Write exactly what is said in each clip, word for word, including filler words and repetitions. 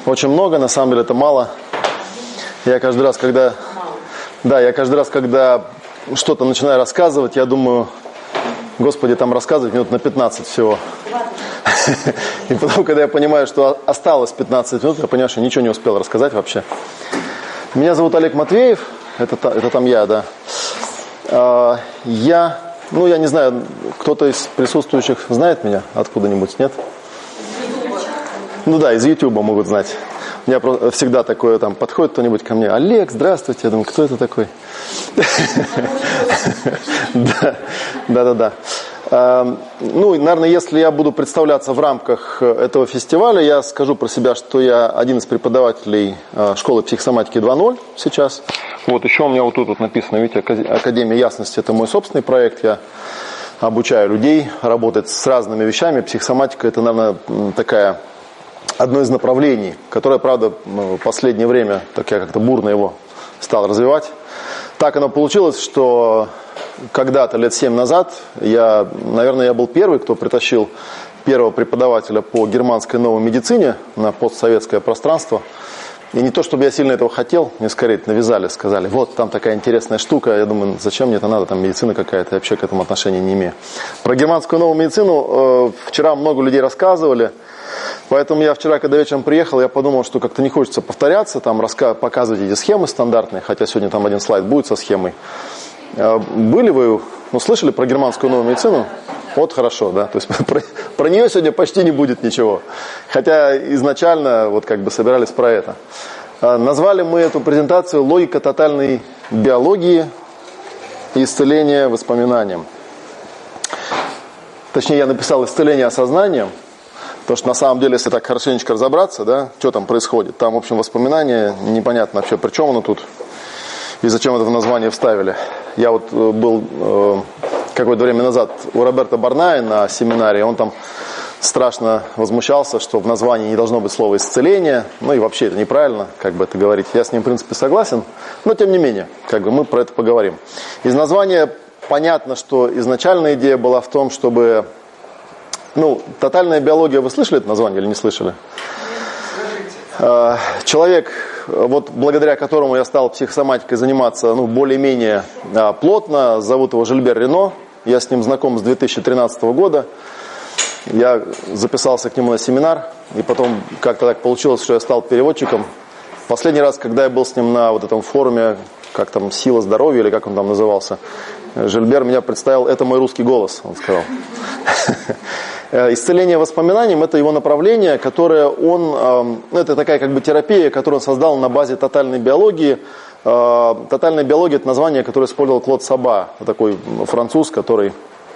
очень много, на самом деле это мало. Я каждый раз, когда, да, я каждый раз, когда что-то начинаю рассказывать, я думаю, Господи, там рассказывать минут на пятнадцать всего. И потом, когда я понимаю, что осталось пятнадцать минут, я понимаю, что ничего не успел рассказать вообще. Меня зовут Олег Матвеев, это, это там я, да. Я, ну я не знаю, кто-то из присутствующих знает меня откуда-нибудь, нет? Ну да, из Ютуба могут знать. У меня всегда такое, там, подходит кто-нибудь ко мне: Олег, здравствуйте. Я думаю, кто это такой? Да, да, да. Ну, наверное, если я буду представляться в рамках этого фестиваля, я скажу про себя, что я один из преподавателей школы психосоматики два ноль сейчас. Вот еще у меня вот тут вот написано, видите, Академия ясности, это мой собственный проект. Я обучаю людей работать с разными вещами. Психосоматика — это, наверное, такая... одно из направлений, которое, правда, в последнее время, так я как-то бурно его стал развивать. Так оно получилось, что когда-то, лет семь назад, я, наверное, я был первый, кто притащил первого преподавателя по германской новой медицине на постсоветское пространство. И не то, чтобы я сильно этого хотел, мне скорее навязали, сказали: вот там такая интересная штука. Я думаю, зачем мне это надо, там медицина какая-то, я вообще к этому отношения не имею. Про германскую новую медицину э, вчера много людей рассказывали. Поэтому я вчера, когда вечером приехал, я подумал, что как-то не хочется повторяться, там, раска- показывать эти схемы стандартные, хотя сегодня там один слайд будет со схемой. Были вы, ну, слышали про германскую новую медицину? Вот хорошо, да, то есть про, про нее сегодня почти не будет ничего. Хотя изначально вот как бы собирались про это. Назвали мы эту презентацию «Логика тотальной биологии и исцеления воспоминанием». Точнее, я написал «Исцеление осознанием». Потому что на самом деле, если так хорошенечко разобраться, да, что там происходит, там, в общем, воспоминания, непонятно вообще, при чем оно тут и зачем это в название вставили. Я вот был э, какое-то время назад у Роберто Барнаи на семинаре, он там страшно возмущался, что в названии не должно быть слова «исцеление», ну и вообще это неправильно, как бы это говорить. Я с ним, в принципе, согласен, но тем не менее, как бы мы про это поговорим. Из названия понятно, что изначальная идея была в том, чтобы... Ну, тотальная биология, вы слышали это название или не слышали? Человек, вот благодаря которому я стал психосоматикой заниматься, ну, более-менее плотно, зовут его Жильбер Рено. Я с ним знаком с две тысячи тринадцатого года. Я записался к нему на семинар, и потом как-то так получилось, что я стал переводчиком. Последний раз, когда я был с ним на вот этом форуме, как там, «Сила здоровья», или как он там назывался, Жильбер меня представил: это мой русский голос, он сказал. Исцеление воспоминанием – это его направление, которое он, ну, это такая как бы терапия, которую он создал на базе тотальной биологии. Тотальная биология – это название, которое использовал Клод Саба, такой француз, который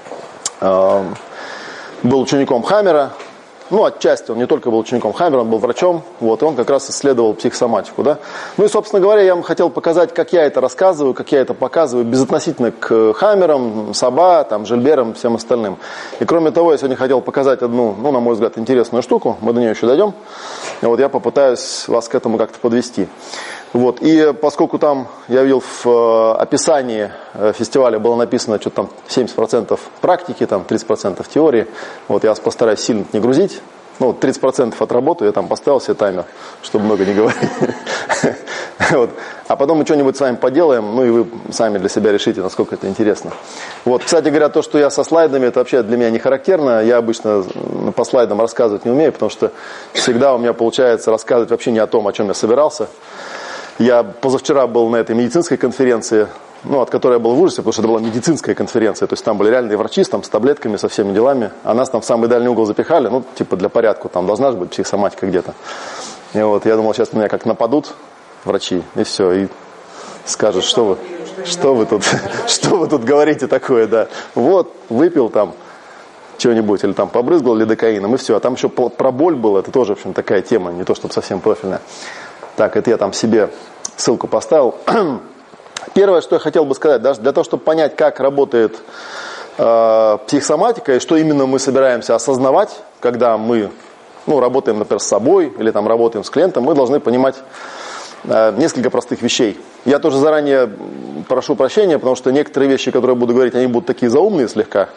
был учеником Хаммера. Ну, отчасти он не только был учеником Хаммера, он был врачом, вот, и он как раз исследовал психосоматику, да. Ну и, собственно говоря, я вам хотел показать, как я это рассказываю, как я это показываю, безотносительно к Хаммерам, Саба, там, Жильберам, всем остальным. И кроме того, я сегодня хотел показать одну, ну, на мой взгляд, интересную штуку, мы до нее еще дойдем. И вот я попытаюсь вас к этому как-то подвести. Вот, и поскольку там, я видел в описании фестиваля было написано, что там семьдесят процентов практики, там тридцать процентов теории, вот я вас постараюсь сильно не грузить. Ну, тридцать процентов отработаю, я там поставил себе таймер, чтобы много не говорить. Вот. А потом мы что-нибудь с вами поделаем, ну и вы сами для себя решите, насколько это интересно. Вот. Кстати говоря, то, что я со слайдами, это вообще для меня не характерно. Я обычно по слайдам рассказывать не умею, потому что всегда у меня получается рассказывать вообще не о том, о чем я собирался. Я позавчера был на этой медицинской конференции, ну, от которой я был в ужасе, потому что это была медицинская конференция. То есть там были реальные врачи там, с таблетками, со всеми делами. А нас там в самый дальний угол запихали, ну, типа для порядка, там должна же быть психосоматика где-то. И вот я думал, сейчас на меня как нападут врачи, и все, и скажут, что вы, что вы тут, что вы тут говорите такое, да. Вот, выпил там чего-нибудь, или там побрызгал лидокаином, и все. А там еще про боль было, это тоже, в общем, такая тема, не то чтобы совсем профильная. Так, это я там себе ссылку поставил. Первое, что я хотел бы сказать, даже для того, чтобы понять, как работает э, психосоматика и что именно мы собираемся осознавать, когда мы, ну, работаем, например, с собой или там работаем с клиентом, мы должны понимать э, несколько простых вещей. Я тоже заранее прошу прощения, потому что некоторые вещи, которые я буду говорить, они будут такие заумные слегка.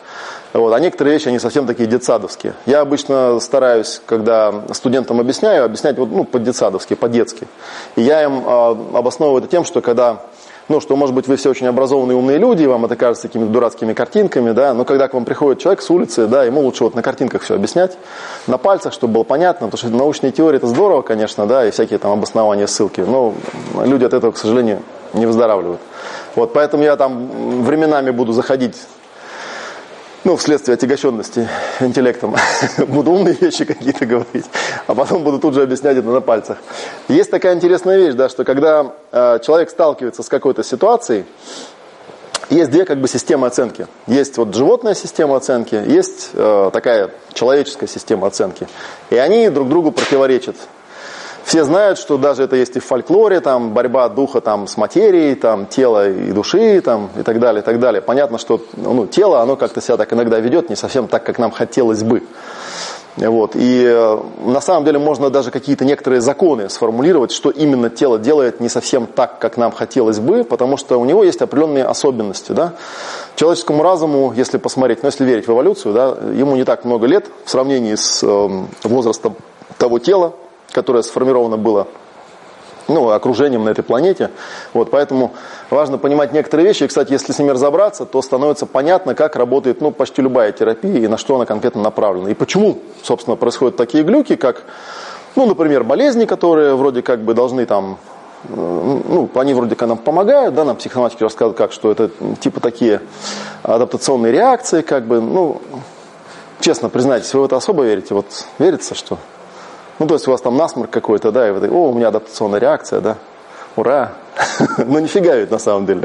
Вот. А некоторые вещи, они совсем такие детсадовские. Я обычно стараюсь, когда студентам объясняю, объяснять вот, ну, по-детсадовски, по-детски. И я им э, обосновываю это тем, что когда, ну, что, может быть, вы все очень образованные, умные люди, и вам это кажется какими-то дурацкими картинками, да, но когда к вам приходит человек с улицы, да, ему лучше вот на картинках все объяснять, на пальцах, чтобы было понятно, потому что научные теории это здорово, конечно, да, и всякие там обоснования, ссылки, но люди от этого, к сожалению, не выздоравливают. Вот, поэтому я там временами буду заходить, ну, вследствие отягощенности интеллектом, буду умные вещи какие-то говорить, а потом буду тут же объяснять это на пальцах. Есть такая интересная вещь, да, что когда э, человек сталкивается с какой-то ситуацией, есть две как бы системы оценки. Есть вот животная система оценки, есть э, такая человеческая система оценки. И они друг другу противоречат. Все знают, что даже это есть и в фольклоре, там, борьба духа там, с материей, там, тела и души там, и так далее, и так далее. Понятно, что ну, тело, оно как-то себя так иногда ведет, не совсем так, как нам хотелось бы. Вот. И э, на самом деле можно даже какие-то некоторые законы сформулировать, что именно тело делает не совсем так, как нам хотелось бы, потому что у него есть определенные особенности. Да? Человеческому разуму, если посмотреть, ну если верить в эволюцию, да, ему не так много лет в сравнении с э, возрастом того тела, которое сформировано было, ну, окружением на этой планете. Вот, поэтому важно понимать некоторые вещи. И, кстати, если с ними разобраться, то становится понятно, как работает ну, почти любая терапия и на что она конкретно направлена. И почему, собственно, происходят такие глюки, как, ну, например, болезни, которые вроде как бы должны там, ну, они вроде как нам помогают, да, нам психосоматики рассказывают, как, что это типа такие адаптационные реакции, как бы, ну, честно признайтесь, вы в это особо верите? Вот верится, что... Ну, то есть у вас там насморк какой-то, да, и вы такой, о, у меня адаптационная реакция, да, ура. Ну, нифига ведь на самом деле.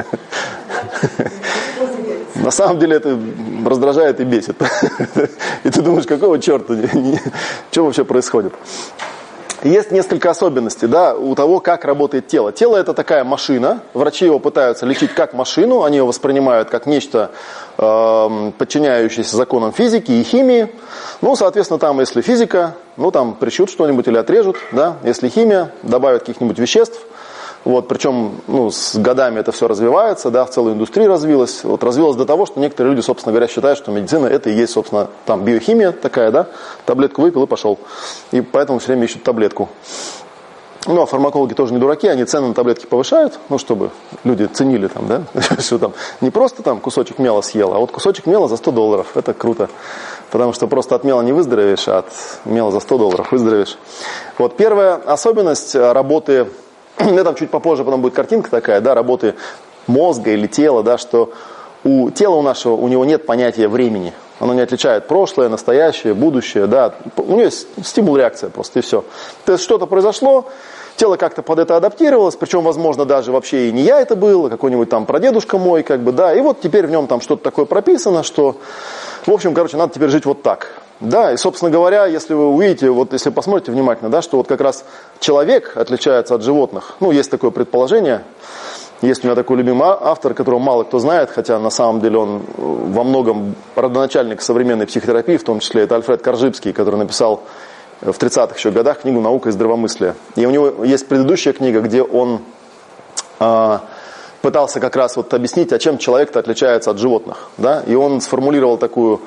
На самом деле это раздражает и бесит. И ты думаешь, какого черта, что вообще происходит? Есть несколько особенностей, да, у того, как работает тело. Тело – это такая машина. Врачи его пытаются лечить как машину. Они его воспринимают как нечто, э, подчиняющееся законам физики и химии. Ну, соответственно, там, если физика, ну, там пришьют что-нибудь или отрежут, да. Если химия, добавят каких-нибудь веществ. Вот, причем, ну, с годами это все развивается, да, в целой индустрии развилось. Вот развилось до того, что некоторые люди, собственно говоря, считают, что медицина это и есть, собственно, там биохимия такая, да, таблетку выпил и пошел. И поэтому все время ищут таблетку. Ну, а фармакологи тоже не дураки, они цены на таблетки повышают, ну, чтобы люди ценили там, да, что там не просто там кусочек мела съел, а вот кусочек мела за сто долларов, это круто. Потому что просто от мела не выздоровеешь, а от мела за сто долларов выздоровеешь. Вот первая особенность работы... Ну, там чуть попозже потом будет картинка такая, да, работы мозга или тела, да, что у тела у нашего, у него нет понятия времени. Оно не отличает прошлое, настоящее, будущее, да. У него есть стимул-реакция просто, и все. То есть что-то произошло, тело как-то под это адаптировалось, причем, возможно, даже вообще и не я это был, а какой-нибудь там прадедушка мой, как бы, да. И вот теперь в нем там что-то такое прописано, что, в общем, короче, надо теперь жить вот так. Да, и, собственно говоря, если вы увидите, вот если посмотрите внимательно, да, что вот как раз человек отличается от животных. Ну, есть такое предположение. Есть у меня такой любимый автор, которого мало кто знает, хотя на самом деле он во многом родоначальник современной психотерапии, в том числе это Альфред Коржибский, который написал в тридцатых еще годах книгу «Наука и здравомыслие». И у него есть предыдущая книга, где он э, пытался как раз вот объяснить, а чем человек-то отличается от животных. Да? И он сформулировал такую...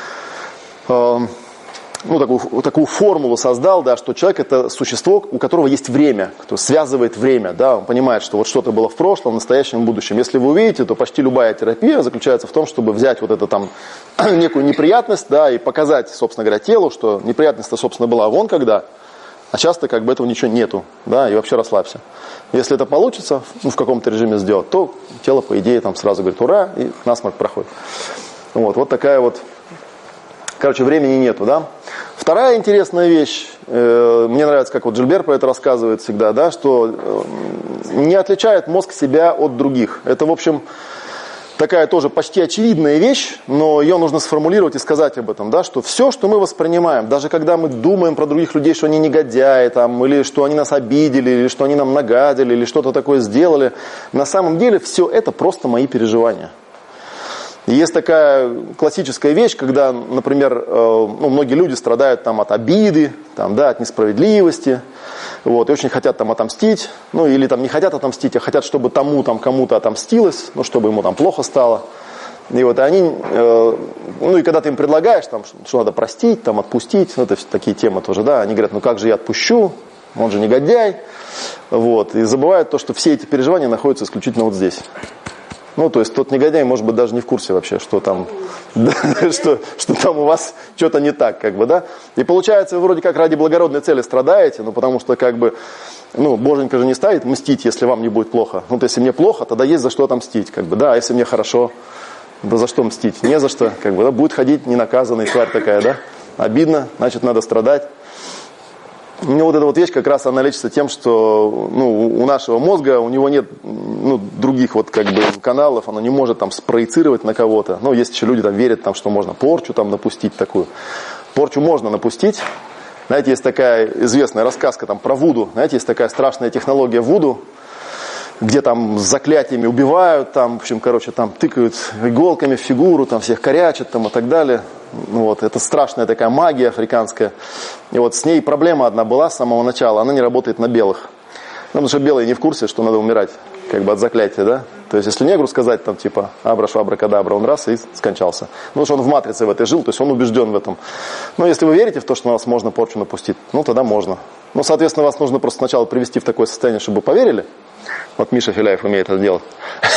ну, такую, такую формулу создал, да, что человек это существо, у которого есть время, которое связывает время, да, он понимает, что вот что-то было в прошлом, в настоящем, в будущем. Если вы увидите, то почти любая терапия заключается в том, чтобы взять вот это там некую неприятность, да, и показать, собственно говоря, телу, что неприятность-то, собственно, была вон когда, а часто как бы этого ничего нету, да, и вообще расслабься. Если это получится, ну, в каком-то режиме сделать, то тело, по идее, там сразу говорит ура, и насморк проходит. Вот, вот такая вот. Короче, времени нету, да. Вторая интересная вещь, э, мне нравится, как вот Жильбер про это рассказывает всегда, да, что э, не отличает мозг себя от других. Это, в общем, такая тоже почти очевидная вещь, но ее нужно сформулировать и сказать об этом, да, что все, что мы воспринимаем, даже когда мы думаем про других людей, что они негодяи, там, или что они нас обидели, или что они нам нагадили, или что-то такое сделали, на самом деле все это просто мои переживания. И есть такая классическая вещь, когда, например, ну, многие люди страдают там, от обиды, там, да, от несправедливости, вот, и очень хотят там, отомстить, ну или там, не хотят отомстить, а хотят, чтобы тому там, кому-то отомстилось, ну, чтобы ему там плохо стало. И вот они, э, ну и когда ты им предлагаешь, там, что надо простить, там, отпустить, ну это такие темы тоже, да, они говорят, ну как же я отпущу, он же негодяй, вот, и забывают то, что все эти переживания находятся исключительно вот здесь. Ну, то есть тот негодяй, может быть, даже не в курсе вообще, что там, да, что, что там у вас что-то не так, как бы, да. И получается, вы вроде как ради благородной цели страдаете, ну, потому что, как бы, ну, Боженька же не ставит мстить, если вам не будет плохо. Ну, то есть, если мне плохо, тогда есть за что отомстить, как бы, да, а если мне хорошо, да за что мстить? Не за что, как бы, да, будет ходить ненаказанный, тварь такая, да. Обидно, значит, надо страдать. Ну, вот эта вот вещь как раз она лечится тем, что ну, у нашего мозга, у него нет ну, других вот как бы каналов, оно не может там спроецировать на кого-то. Ну, есть еще люди там верят, там, что можно порчу там напустить такую. Порчу можно напустить. Знаете, есть такая известная рассказка там про вуду. Знаете, есть такая страшная технология вуду, где там с заклятиями убивают, там, в общем, короче, там тыкают иголками в фигуру, там всех корячат там и так далее. Вот, это страшная такая магия африканская. И вот с ней проблема одна была с самого начала, она не работает на белых. Ну, потому что белые не в курсе, что надо умирать, как бы от заклятия, да. То есть, если негру сказать, там, типа, абра-швабра-кадабра, он раз и скончался. Ну, потому что он в матрице в этой жил, то есть он убежден в этом. Но если вы верите в то, что на вас можно порчу напустить, ну, тогда можно. Ну, соответственно, вас нужно просто сначала привести в такое состояние, чтобы вы поверили. Вот Миша Филяев умеет это делать.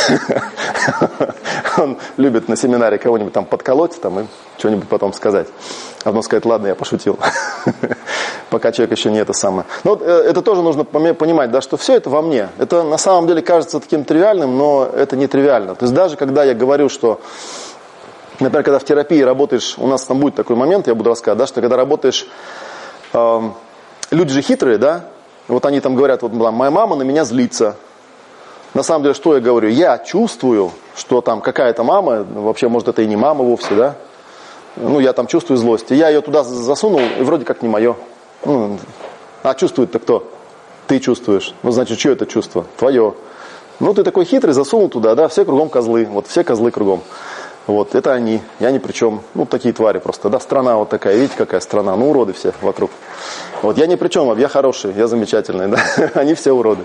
Он любит на семинаре кого-нибудь там подколоть там, и что-нибудь потом сказать. А потом сказать, ладно, я пошутил. Пока человек еще не это самое. Но вот, это тоже нужно понимать, да, что все это во мне. Это на самом деле кажется таким тривиальным, но это не тривиально. То есть даже когда я говорю, что, например, когда в терапии работаешь, у нас там будет такой момент, я буду рассказывать, да, что когда работаешь, э, люди же хитрые, да, вот они там говорят, вот моя мама на меня злится. На самом деле, что я говорю? Я чувствую, что там какая-то мама, вообще, может, это и не мама вовсе, да? Ну, я там чувствую злость. И я ее туда засунул, и вроде как не мое. Ну, а чувствует-то кто? Ты чувствуешь. Ну, значит, чье это чувство? Твое. Ну, ты такой хитрый, засунул туда, да, все кругом козлы. Вот все козлы кругом. Вот, это они. Я ни при чем. Ну, такие твари просто. Да, страна вот такая. Видите, какая страна? Ну, уроды все вокруг. Вот, я ни при чем, я хороший, я замечательный, да. Они все уроды.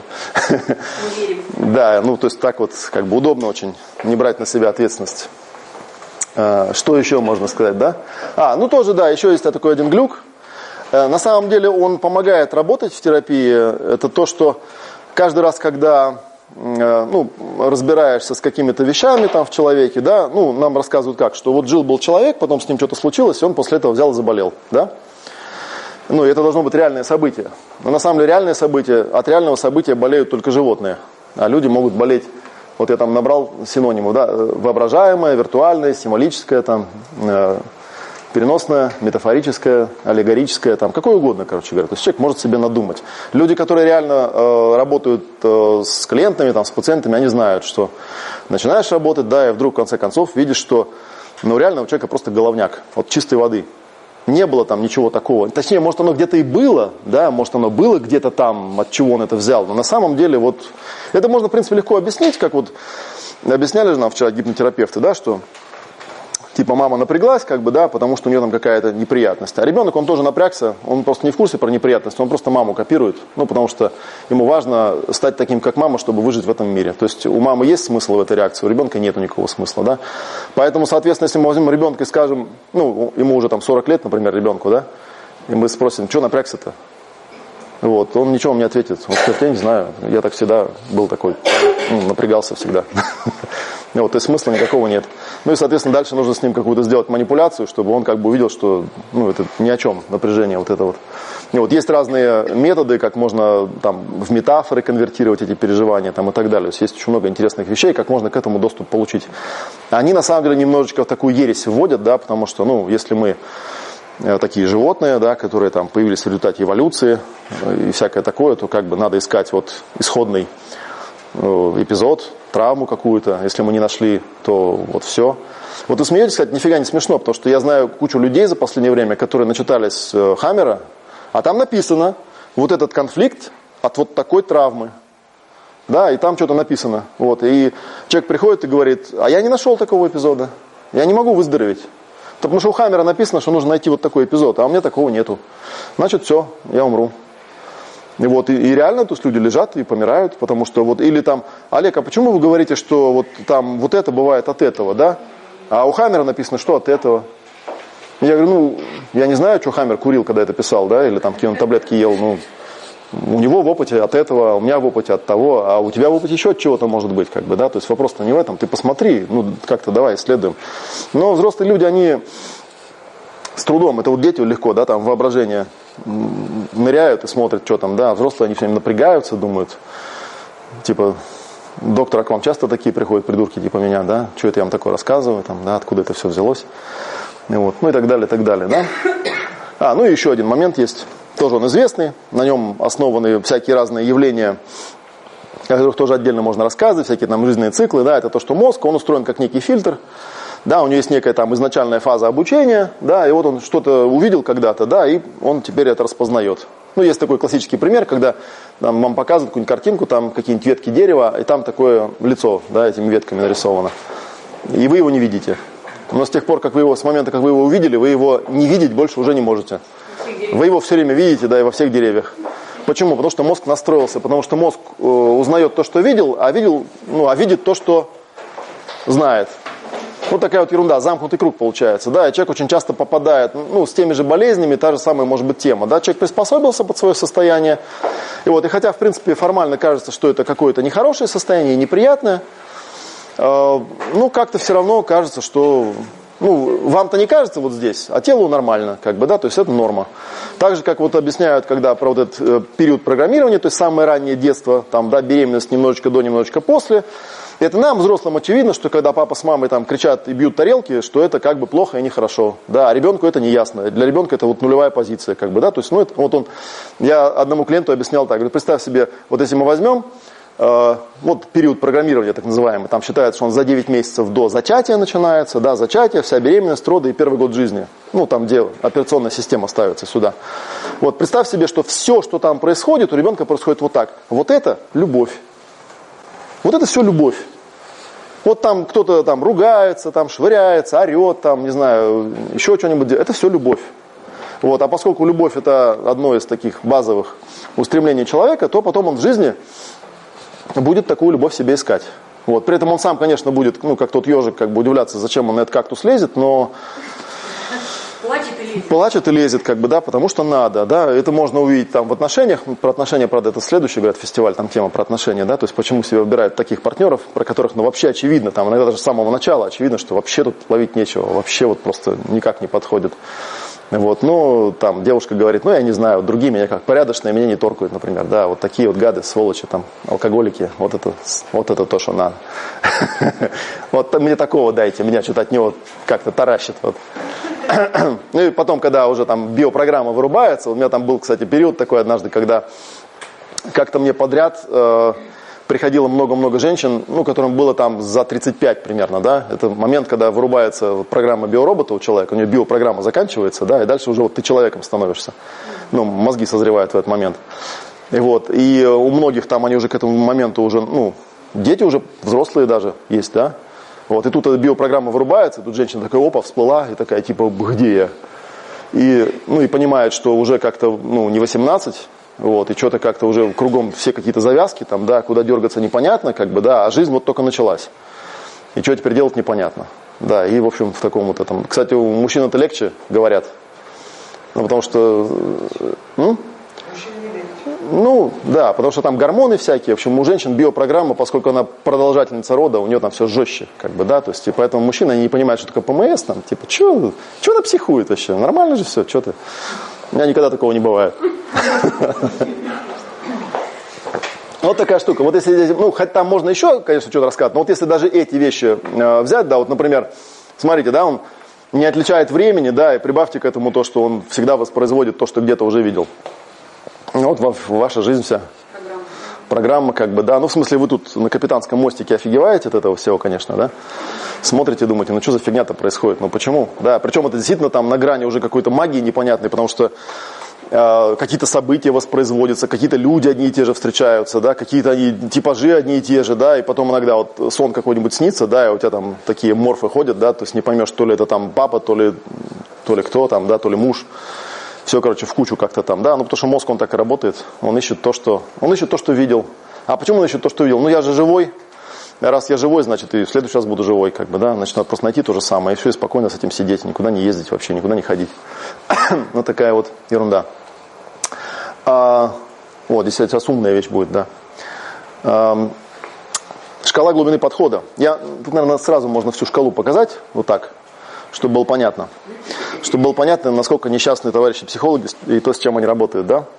Да, ну, то есть так вот, как бы удобно очень не брать на себя ответственность. Что еще можно сказать, да? А, ну, тоже, да, еще есть такой один глюк. На самом деле он помогает работать в терапии. Это то, что каждый раз, когда ну, разбираешься с какими-то вещами там в человеке, да, ну, нам рассказывают как, что вот жил-был человек, потом с ним что-то случилось, и он после этого взял и заболел, да. Ну, и это должно быть реальное событие. Но на самом деле реальное событие, от реального события болеют только животные, а люди могут болеть, вот я там набрал синонимов, да, воображаемое, виртуальное, символическое, там, э, переносное, метафорическое, аллегорическое, там, какое угодно, короче говоря. То есть человек может себе надумать. Люди, которые реально э, работают э, с клиентами, там, с пациентами, они знают, что начинаешь работать, да, и вдруг в конце концов видишь, что ну, реально у человека просто головняк, вот чистой воды. Не было там ничего такого. Точнее, может, оно где-то и было, да, может, оно было где-то там, от чего он это взял. Но на самом деле, вот, это можно, в принципе, легко объяснить, как вот объясняли же нам вчера гипнотерапевты, да, что типа мама напряглась, как бы, да, потому что у нее там какая-то неприятность. А ребенок, он тоже напрягся, он просто не в курсе про неприятность, он просто маму копирует, ну, потому что ему важно стать таким, как мама, чтобы выжить в этом мире. То есть у мамы есть смысл в этой реакции, у ребенка нету никакого смысла, да. Поэтому, соответственно, если мы возьмем ребенка и скажем, ну, ему уже там сорок лет, например, ребенку, да, и мы спросим, что напрягся-то? Вот, он ничего мне не ответит. Он скажет, я не знаю, я так всегда был такой, ну, напрягался всегда. Вот, то есть смысла никакого нет. Ну и, соответственно, дальше нужно с ним какую-то сделать манипуляцию, чтобы он как бы увидел, что ну, это ни о чем, напряжение вот это вот. И вот есть разные методы, как можно там, в метафоры конвертировать эти переживания там, и так далее. То есть, есть очень много интересных вещей, как можно к этому доступ получить. Они на самом деле немножечко в такую ересь вводят, да, потому что, ну, если мы такие животные, да, которые там появились в результате эволюции и всякое такое, то как бы надо искать вот исходный эпизод, травму какую-то. Если мы не нашли, то вот все. Вот вы смеетесь, кстати, нифига не смешно, потому что я знаю кучу людей за последнее время, которые начитались Хаммера, а там написано вот этот конфликт от вот такой травмы. Да, и там что-то написано. Вот, и человек приходит и говорит, а я не нашел такого эпизода, я не могу выздороветь. Потому что у Хаммера написано, что нужно найти вот такой эпизод, а у меня такого нету. Значит, все, я умру. И, вот, и, и реально, то есть люди лежат и помирают, потому что вот, или там, Олег, а почему вы говорите, что вот там вот это бывает от этого, да? А у Хаммера написано, что от этого. Я говорю, ну, я не знаю, что Хаммер курил, когда это писал, да, или там какие-он таблетки ел, ну, у него в опыте от этого, у меня в опыте от того, а у тебя в опыте еще от чего-то может быть, как бы, да, то есть вопрос-то не в этом, ты посмотри, ну, как-то давай исследуем. Но взрослые люди, они с трудом, это вот дети легко, да, там воображение ныряют и смотрят, что там, да, а взрослые, они все время напрягаются, думают, типа, доктор, а к вам часто такие приходят придурки типа меня, да, что это я вам такое рассказываю, там, да, откуда это все взялось, и вот, ну и так далее, и так далее, да. А, ну и еще один момент есть. Тоже он известный, на нем основаны всякие разные явления, о которых тоже отдельно можно рассказывать, всякие там жизненные циклы, да, это то, что мозг, он устроен как некий фильтр, да, у него есть некая там изначальная фаза обучения, да, и вот он что-то увидел когда-то, да, и он теперь это распознает. Ну, есть такой классический пример, когда там, вам показывают какую-нибудь картинку, там какие-нибудь ветки дерева, и там такое лицо, да, этими ветками нарисовано, и вы его не видите. Но с тех пор, как вы его, с момента, как вы его увидели, вы его не видеть больше уже не можете. Вы его все время видите, да, и во всех деревьях. Почему? Потому что мозг настроился, потому что мозг э, узнает то, что видел, а видел, ну, а видит то, что знает. Вот такая вот ерунда, замкнутый круг получается, да, и человек очень часто попадает, ну, с теми же болезнями, та же самая, может быть, тема, да, человек приспособился под свое состояние, и вот, и хотя, в принципе, формально кажется, что это какое-то нехорошее состояние, неприятное, э, ну, как-то все равно кажется, что... Ну, вам-то не кажется вот здесь, а телу нормально, как бы, да, то есть это норма. Так же, как вот объясняют, когда про вот этот э, период программирования, то есть самое раннее детство, там, да, беременность немножечко до, немножечко после. Это нам, взрослым, очевидно, что когда папа с мамой там кричат и бьют тарелки, что это как бы плохо и нехорошо. Да, а ребенку это не ясно. Для ребенка это вот нулевая позиция, как бы, да, то есть, ну, это, вот он, я одному клиенту объяснял так, говорю, представь себе, вот если мы возьмем, вот период программирования, так называемый, там считается, что он за девять месяцев до зачатия начинается, да, зачатие, вся беременность, роды и первый год жизни. Ну, там, где операционная система ставится сюда. Вот, представь себе, что все, что там происходит, у ребенка происходит вот так. Вот это любовь. Вот это все любовь. Вот там кто-то там ругается, там швыряется, орет, там, не знаю, еще что-нибудь делает. Это все любовь. Вот, а поскольку любовь это одно из таких базовых устремлений человека, то потом он в жизни будет такую любовь себе искать. Вот. При этом он сам, конечно, будет, ну, как тот ежик, как бы удивляться, зачем он на этот кактус лезет, но... Плачет и лезет. Плачет и лезет, как бы, да, потому что надо, да. Это можно увидеть там в отношениях. Про отношения, правда, это следующий, говорят, фестиваль, там тема про отношения, да. То есть, почему себе выбирают таких партнеров, про которых, ну, вообще очевидно, там, иногда даже с самого начала очевидно, что вообще тут ловить нечего, вообще вот просто никак не подходит. Вот, ну, там, девушка говорит, ну, я не знаю, другие меня как порядочные, меня не торкают, например, да, вот такие вот гады, сволочи, там, алкоголики, вот это, вот это то, что надо. Вот мне такого дайте, меня что-то от него как-то таращит, вот. Ну, и потом, когда уже там биопрограмма вырубается, у меня там был, кстати, период такой однажды, когда как-то мне подряд... приходило много-много женщин, ну, которым было там за тридцать пять примерно, да, это момент, когда вырубается программа биоробота у человека, у него биопрограмма заканчивается, да, и дальше уже вот ты человеком становишься, ну, мозги созревают в этот момент, и вот, и у многих там они уже к этому моменту уже, ну, дети уже взрослые даже есть, да, вот, и тут эта биопрограмма вырубается, и тут женщина такая, опа, всплыла, и такая, типа, где я, и, ну, и понимает, что уже как-то, ну, не восемнадцать, вот, и что-то как-то уже кругом все какие-то завязки, там, да, куда дергаться непонятно, как бы, да, а жизнь вот только началась. И что теперь делать непонятно. Да, и, в общем, в таком вот этом... Кстати, у мужчин это легче, говорят. Ну, потому что... М? Ну, да, потому что там гормоны всякие. В общем, у женщин биопрограмма, поскольку она продолжательница рода, у нее там все жестче, как бы, да, то есть, и поэтому мужчины, они не понимают, что такое ПМС, там, типа, что она психует вообще? Нормально же все, что ты? У меня никогда такого не бывает. Вот такая штука. Вот если, ну, хоть там можно еще, конечно, что-то рассказать, но вот если даже эти вещи э, взять, да, вот, например, смотрите, да, он не отличает времени, да, и прибавьте к этому то, что он всегда воспроизводит то, что где-то уже видел. Вот ваша жизнь вся. Программа. Программа, как бы, да. Ну, в смысле, вы тут на капитанском мостике офигеваете от этого всего, конечно, да. Смотрите, думаете, ну что за фигня-то происходит, ну почему? Да, причем это действительно там на грани уже какой-то магии непонятной, потому что э, какие-то события воспроизводятся, какие-то люди одни и те же встречаются, да, какие-то они типажи одни и те же, да, и потом иногда вот сон какой-нибудь снится, да, и у тебя там такие морфы ходят, да, то есть не поймешь, то ли это там папа, то ли, то ли кто там, да, то ли муж. Все, короче, в кучу как-то там, да, ну потому что мозг, он так и работает, он ищет то, что, он ищет то, что видел. А почему он ищет то, что видел? Ну я же живой. раз я живой, значит, и в следующий раз буду живой, как бы, да, значит, надо просто найти то же самое, и все, и спокойно с этим сидеть, никуда не ездить вообще, никуда не ходить. Ну, такая вот ерунда. А, вот, здесь сейчас умная вещь будет, да. А, шкала глубины подхода. Я, тут, наверное, сразу можно всю шкалу показать, вот так, чтобы было понятно. Чтобы было понятно, насколько несчастные товарищи психологи и то, с чем они работают, да.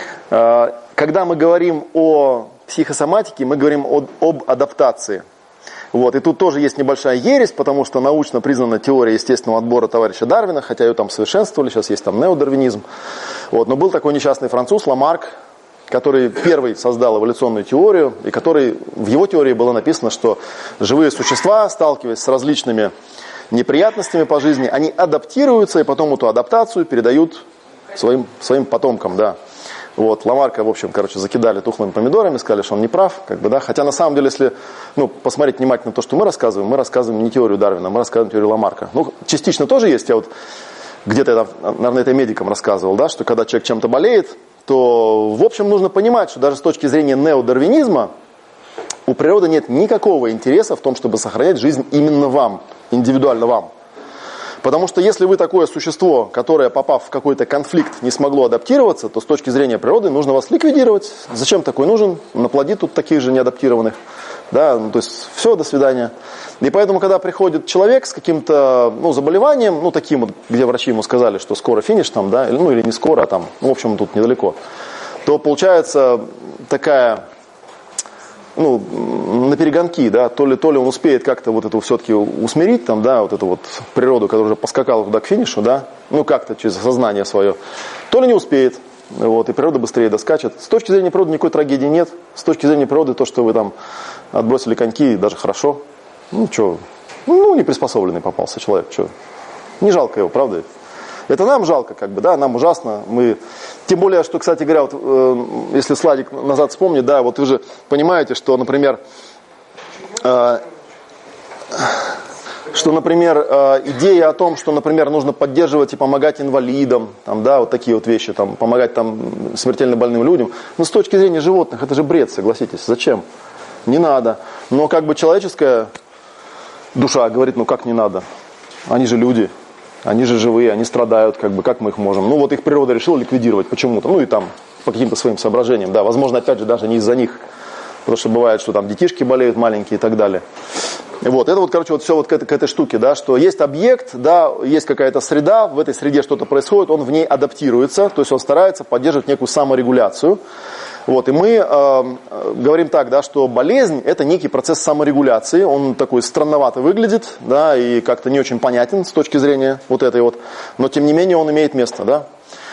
А, когда мы говорим о психосоматике, мы говорим о, об адаптации. Вот. И тут тоже есть небольшая ересь, потому что научно признана теория естественного отбора товарища Дарвина, хотя ее там совершенствовали, сейчас есть там неодарвинизм. Вот. Но был такой несчастный француз Ламарк, который первый создал эволюционную теорию, и который, в его теории было написано, что живые существа, сталкиваясь с различными неприятностями по жизни, они адаптируются и потом эту адаптацию передают своим, своим потомкам, да. Вот, Ламарка, в общем, короче, закидали тухлыми помидорами, сказали, что он не прав, как бы, да. Хотя на самом деле, если, ну, посмотреть внимательно то, что мы рассказываем, мы рассказываем не теорию Дарвина, мы рассказываем теорию Ламарка. Ну, частично тоже есть, я вот где-то, это, наверное, это медикам рассказывал, да, что когда человек чем-то болеет, то, в общем, нужно понимать, что даже с точки зрения неодарвинизма у природы нет никакого интереса в том, чтобы сохранять жизнь именно вам, индивидуально вам. Потому что если вы такое существо, которое, попав в какой-то конфликт, не смогло адаптироваться, то с точки зрения природы нужно вас ликвидировать. Зачем такой нужен? Наплоди тут таких же неадаптированных. Да, ну, то есть все, до свидания. И поэтому, когда приходит человек с каким-то, ну, заболеванием, ну, таким вот, где врачи ему сказали, что скоро финиш там, да, ну, или не скоро, а там, ну, в общем, тут недалеко, то получается такая, ну, на перегонки, да, то ли, то ли он успеет как-то вот эту все-таки усмирить, там, да, вот эту вот природу, которая уже поскакала туда к финишу, да, ну, как-то через сознание свое, то ли не успеет. Вот, и природа быстрее доскачет. С точки зрения природы никакой трагедии нет. С точки зрения природы то, что вы там отбросили коньки, даже хорошо. Ну, что, ну, не приспособленный попался человек. Что? Не жалко его, правда? Это нам жалко, как бы, да, нам ужасно. Мы... Тем более, что, кстати говоря, вот, э, если Сладик назад вспомнит, да, вот вы же понимаете, что, например, э, что, например, идея о том, что, например, нужно поддерживать и помогать инвалидам, там, да, вот такие вот вещи, там, помогать там, смертельно больным людям, но с точки зрения животных это же бред, согласитесь, зачем? Не надо. Но как бы человеческая душа говорит, ну как не надо? Они же люди, они же живые, они страдают, как бы, как мы их можем? Ну вот их природа решила ликвидировать почему-то, ну и там по каким-то своим соображениям, да, возможно, опять же, даже не из-за них, потому что бывает, что там детишки болеют маленькие и так далее. Вот, это вот, короче, вот все вот к этой, к этой штуке, да, что есть объект, да, есть какая-то среда, в этой среде что-то происходит, он в ней адаптируется, то есть он старается поддерживать некую саморегуляцию. Вот, и мы э, говорим так, да, что болезнь – это некий процесс саморегуляции, он такой странновато выглядит, да, и как-то не очень понятен с точки зрения вот этой вот, но тем не менее он имеет место, да.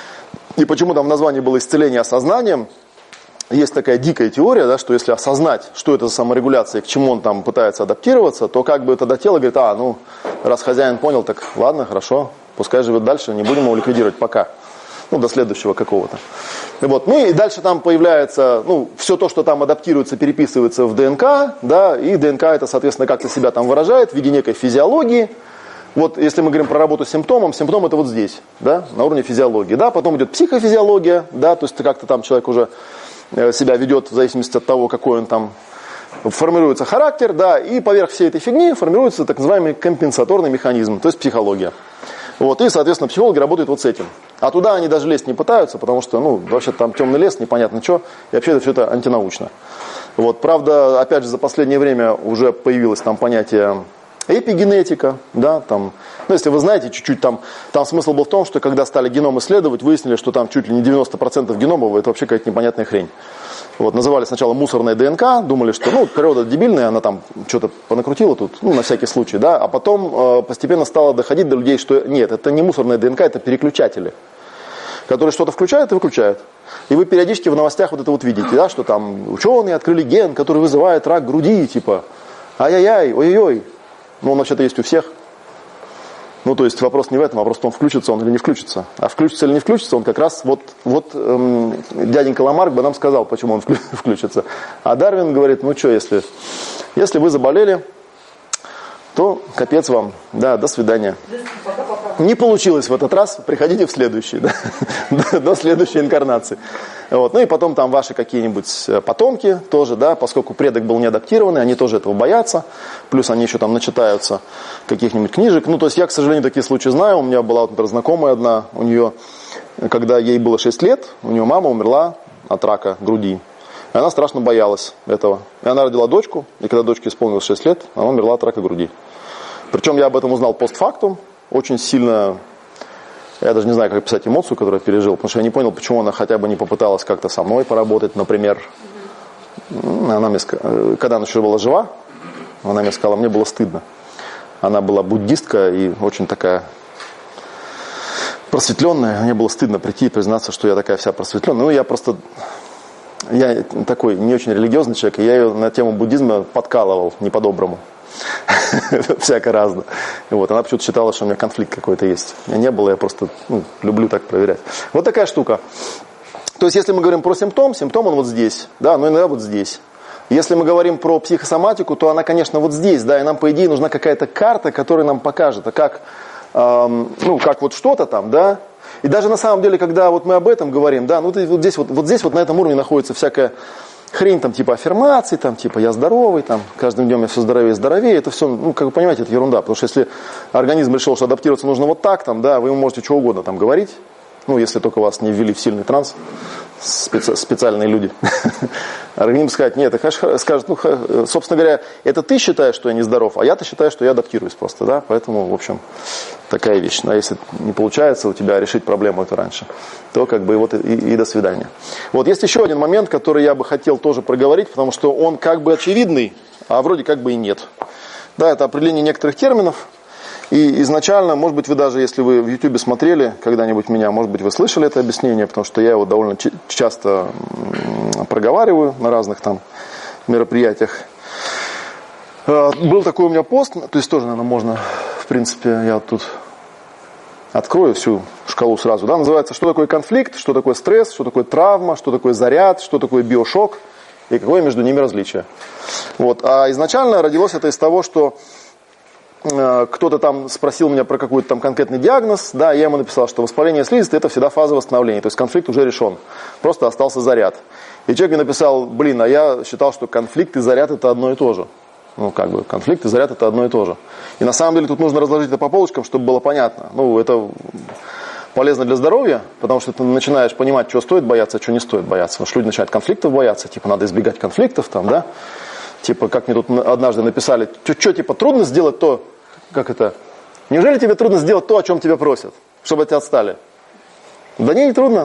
И почему там в названии было «исцеление осознанием», есть такая дикая теория, да, что если осознать, что это за саморегуляция, к чему он там пытается адаптироваться, то как бы тогда тело говорит, а, ну, раз хозяин понял, так ладно, хорошо, пускай живет дальше, не будем его ликвидировать пока. Ну, до следующего какого-то. Вот. Ну и дальше там появляется, ну, все то, что там адаптируется, переписывается в ДНК, да, и ДНК это, соответственно, как-то себя там выражает в виде некой физиологии. Вот если мы говорим про работу с симптомом, симптом это вот здесь, да, на уровне физиологии, да, потом идет психофизиология, да, то есть как-то там человек уже себя ведет в зависимости от того, какой он там, формируется характер, да, и поверх всей этой фигни формируется так называемый компенсаторный механизм, то есть психология. Вот, и, соответственно, психологи работают вот с этим. А туда они даже лезть не пытаются, потому что, ну, вообще там темный лес, непонятно что, и вообще это все это антинаучно. Вот, правда, опять же, за последнее время уже появилось там понятие эпигенетика, да, там, ну, если вы знаете, чуть-чуть там, там смысл был в том, что когда стали геном исследовать, выяснили, что там чуть ли не девяносто процентов генома, это вообще какая-то непонятная хрень. Вот, называли сначала мусорная ДНК, думали, что, ну, природа дебильная, она там что-то понакрутила тут, ну, на всякий случай, да, а потом э, постепенно стало доходить до людей, что нет, это не мусорная ДНК, это переключатели, которые что-то включают и выключают. И вы периодически в новостях вот это вот видите, да, что там ученые открыли ген, который вызывает рак груди, типа, ай-яй-яй, ой-ой-ой. Ну, он вообще-то есть у всех. Ну, то есть вопрос не в этом, вопрос в том, включится он или не включится. А включится или не включится, он как раз, вот, вот эм, дяденька Ламарк бы нам сказал, почему он включится. А Дарвин говорит, ну что, если, если вы заболели, то капец вам, да, до свидания. Не получилось в этот раз, приходите в следующий, да, до следующей инкарнации. Вот. Ну и потом там ваши какие-нибудь потомки тоже, да, поскольку предок был не адаптированный, они тоже этого боятся. Плюс они еще там начитаются каких-нибудь книжек. Ну, то есть я, к сожалению, такие случаи знаю. У меня была, например, знакомая одна, у нее, когда ей было шесть лет, у нее мама умерла от рака груди. И она страшно боялась этого. И она родила дочку, и когда дочке исполнилось шесть лет, она умерла от рака груди. Причем я об этом узнал постфактум, очень сильно, я даже не знаю, как описать эмоцию, которую я пережил, потому что я не понял, почему она хотя бы не попыталась как-то со мной поработать, например. Она мне, когда она еще была жива, она мне сказала, мне было стыдно. Она была буддистка и очень такая просветленная, мне было стыдно прийти и признаться, что я такая вся просветленная. Ну, я просто... Я такой не очень религиозный человек, и я ее на тему буддизма подкалывал не по-доброму. Всяко разно. Вот, она почему-то считала, что у меня конфликт какой-то есть. У меня не было, я просто ну, люблю так проверять. Вот такая штука. То есть, если мы говорим про симптом, симптом он вот здесь, да, но иногда вот здесь. Если мы говорим про психосоматику, то она, конечно, вот здесь, да, и нам, по идее, нужна какая-то карта, которая нам покажет, а как, эм, ну, как вот что-то там, да. И даже на самом деле, когда вот мы об этом говорим, да, ну вот здесь вот, вот здесь вот на этом уровне находится всякая хрень, там, типа аффирмаций, там, типа я здоровый, там, каждым днем я все здоровее и здоровее, это все, ну, как вы понимаете, это ерунда, потому что если организм решил, что адаптироваться нужно вот так, там, да, вы ему можете что угодно там говорить, ну, если только вас не ввели в сильный транс, специ- специальные люди. Организм скажет, нет, скажет, ну, собственно говоря, это ты считаешь, что я нездоров, а я-то считаю, что я адаптируюсь просто, да, поэтому, в общем, такая вещь. Но если не получается у тебя решить проблему эту раньше, то как бы вот и, и до свидания. Вот есть еще один момент, который я бы хотел тоже проговорить, потому что он как бы очевидный, а вроде как бы и нет. Да, это определение некоторых терминов. И изначально, может быть, вы даже, если вы в Ютубе смотрели когда-нибудь меня, может быть, вы слышали это объяснение, потому что я его довольно ч- часто проговариваю на разных там мероприятиях. Был такой у меня пост, то есть тоже, наверное, можно, в принципе, я тут открою всю шкалу сразу, да, называется «Что такое конфликт?», «Что такое стресс?», «Что такое травма?», «Что такое заряд?», «Что такое биошок?» и какое между ними различие. Вот. А изначально родилось это из того, что кто-то там спросил меня про какой-то там конкретный диагноз, да, я ему написал, что воспаление слизистой это всегда фаза восстановления, то есть конфликт уже решен, просто остался заряд. И человек мне написал, блин, а я считал, что конфликт и заряд это одно и то же. Ну, как бы, конфликт и заряд это одно и то же. И на самом деле тут нужно разложить это по полочкам, чтобы было понятно. Ну, это полезно для здоровья, потому что ты начинаешь понимать, что стоит бояться, а что не стоит бояться. Потому что люди начинают конфликтов бояться, типа, надо избегать конфликтов, там, да. Типа, как мне тут однажды написали, что, типа, трудно сделать то, как это, неужели тебе трудно сделать то, о чем тебя просят, чтобы от тебя отстали? Да не, не трудно.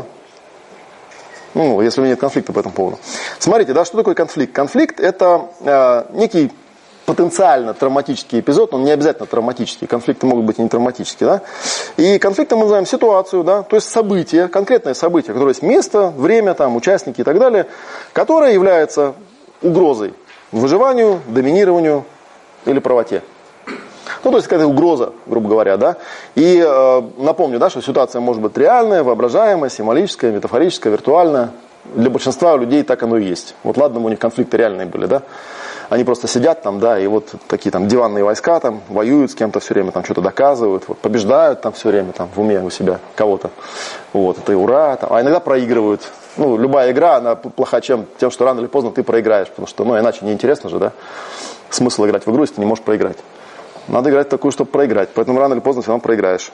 Ну, если у меня нет конфликта по этому поводу. Смотрите, да, что такое конфликт? Конфликт это э, некий потенциально травматический эпизод, он не обязательно травматический, конфликты могут быть и не травматические, да. И конфликтом мы называем ситуацию, да, то есть событие, конкретное событие, которое есть место, время, там, участники и так далее, которое является угрозой выживанию, доминированию или правоте. Ну, то есть какая-то угроза, грубо говоря, да. И э, напомню, да, что ситуация может быть реальная, воображаемая, символическая, метафорическая, виртуальная. Для большинства людей так оно и есть. Вот ладно, у них конфликты реальные были, да. Они просто сидят там, да, и вот такие там диванные войска там воюют с кем-то все время, там что-то доказывают, вот, побеждают там все время, там в уме у себя кого-то. Вот, это и ура, там. А иногда проигрывают. Ну, любая игра, она плоха чем, тем, что рано или поздно ты проиграешь, потому что, ну, иначе неинтересно же, да. Смысл играть в игру, если ты не можешь проиграть. Надо играть такую, чтобы проиграть. Поэтому рано или поздно все равно проиграешь.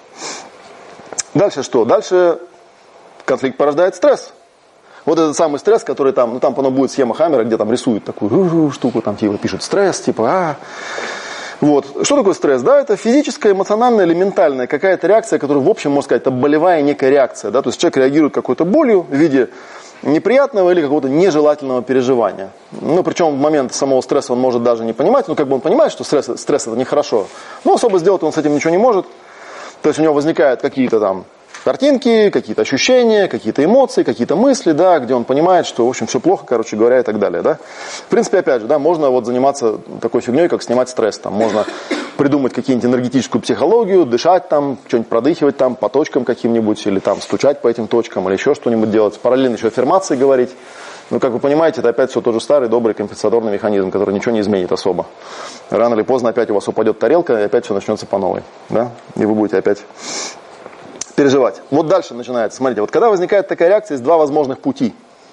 Дальше что? Дальше конфликт порождает стресс. Вот этот самый стресс, который там, ну там, по-моему, будет схема Хаммера, где там рисуют такую штуку, там типа пишут стресс, типа, а. Вот. Что такое стресс? Да, это физическая, эмоциональная или ментальная какая-то реакция, которая, в общем, можно сказать, это болевая некая реакция. Да? То есть человек реагирует какой-то болью в виде неприятного или какого-то нежелательного переживания. Ну, причем в момент самого стресса он может даже не понимать, ну, как бы он понимает, что стресс, стресс это нехорошо, но особо сделать он с этим ничего не может. То есть у него возникают какие-то там картинки, какие-то ощущения, какие-то эмоции, какие-то мысли, да, где он понимает, что, в общем, все плохо, короче говоря, и так далее, да. В принципе, опять же, да, можно вот заниматься такой фигней, как снимать стресс, там, можно придумать какие-нибудь энергетическую психологию, дышать там, что-нибудь продыхивать там по точкам каким-нибудь, или там стучать по этим точкам, или еще что-нибудь делать, параллельно еще аффирмации говорить. Но, как вы понимаете, это опять все тот же старый, добрый компенсаторный механизм, который ничего не изменит особо. Рано или поздно опять у вас упадет тарелка, и опять все начнется по новой, да, и вы будете опять переживать. Вот дальше начинается. Смотрите, вот когда возникает такая реакция, есть два возможных пути.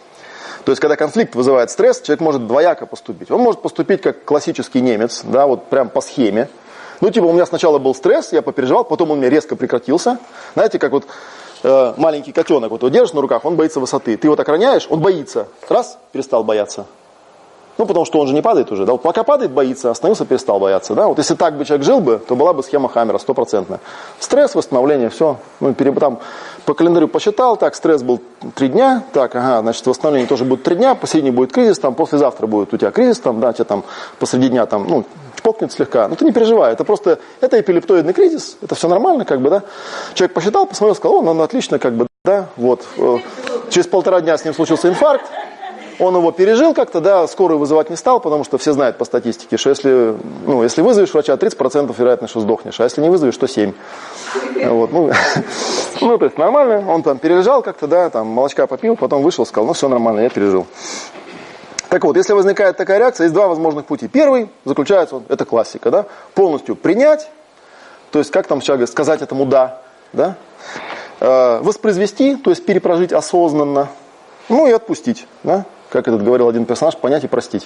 То есть, когда конфликт вызывает стресс, человек может двояко поступить. Он может поступить как классический немец, да, вот прям по схеме. Ну, типа, у меня сначала был стресс, я попереживал, потом он у меня резко прекратился. Знаете, как вот э, маленький котенок, вот его держишь на руках, он боится высоты. Ты его так роняешь, он боится. Раз, перестал бояться. Ну, потому что он же не падает уже. Да? Вот пока падает, боится, остановился, перестал бояться. Да? Вот если так бы человек жил бы, то была бы схема Хаммера стопроцентная. Стресс, восстановление, все. Ну, пере, там, по календарю посчитал, так, стресс был три дня, так, ага, значит, восстановление тоже будет три дня, последний будет кризис, там, послезавтра будет у тебя кризис, там, да, тебя там посреди дня там, ну, чпокнет слегка. Ну, ты не переживай, это просто, это эпилептоидный кризис, это все нормально, как бы, да. Человек посчитал, посмотрел, сказал, о, ну, отлично, как бы, да, вот. Через полтора дня с ним случился инфаркт. Он его пережил как-то, да, скорую вызывать не стал, потому что все знают по статистике, что если, ну, если вызовешь врача, тридцать процентов вероятность, что сдохнешь, а если не вызовешь, то семь процентов. Вот, ну, ну, то есть нормально, он там перележал как-то, да, там молочка попил, потом вышел, сказал, ну все нормально, я пережил. Так вот, если возникает такая реакция, есть два возможных пути. Первый заключается, это классика, да, полностью принять, то есть как там человек говорит, сказать этому да, да, воспроизвести, то есть перепрожить осознанно, ну и отпустить, да. Как этот говорил один персонаж, понять и простить.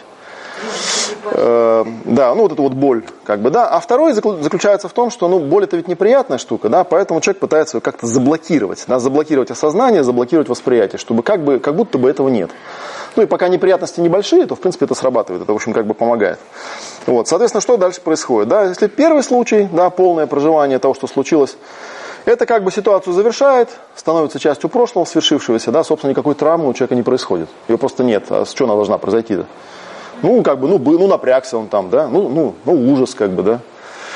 Э, да, ну вот эту вот боль, как бы, да. А второй заключается в том, что, ну, боль это ведь неприятная штука, да, поэтому человек пытается ее как-то заблокировать, да, заблокировать осознание, заблокировать восприятие, чтобы как бы, как будто бы этого нет. Ну и пока неприятности небольшие, то в принципе это срабатывает, это в общем как бы помогает. Вот, соответственно, что дальше происходит, да, если первый случай, да, полное проживание того, что случилось, это как бы ситуацию завершает, становится частью прошлого, свершившегося, да, собственно, никакой травмы у человека не происходит. Ее просто нет. А с чего она должна произойти-то? Ну, как бы, ну, ну, напрягся он там, да, ну, ну, ну, ужас, как бы, да.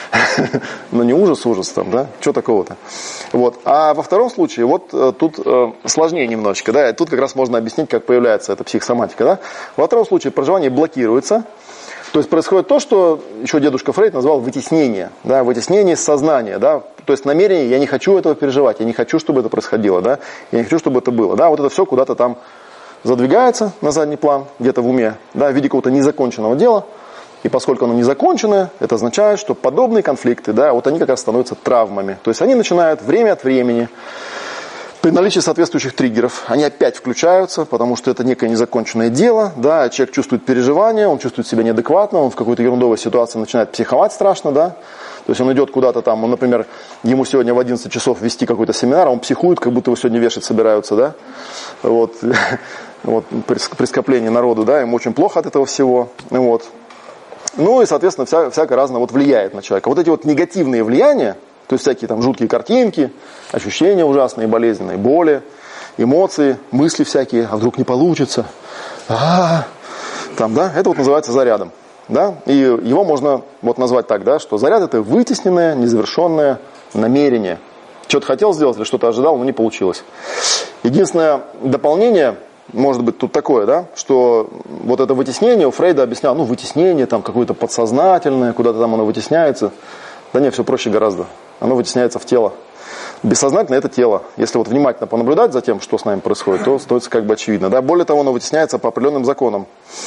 Но не ужас, ужас там, да, что такого-то. Вот. А во втором случае, вот тут э, сложнее немножечко, да, и тут как раз можно объяснить, как появляется эта психосоматика, да. Во втором случае проживание блокируется. То есть происходит то, что еще дедушка Фрейд назвал вытеснение, да, вытеснение из сознания, да, то есть намерение, я не хочу этого переживать, я не хочу, чтобы это происходило, да, я не хочу, чтобы это было, да, вот это все куда-то там задвигается на задний план, где-то в уме, да, в виде какого-то незаконченного дела, и поскольку оно незаконченное, это означает, что подобные конфликты, да, вот они как раз становятся травмами, то есть они начинают время от времени, при наличии соответствующих триггеров, они опять включаются, потому что это некое незаконченное дело, да, человек чувствует переживания, он чувствует себя неадекватно, он в какой-то ерундовой ситуации начинает психовать страшно, да, то есть он идет куда-то там, он, например, ему сегодня в одиннадцать часов вести какой-то семинар, он психует, как будто его сегодня вешать собираются, да, вот, вот при скоплении народу, да, ему очень плохо от этого всего, вот, ну и, соответственно, вся, всякое разное вот влияет на человека. Вот эти вот негативные влияния, то есть всякие там жуткие картинки, ощущения ужасные, болезненные, боли, эмоции, мысли всякие, а вдруг не получится. А-а-а, там, да, это вот называется зарядом. Да? И его можно вот назвать так, да, что заряд это вытесненное, незавершенное намерение. Что-то хотел сделать или что-то ожидал, но не получилось. Единственное дополнение может быть тут такое, да, что вот это вытеснение у Фрейда объяснял, ну вытеснение там какое-то подсознательное, куда-то там оно вытесняется. Да нет, все проще гораздо. Оно вытесняется в тело. Бессознательно это тело. Если вот внимательно понаблюдать за тем, что с нами происходит, то становится как бы очевидно. Да? Более того, оно вытесняется по определенным законам.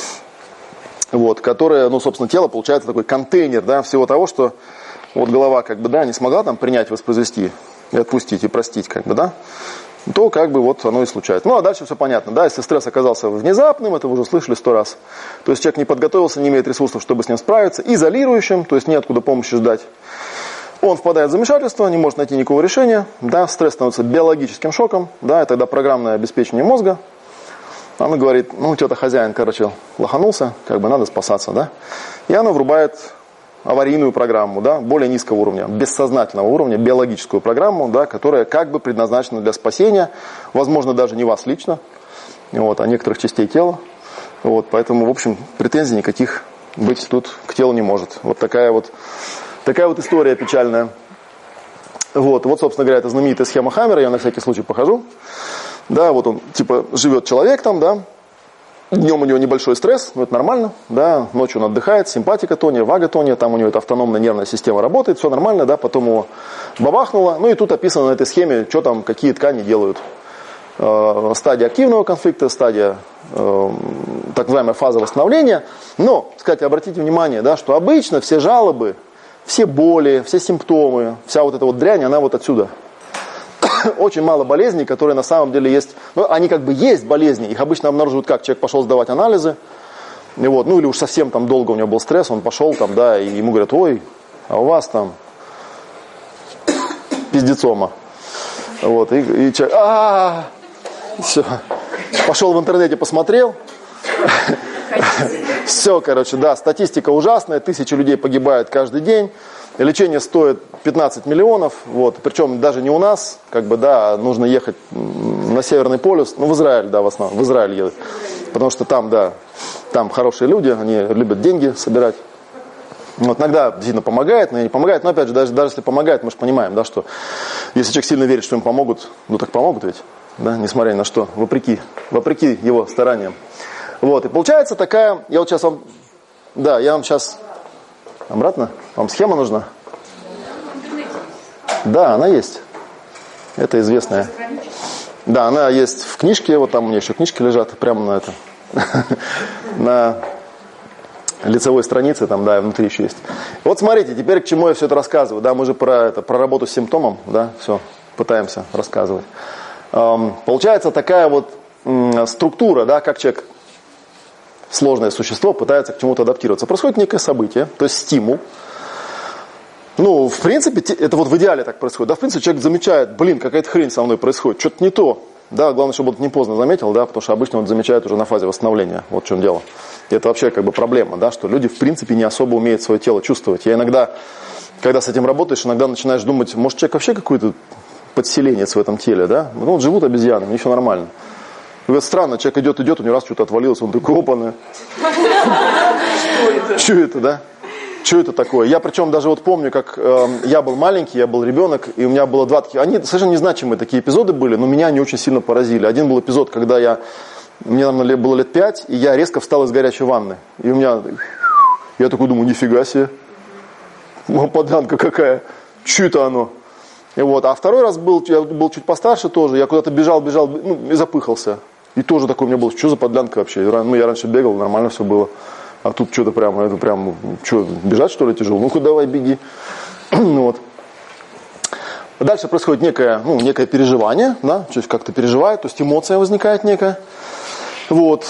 Вот, которые, ну, собственно, тело получается такой контейнер, да, всего того, что вот голова как бы, да, не смогла там принять, воспроизвести, и отпустить, и простить, как бы, да, то как бы вот оно и случается. Ну, а дальше все понятно, да, если стресс оказался внезапным, это вы уже слышали сто раз, то есть человек не подготовился, не имеет ресурсов, чтобы с ним справиться, изолирующим, то есть неоткуда помощи ждать. Он впадает в замешательство, не может найти никакого решения, да, стресс становится биологическим шоком, да, и тогда программное обеспечение мозга, оно говорит, ну, что-то хозяин, короче, лоханулся, как бы надо спасаться, да, и оно врубает аварийную программу, да, более низкого уровня, бессознательного уровня, биологическую программу, да, которая как бы предназначена для спасения, возможно, даже не вас лично, вот, а некоторых частей тела, вот, поэтому, в общем, претензий никаких быть тут к телу не может. Вот такая вот Такая вот история печальная. Вот, вот, собственно говоря, это знаменитая схема Хаммера, я на всякий случай покажу. Да, вот он, типа, живет человек там, да, днем у него небольшой стресс, ну это нормально, да, ночью он отдыхает, симпатикотония, ваготония, там у него эта автономная нервная система работает, все нормально, да, потом его бабахнуло, ну и тут описано на этой схеме, что там, какие ткани делают. Э, стадия активного конфликта, стадия, э, так называемая фаза восстановления. Но, кстати, обратите внимание, да, что обычно все жалобы, все боли, все симптомы, вся вот эта вот дрянь, она вот отсюда. очень мало болезней, которые на самом деле есть. Ну, они как бы есть болезни, их обычно обнаруживают как? Человек пошел сдавать анализы, и вот, ну или уж совсем там долго у него был стресс, он пошел там, да, и ему говорят, ой, а у вас там пиздецома. Вот, и, и человек, а, все, пошел в интернете, посмотрел. Все, короче, да, статистика ужасная, тысячи людей погибают каждый день, лечение стоит пятнадцать миллионов, вот, причем даже не у нас, как бы, да, нужно ехать на Северный полюс, ну, в Израиль, да, в основном, в Израиль едут, потому что там, да, там хорошие люди, они любят деньги собирать. Вот, иногда действительно помогает, но не помогает, но опять же, даже, даже если помогает, мы же понимаем, да, что если человек сильно верит, что им помогут, ну, так помогут ведь, да, несмотря ни на что, вопреки, вопреки его стараниям. Вот, и получается такая, я вот сейчас вам, да, я вам сейчас, обратно, вам схема нужна? Да, она есть, это известная. Да, она есть в книжке, вот там у меня еще книжки лежат, прямо на это, на лицевой странице, там, да, внутри еще есть. Вот смотрите, теперь к чему я все это рассказываю, да, мы же про это, про работу с симптомом, да, все, пытаемся рассказывать. Эм, получается такая вот м, структура, да, как человек, сложное существо, пытается к чему-то адаптироваться. Происходит некое событие, то есть стимул. Ну, в принципе, это вот в идеале так происходит. Да, в принципе, человек замечает, блин, какая-то хрень со мной происходит, что-то не то. Да, главное, чтобы он не поздно заметил, да, потому что обычно он замечает уже на фазе восстановления. Вот в чем дело. И это вообще как бы проблема, да, что люди, в принципе, не особо умеют свое тело чувствовать. Я иногда, когда с этим работаешь, иногда начинаешь думать, может, человек вообще какой-то подселенец в этом теле, да? Ну, вот живут обезьяны, мне все нормально. И вот странно, человек идет, идет, у него раз что-то отвалилось, он такой, опаны. Что это, да? Что это такое? Я причем даже вот помню, как э, я был маленький, я был ребенок, и у меня было два таких, они совершенно незначимые такие эпизоды были, но меня они очень сильно поразили. Один был эпизод, когда я, мне, наверное, было лет пять, и я резко встал из горячей ванны. И у меня, я такой думаю, нифига себе, подлянка какая, что это оно? И вот. А второй раз был, я был чуть постарше тоже, я куда-то бежал, бежал, ну, и запыхался. И тоже такой у меня был, что за подлянка вообще? Ну, я раньше бегал, нормально все было. А тут что-то прямо, это прям, что, бежать что ли тяжело? Ну-ка давай беги. Вот. Дальше происходит некое, ну, некое переживание, да, то есть как-то переживает, то есть эмоция возникает некая. Вот.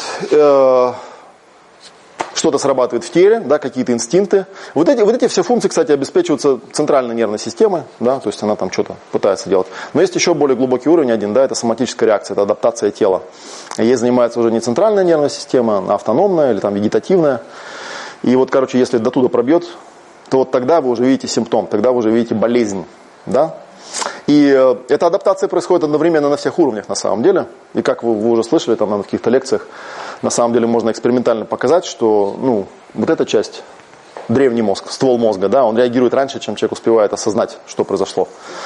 Что-то срабатывает в теле, да, какие-то инстинкты. Вот эти, вот эти все функции, кстати, обеспечиваются центральной нервной системой, да, то есть она там что-то пытается делать. Но есть еще более глубокий уровень один, да, это соматическая реакция, это адаптация тела. Ей занимается уже не центральная нервная система, а автономная или там вегетативная. И вот, короче, если до туда пробьет, то вот тогда вы уже видите симптом, тогда вы уже видите болезнь, да. И э, эта адаптация происходит одновременно на всех уровнях на самом деле. И как вы, вы уже слышали там на каких-то лекциях, на самом деле можно экспериментально показать, что, ну, вот эта часть, древний мозг, ствол мозга, да, он реагирует раньше, чем человек успевает осознать, что произошло.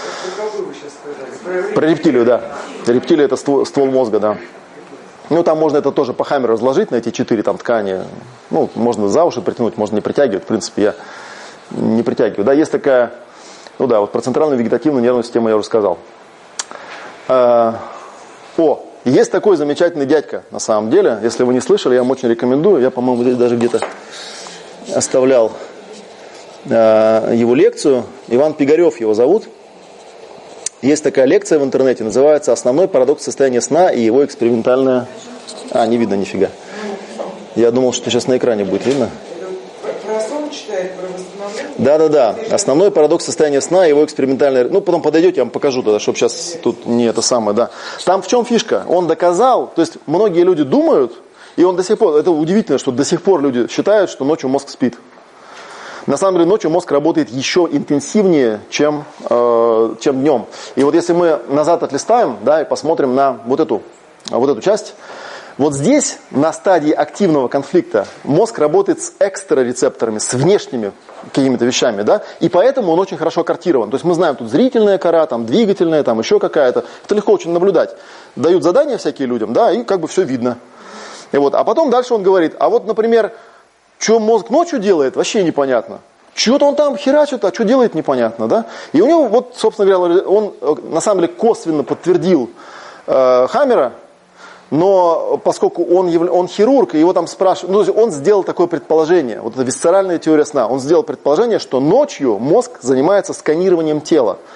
Про рептилию, да. Рептилия — это ствол, ствол мозга, да. Ну, там можно это тоже по Хаммеру разложить на эти четыре там ткани. Ну, можно за уши притянуть, можно не притягивать. В принципе, я не притягиваю. Да, есть такая, ну да, вот про центральную вегетативную нервную систему я уже сказал. А, о, есть такой замечательный дядька, на самом деле. Если вы не слышали, я вам очень рекомендую. Я, по-моему, здесь даже где-то оставлял а, его лекцию. Иван Пигарев его зовут. Есть такая лекция в интернете, называется «Основной парадокс состояния сна и его экспериментальная...» А, не видно нифига. Я думал, что сейчас на экране будет видно. Про сон читает, про восстановление? Да-да-да. «Основной парадокс состояния сна и его экспериментальная...» Ну, потом подойдете, я вам покажу тогда, чтобы сейчас тут не это самое, да. Там в чем фишка? Он доказал, то есть многие люди думают, и он до сих пор, это удивительно, что до сих пор люди считают, что ночью мозг спит. На самом деле ночью мозг работает еще интенсивнее, чем, э, чем днем. И вот если мы назад отлистаем, да, и посмотрим на вот эту, вот эту часть, вот здесь, на стадии активного конфликта, мозг работает с экстрарецепторами, с внешними какими-то вещами, да, и поэтому он очень хорошо картирован. То есть мы знаем, тут зрительная кора, там двигательная, там еще какая-то. Это легко очень наблюдать. Дают задания всякие людям, да, и как бы все видно. И вот, а потом дальше он говорит, а вот, например, что мозг ночью делает, вообще непонятно. Чего-то он там херачит, а что делает, непонятно, да? И у него, вот, собственно говоря, он на самом деле косвенно подтвердил э, Хаммера, но поскольку он, яв... он хирург, и его там спрашивают, ну, он сделал такое предположение, вот это висцеральная теория сна, он сделал предположение, что ночью мозг занимается сканированием тела.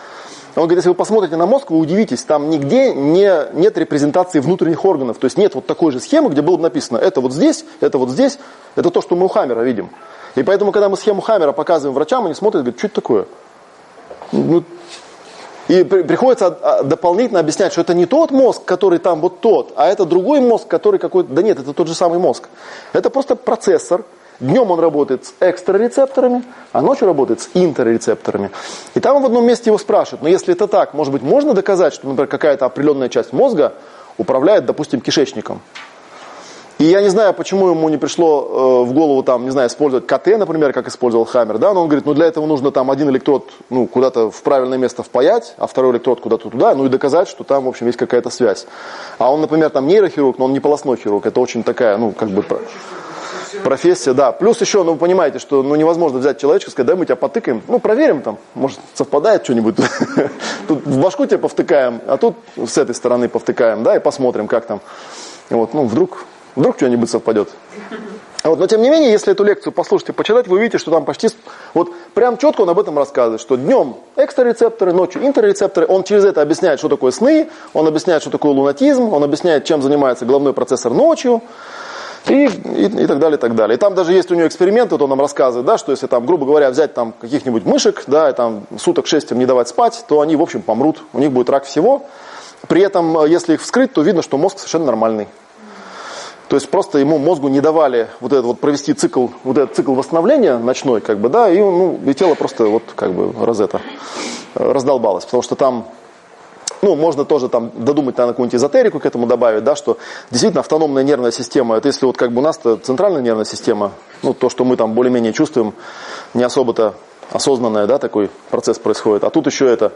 Он говорит, если вы посмотрите на мозг, вы удивитесь, там нигде не, нет репрезентации внутренних органов. То есть нет вот такой же схемы, где было бы написано, это вот здесь, это вот здесь, это то, что мы у Хаммера видим. И поэтому, когда мы схему Хаммера показываем врачам, они смотрят и говорят, что это такое? Ну, и при, приходится дополнительно объяснять, что это не тот мозг, который там вот тот, а это другой мозг, который какой-то... Да нет, это тот же самый мозг. Это просто процессор. Днем он работает с экстрарецепторами, а ночью работает с интеррецепторами. И там в одном месте его спрашивают, но если это так, может быть, можно доказать, что, например, какая-то определенная часть мозга управляет, допустим, кишечником? И я не знаю, почему ему не пришло э, в голову, там, не знаю, использовать КТ, например, как использовал Хаммер, да, но он говорит, ну для этого нужно там один электрод, ну, куда-то в правильное место впаять, а второй электрод куда-то туда, ну и доказать, что там, в общем, есть какая-то связь. А он, например, там нейрохирург, но он не полостной хирург, это очень такая, ну, как бы... Профессия, да. Плюс еще, ну, вы понимаете, что ну, невозможно взять человечка и сказать, да, мы тебя потыкаем. Ну, проверим там, может, совпадает что-нибудь. Тут в башку тебя повтыкаем, а тут с этой стороны повтыкаем, да, и посмотрим, как там. Вот, ну, вдруг, вдруг что-нибудь совпадет. Вот, но, тем не менее, если эту лекцию послушать и почитать, вы увидите, что там почти, вот, прям четко он об этом рассказывает, что днем экстрарецепторы, ночью интеррецепторы, он через это объясняет, что такое сны, он объясняет, что такое лунатизм, он объясняет, чем занимается головной процессор ночью. И, и, и так далее, и так далее. И там даже есть у него эксперименты, вот он нам рассказывает, да, что если там, грубо говоря, взять там каких-нибудь мышек, да, и там суток шесть им не давать спать, то они, в общем, помрут. У них будет рак всего. При этом, если их вскрыть, то видно, что мозг совершенно нормальный. То есть просто ему мозгу не давали вот этот вот провести цикл, вот этот цикл восстановления ночной, как бы, да, и, ну, и тело просто вот как бы раз это, раздолбалось, потому что там. Ну, можно тоже там додумать, наверное, какую-нибудь эзотерику к этому добавить, да, что действительно автономная нервная система, это если вот как бы у нас-то центральная нервная система, ну, то, что мы там более-менее чувствуем, не особо-то осознанная, да, такой процесс происходит. А тут еще это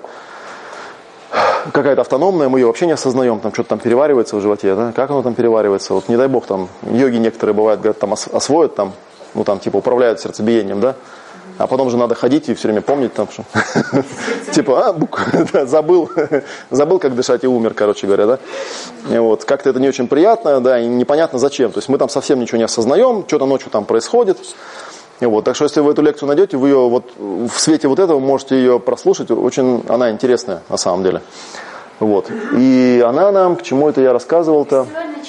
какая-то автономная, мы ее вообще не осознаем, там что-то там переваривается в животе, да, как оно там переваривается, вот не дай бог там, йоги некоторые бывают, говорят, там освоят там, ну, там типа управляют сердцебиением, да. А потом же надо ходить и все время помнить там, что типа, а, забыл, забыл, как дышать и умер, короче говоря, да. И вот, как-то это не очень приятно, да, и непонятно зачем. То есть мы там совсем ничего не осознаем, что-то ночью там происходит. И вот, так что если вы эту лекцию найдете, вы ее вот в свете вот этого можете ее прослушать, очень она интересная на самом деле. Вот. И она нам, к чему это я рассказывал-то?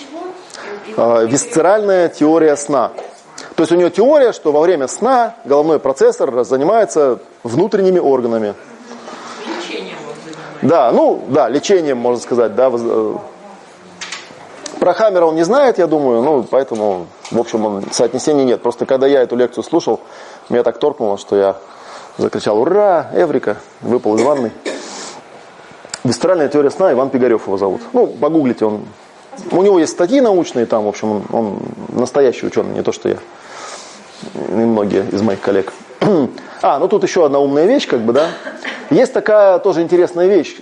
Висцеральная теория сна. То есть у нее теория, что во время сна головной процессор занимается внутренними органами. Лечением он занимается. Да, ну, да, лечением, можно сказать, да. Про Хаммера он не знает, я думаю, ну, поэтому, в общем, он, соотнесения нет. Просто когда я эту лекцию слушал, меня так торкнуло, что я закричал: «Ура! Эврика!» Выпал из ванной. Висцеральная теория сна, Иван Пигарев его зовут. Ну, погуглите, он... У него есть статьи научные, там, в общем, он, он настоящий ученый, не то, что я. И многие из моих коллег. А, ну тут еще одна умная вещь, как бы, да. Есть такая тоже интересная вещь.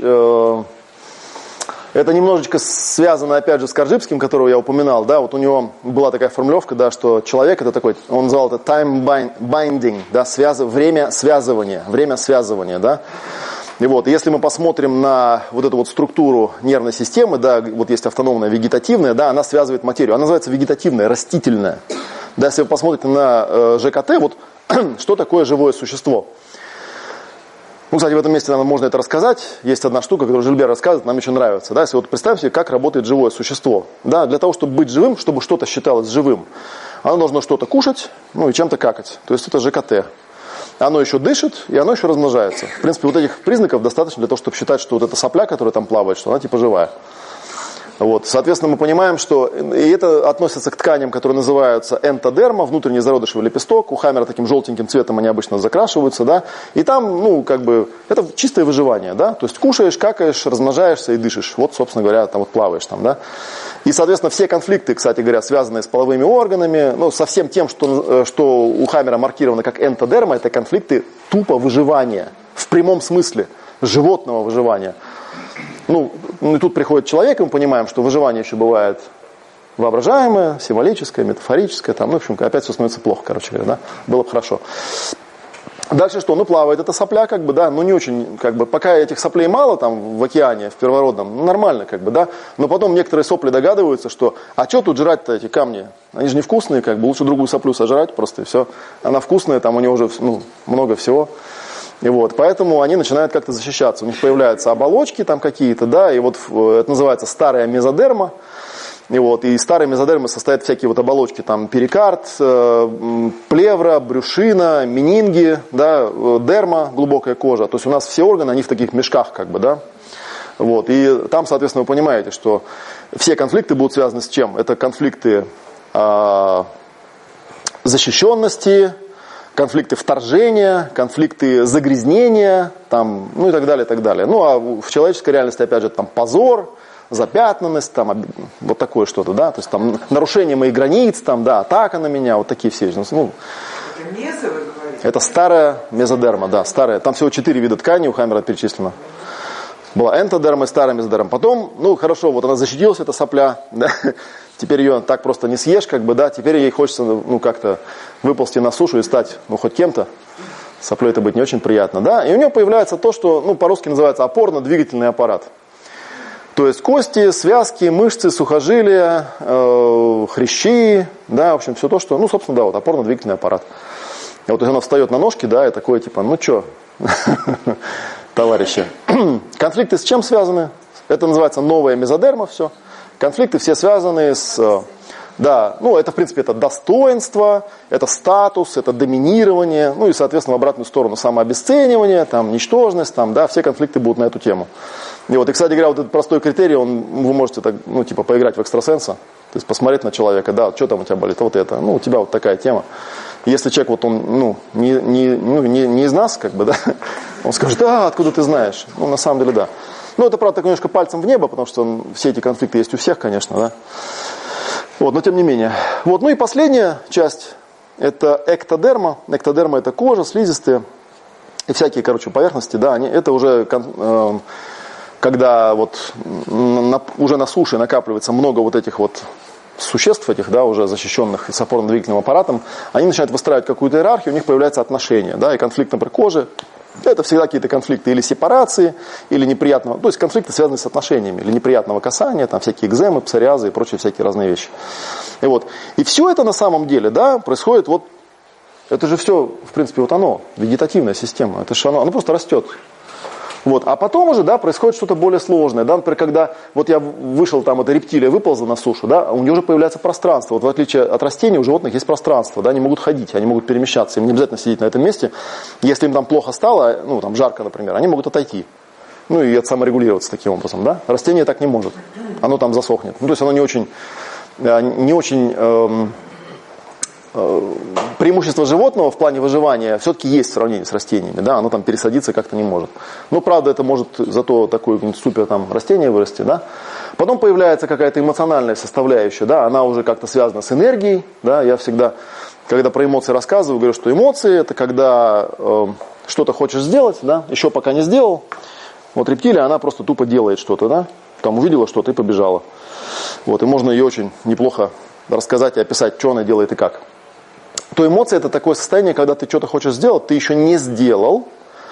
Это немножечко связано, опять же, с Коржибским, которого я упоминал, да. Вот у него была такая формулировка, да, что человек это такой, он называл это time binding, да, связ... время связывания, время связывания, да. И вот, если мы посмотрим на вот эту вот структуру нервной системы, да, вот есть автономная, вегетативная, да, она связывает материю. Она называется вегетативная, растительная. Да, если вы посмотрите на э, ЖКТ, вот что такое живое существо. Ну, кстати, в этом месте нам можно это рассказать. Есть одна штука, которую Жильбер рассказывает, нам очень нравится. Да, если вот представьте, как работает живое существо. Да, для того, чтобы быть живым, чтобы что-то считалось живым, оно должно что-то кушать, ну и чем-то какать. То есть это ЖКТ. Оно еще дышит, и оно еще размножается. В принципе, вот этих признаков достаточно для того, чтобы считать, что вот эта сопля, которая там плавает, что она типа живая. Вот. Соответственно, мы понимаем, что и это относится к тканям, которые называются энтодерма, внутренний зародышевый лепесток. У Хаммера таким желтеньким цветом они обычно закрашиваются, да. И там, ну, как бы, это чистое выживание, да. То есть кушаешь, какаешь, размножаешься и дышишь. Вот, собственно говоря, там вот плаваешь там, да. И, соответственно, все конфликты, кстати говоря, связанные с половыми органами, ну, со всем тем, что, что у Хаммера маркировано как энтодерма, это конфликты тупо выживания. В прямом смысле. Животного выживания. Ну, и тут приходит человек, и мы понимаем, что выживание еще бывает воображаемое, символическое, метафорическое. Там, ну, в общем, опять все становится плохо, короче говоря, да. Было бы хорошо. Дальше что? Ну, плавает эта сопля, как бы, да, ну, не очень, как бы, пока этих соплей мало там в океане, в первородном, ну, нормально, как бы, да, но потом некоторые сопли догадываются, что, а что тут жрать-то эти камни? Они же невкусные, как бы, лучше другую соплю сожрать просто, и все. Она вкусная, там у нее уже, ну, много всего. И вот, поэтому они начинают как-то защищаться. У них появляются оболочки там какие-то, да, и вот это называется старая мезодерма. И, вот, и старые мезодермы состоят всякие вот оболочки, там перикард, э, плевра, брюшина, менинги, да, дерма, глубокая кожа. То есть у нас все органы, они в таких мешках как бы, да. Вот, и там, соответственно, вы понимаете, что все конфликты будут связаны с чем? Это конфликты э, защищенности, конфликты вторжения, конфликты загрязнения, там, ну и так далее, и так далее. Ну а в человеческой реальности, опять же, там позор, запятнанность, там, вот такое что-то, да, то есть там нарушение моих границ, там, да, атака на меня, вот такие все. Ну, это мезо, вы говорите? Это старая мезодерма, да, старая. Там всего четыре вида ткани у Хаммера перечислено. Была энтодерма и старая мезодерма. Потом, ну хорошо, вот она защитилась, эта сопля, да, теперь ее так просто не съешь, как бы, да, теперь ей хочется, ну, как-то выползти на сушу и стать, ну, хоть кем-то. Соплей это быть не очень приятно, да, и у нее появляется то, что, ну, по-русски называется опорно-двигательный аппарат. То есть кости, связки, мышцы, сухожилия, э, хрящи, да, в общем, все то, что, ну, собственно, да, вот опорно-двигательный аппарат. И вот она встает на ножки, да, и такое, типа, ну, что, товарищи. Конфликты с чем связаны? Это называется новая мезодерма, все. Конфликты все связаны с, да, ну, это, в принципе, это достоинство, это статус, это доминирование, ну, и, соответственно, в обратную сторону самообесценивание, там, ничтожность, там, да, все конфликты будут на эту тему. И вот, и, кстати говоря, вот этот простой критерий, он, вы можете так, ну, типа, поиграть в экстрасенса, то есть посмотреть на человека, да, что там у тебя болит, вот это, ну, у тебя вот такая тема. Если человек, вот он, ну, не, не, ну, не, не из нас, как бы, да, он скажет, да, откуда ты знаешь? Ну, на самом деле, да. Ну, это, правда, так немножко пальцем в небо, потому что он, все эти конфликты есть у всех, конечно, да. Вот, но тем не менее. Вот, ну и последняя часть, это эктодерма. Эктодерма — это кожа, слизистые и всякие, короче, поверхности, да, они, это уже, э, когда вот на, уже на суше накапливается много вот этих вот существ этих, да, уже защищенных с опорно-двигательным аппаратом, они начинают выстраивать какую-то иерархию, у них появляются отношения, да, и конфликт, например, кожи. Это всегда какие-то конфликты или сепарации, или неприятного, то есть конфликты, связанные с отношениями, или неприятного касания, там всякие экземы, псориазы и прочие всякие разные вещи. И вот, и все это на самом деле, да, происходит вот, это же все, в принципе, вот оно, вегетативная система, это же оно, оно просто растет. Вот. А потом уже, да, происходит что-то более сложное. Да? Например, когда вот я вышел, там эта рептилия выползла на сушу, да, у нее уже появляется пространство. Вот в отличие от растений, у животных есть пространство, да, они могут ходить, они могут перемещаться, им не обязательно сидеть на этом месте. Если им там плохо стало, ну, там жарко, например, они могут отойти. Ну, и это саморегулироваться таким образом, да. Растение так не может. Оно там засохнет. Ну, то есть оно не очень, не очень... Эм, преимущество животного в плане выживания все-таки есть в сравнении с растениями, да, оно там пересадиться как-то не может. Но правда это может зато такое супер там растение вырасти, да. Потом появляется какая-то эмоциональная составляющая, да, она уже как-то связана с энергией, да. Я всегда, когда про эмоции рассказываю, говорю, что эмоции это когда э, что-то хочешь сделать, да, еще пока не сделал. Вот рептилия, она просто тупо делает что-то, да, там увидела что-то и побежала. Вот, и можно ее очень неплохо рассказать и описать, что она делает и как. То эмоция — это такое состояние, когда ты что-то хочешь сделать, ты еще не сделал,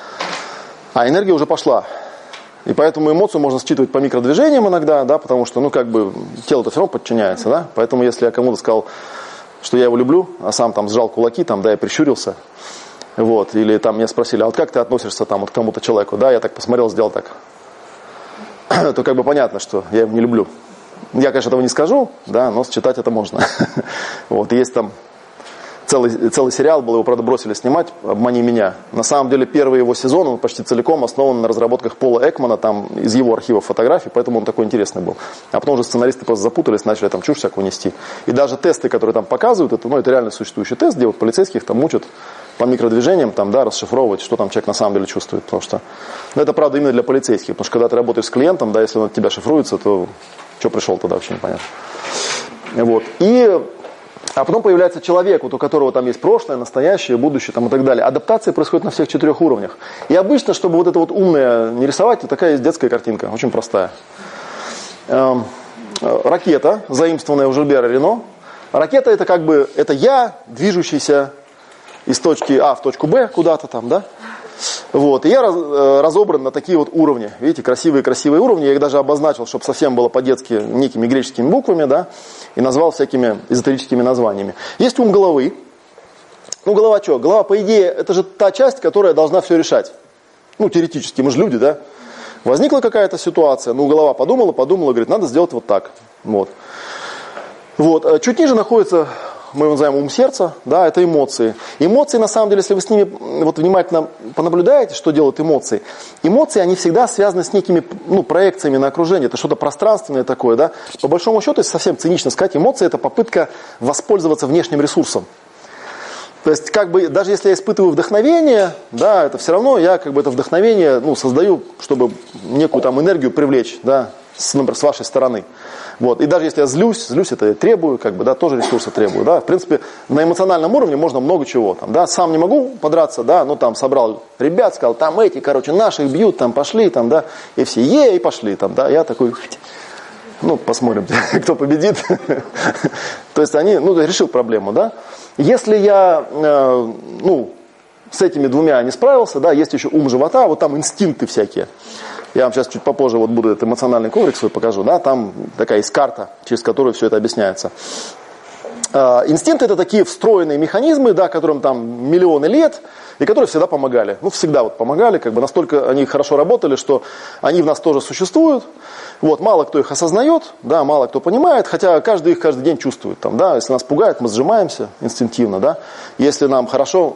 а энергия уже пошла. И поэтому эмоцию можно считывать по микродвижениям иногда, да, потому что, ну, как бы, тело-то все равно подчиняется, да. Поэтому, если я кому-то сказал, что я его люблю, а сам там сжал кулаки, там, да, я прищурился, вот, или там меня спросили, а вот как ты относишься там вот к кому-то человеку, да, я так посмотрел, сделал так, то как бы понятно, что я его не люблю. Я, конечно, этого не скажу, да, но считать это можно. Вот, есть там целый, целый сериал был, его, правда, бросили снимать, «Обмани меня». На самом деле, первый его сезон, он почти целиком основан на разработках Пола Экмана, там, из его архива фотографий, поэтому он такой интересный был. А потом уже сценаристы просто запутались, начали там чушь всякую нести. И даже тесты, которые там показывают, это, ну, это реально существующий тест, где вот полицейских там мучат по микродвижениям, там, да, расшифровывать, что там человек на самом деле чувствует. Потому что, ну, это, правда, именно для полицейских, потому что, когда ты работаешь с клиентом, да, если он от тебя шифруется, то что пришел тогда, вообще непонятно. Вот. И, а потом появляется человек, вот у которого там есть прошлое, настоящее, будущее там, и так далее. Адаптация происходит на всех четырех уровнях. И обычно, чтобы вот это вот умное не рисовать, вот такая есть детская картинка, очень простая. Эм, ракета, заимствованная у Жильбера Рено. Ракета — это как бы, это я, движущийся из точки А в точку Б куда-то там, да? Вот. И я раз, э, разобран на такие вот уровни. Видите, красивые-красивые уровни. Я их даже обозначил, чтобы совсем было по-детски некими греческими буквами, да, и назвал всякими эзотерическими названиями. Есть ум головы. Ну, голова что? Голова, по идее, это же та часть, которая должна все решать. Ну, теоретически, мы же люди, да? Возникла какая-то ситуация, ну, голова подумала, подумала, говорит, надо сделать вот так. Вот. Вот. Чуть ниже находится, мы его называем ум сердца, да, это эмоции. Эмоции, на самом деле, если вы с ними вот, внимательно понаблюдаете, что делают эмоции, эмоции, они всегда связаны с некими, ну, проекциями на окружение, это что-то пространственное такое, да. По большому счету, если совсем цинично сказать, эмоции – это попытка воспользоваться внешним ресурсом. То есть, как бы, даже если я испытываю вдохновение, да, это все равно я, как бы, это вдохновение, ну, создаю, чтобы некую там энергию привлечь, да, с, например, с вашей стороны. Вот. И даже если я злюсь, злюсь, это я требую, как бы, да, тоже ресурсы требую, да. В принципе, на эмоциональном уровне можно много чего, там, да, сам не могу подраться, да, ну, там, собрал ребят, сказал, там, эти, короче, наших бьют, там, пошли, там, да, и все, е, и пошли, там, да, я такой, ну, посмотрим, кто победит. То есть, они, ну, решил проблему, да. Если я, э, ну, с этими двумя не справился, да, есть еще ум живота, вот там инстинкты всякие. Я вам сейчас чуть попозже вот буду этот эмоциональный коврик свой покажу, да, там такая есть карта, через которую все это объясняется. Э, инстинкты это такие встроенные механизмы, да, которым там миллионы лет, и которые всегда помогали. Ну, всегда вот помогали, как бы настолько они хорошо работали, что они в нас тоже существуют. Вот, мало кто их осознает, да, мало кто понимает, хотя каждый их каждый день чувствует. Там, да, если нас пугает, мы сжимаемся инстинктивно. Да. Если нам хорошо,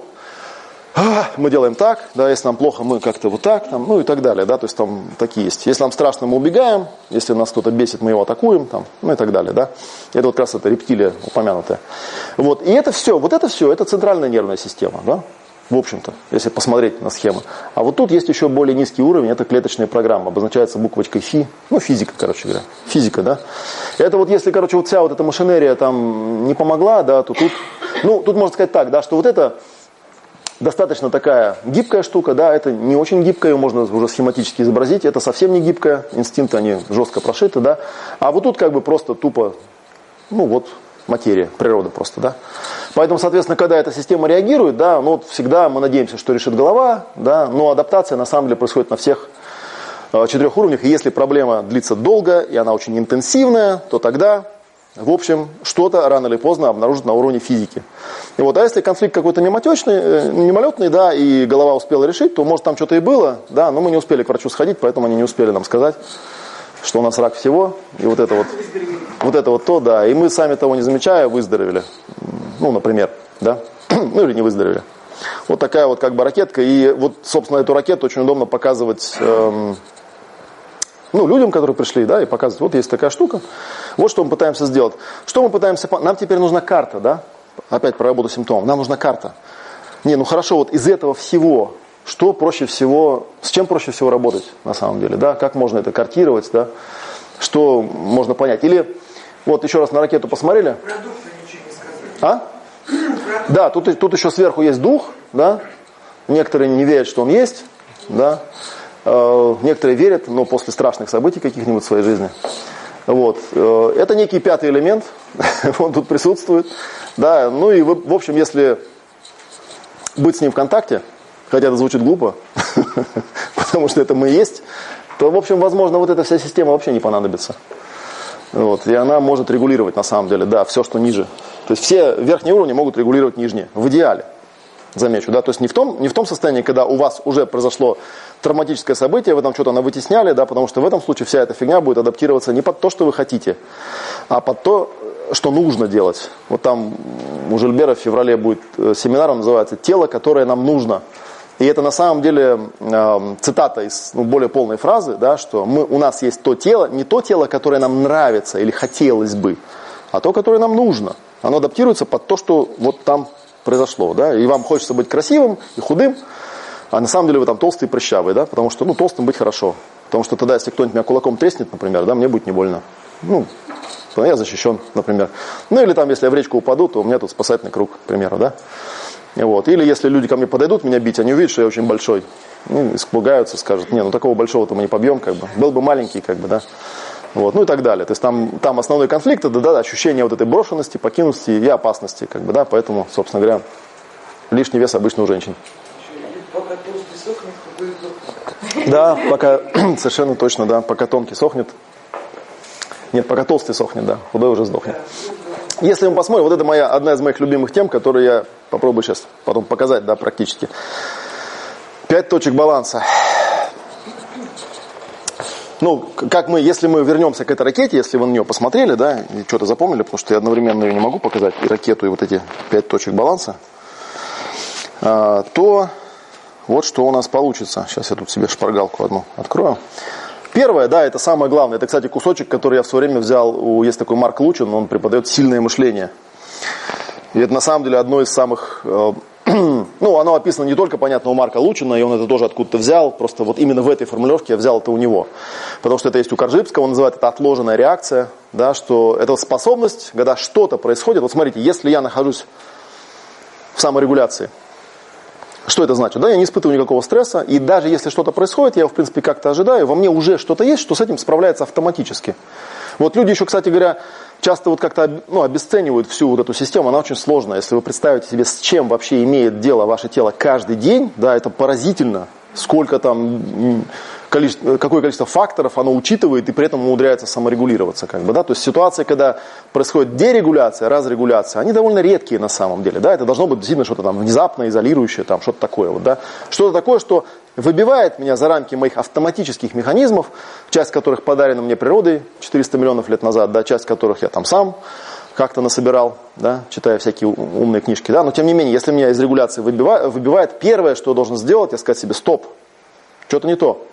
мы делаем так, да, если нам плохо, мы как-то вот так, там, ну и так далее. Да, то есть там такие есть. Если нам страшно, мы убегаем, если нас кто-то бесит, мы его атакуем, там, ну и так далее. Да. Это вот как раз эта рептилия упомянутая. Вот, и это все, вот это все, это центральная нервная система. Да. В общем-то, если посмотреть на схему. А вот тут есть еще более низкий уровень, это клеточная программа, обозначается буквочкой фи, ну физика, короче говоря, физика, да. Это вот если, короче, вот вся вот эта машинерия там не помогла, да, то тут, ну, тут можно сказать так, да, что вот это достаточно такая гибкая штука, да, это не очень гибкая, ее можно уже схематически изобразить, это совсем не гибкая, инстинкты, они жестко прошиты, да, а вот тут как бы просто тупо, ну вот, материя, природа просто, да. Поэтому, соответственно, когда эта система реагирует, да, ну, вот всегда мы надеемся, что решит голова, да, но адаптация на самом деле происходит на всех э, четырех уровнях. И если проблема длится долго, и она очень интенсивная, то тогда, в общем, что-то рано или поздно обнаружит на уровне физики. И вот, а если конфликт какой-то мимолетный, э, мимолетный, да, и голова успела решить, то, может, там что-то и было, да, но мы не успели к врачу сходить, поэтому они не успели нам сказать, что у нас рак всего, и вот это вот, вот это вот то, да, и мы сами того не замечая выздоровели, ну, например, да, ну или не выздоровели. Вот такая вот как бы ракетка, и вот, собственно, эту ракету очень удобно показывать, эм, ну, людям, которые пришли, да, и показывать, вот есть такая штука, вот что мы пытаемся сделать. Что мы пытаемся, нам теперь нужна карта, да, опять про работу симптомов, нам нужна карта. Не, ну хорошо, вот из этого всего, что проще всего, с чем проще всего работать на самом деле, да, как можно это картировать, да, что можно понять. Или, вот еще раз на ракету посмотрели. Про дух вы ничего не сказали. А? Да, тут, тут еще сверху есть дух, да, некоторые не верят, что он есть, да, э, некоторые верят, но после страшных событий каких-нибудь в своей жизни. Вот. Э, это некий пятый элемент, он тут присутствует, да, ну и в, в общем, если быть с ним в контакте, хотя это звучит глупо, потому что это мы и есть, то, в общем, возможно, вот эта вся система вообще не понадобится. Вот. И она может регулировать, на самом деле, да, все, что ниже. То есть все верхние уровни могут регулировать нижние, в идеале, замечу, да, то есть не в том, не в том состоянии, когда у вас уже произошло травматическое событие, вы там что-то вытесняли, да, потому что в этом случае вся эта фигня будет адаптироваться не под то, что вы хотите, а под то, что нужно делать. Вот там у Жильбера в феврале будет семинар, он называется «Тело, которое нам нужно». И это на самом деле э, цитата из ну, более полной фразы, да, что мы, у нас есть то тело, не то тело, которое нам нравится или хотелось бы, а то, которое нам нужно. Оно адаптируется под то, что вот там произошло. Да, и вам хочется быть красивым и худым, а на самом деле вы там толстый и прыщавый, да, потому что ну, толстым быть хорошо. Потому что тогда, если кто-нибудь меня кулаком треснет, например, да, мне будет не больно. Ну, я защищен, например. Ну или там, если я в речку упаду, то у меня тут спасательный круг, к примеру, да. Вот. Или если люди ко мне подойдут, меня бить, они увидят, что я очень большой, ну, испугаются, скажут, не, ну такого большого-то мы не побьем, как бы. Был бы маленький, как бы, да. Вот. Ну и так далее. То есть там, там основной конфликт, это да, да, ощущение вот этой брошенности, покинутости и опасности, как бы, да, поэтому, собственно говоря, лишний вес обычно у женщин. Пока толстый сохнет, худой сдохнет. Да, пока, совершенно точно, да, пока тонкий сохнет. Нет, пока толстый сохнет, да, худой уже сдохнет. Если мы посмотрим, вот это моя, одна из моих любимых тем, которую я попробую сейчас потом показать, да, практически. Пять точек баланса. Ну, как мы, если мы вернемся к этой ракете, если вы на нее посмотрели, да, и что-то запомнили, потому что я одновременно ее не могу показать, и ракету, и вот эти пять точек баланса, то вот что у нас получится. Сейчас я тут себе шпаргалку одну открою. Первое, да, это самое главное. Это, кстати, кусочек, который я в свое время взял. У, есть такой Марк Лучин, он преподает сильное мышление. И это на самом деле одно из самых... Э, ну, оно описано не только, понятно, у Марка Лучина, и он это тоже откуда-то взял. Просто вот именно в этой формулировке я взял это у него. Потому что это есть у Коржибского, он называет это отложенная реакция. Да, что это способность, когда что-то происходит. Вот смотрите, если я нахожусь в саморегуляции, что это значит? Да, я не испытываю никакого стресса, и даже если что-то происходит, я его, в принципе, как-то ожидаю, во мне уже что-то есть, что с этим справляется автоматически. Вот люди еще, кстати говоря, часто вот как-то ну, обесценивают всю вот эту систему, она очень сложная. Если вы представите себе, с чем вообще имеет дело ваше тело каждый день, да, это поразительно, сколько там, количество, какое количество факторов оно учитывает и при этом умудряется саморегулироваться. Как бы, да? То есть ситуация, когда происходит дерегуляция, разрегуляция, они довольно редкие на самом деле. Да? Это должно быть действительно что-то там внезапное, изолирующее, там, что-то такое. Вот, да? Что-то такое, что выбивает меня за рамки моих автоматических механизмов, часть которых подарена мне природой четыреста миллионов лет назад, да? Часть которых я там сам как-то насобирал, да? Читая всякие умные книжки. Да? Но тем не менее, если меня из регуляции выбивает, выбивает, первое, что я должен сделать, я сказать себе: стоп, что-то не то.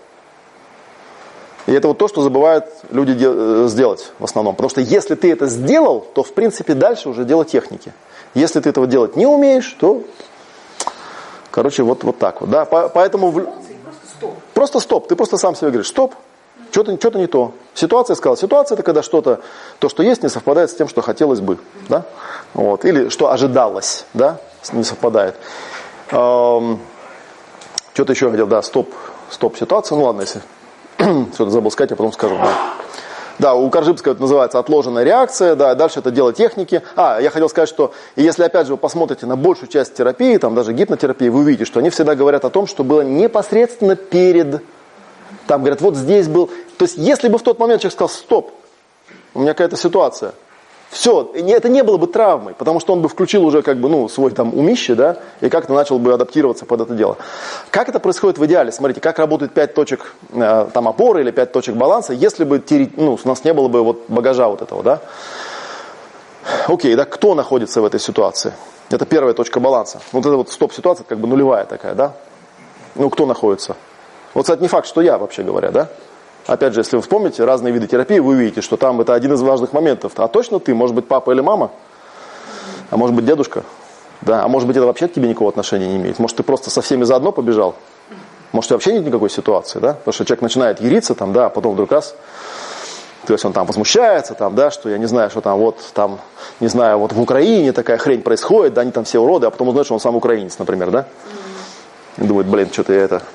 И это вот то, что забывают люди де- сделать в основном. Потому что если ты это сделал, то в принципе дальше уже дело техники. Если ты этого делать не умеешь, то, короче, вот, вот так вот. Да? По- поэтому в... Просто стоп. Просто стоп. Ты просто сам себе говоришь: стоп, что-то, что-то не то. Ситуация сказала. Ситуация — это когда что-то, то, что есть, не совпадает с тем, что хотелось бы. Да? Вот. Или что ожидалось, да? Не совпадает. Эм... Что-то еще хотел, да, стоп, стоп ситуация. Ну ладно, если... Что-то забыл сказать, я потом скажу. Да, да, у Коржибского это называется отложенная реакция, да, дальше это дело техники. А, я хотел сказать, что если опять же вы посмотрите на большую часть терапии, там даже гипнотерапии, вы увидите, что они всегда говорят о том, что было непосредственно перед, там говорят, вот здесь был. То есть, если бы в тот момент человек сказал: стоп, у меня какая-то ситуация, все, это не было бы травмой, потому что он бы включил уже как бы, ну, свой там умище, да, и как-то начал бы адаптироваться под это дело. Как это происходит в идеале? Смотрите, как работает пять точек э, там опоры или пять точек баланса, если бы ну, у нас не было бы вот багажа вот этого, да. Окей, да, кто находится в этой ситуации? Это первая точка баланса. Вот эта вот стоп-ситуация как бы нулевая такая, да. Ну, кто находится? Вот, кстати, не факт, что я, вообще говоря, да. Опять же, если вы вспомните разные виды терапии, вы увидите, что там это один из важных моментов. А точно ты? Может быть, папа или мама? А может быть, дедушка? Да. А может быть, это вообще к тебе никакого отношения не имеет? Может, ты просто со всеми заодно побежал? Может, вообще нет никакой ситуации, да? Потому что человек начинает яриться, там, да, а потом вдруг раз, то есть он там возмущается, там, да, что я не знаю, что там, вот, там, не знаю, вот в Украине такая хрень происходит, да, они там все уроды, а потом узнает, что он сам украинец, например, да? И думает: блин, что-то я это...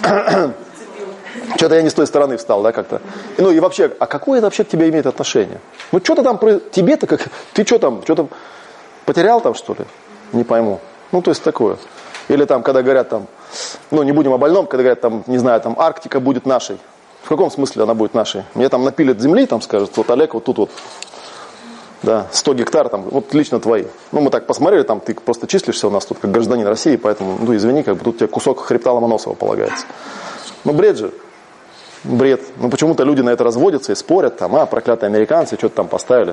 Что-то я не с той стороны встал, да, как-то. Ну и вообще, а какое это вообще к тебе имеет отношение? Ну что-то там, тебе-то как, ты что там, что-то потерял там, что ли? Не пойму. Ну то есть такое. Или там, когда говорят там, ну не будем о больном, когда говорят там, не знаю, там Арктика будет нашей. В каком смысле она будет нашей? Мне там напилят земли, там скажут: вот Олег, вот тут вот, да, сто гектар там, вот лично твои. Ну мы так посмотрели, там ты просто числишься у нас тут как гражданин России, поэтому, ну извини, как бы тут тебе кусок хребта Ломоносова полагается. Ну бред же. Бред. Ну почему-то люди на это разводятся и спорят, там, а, проклятые американцы, что-то там поставили.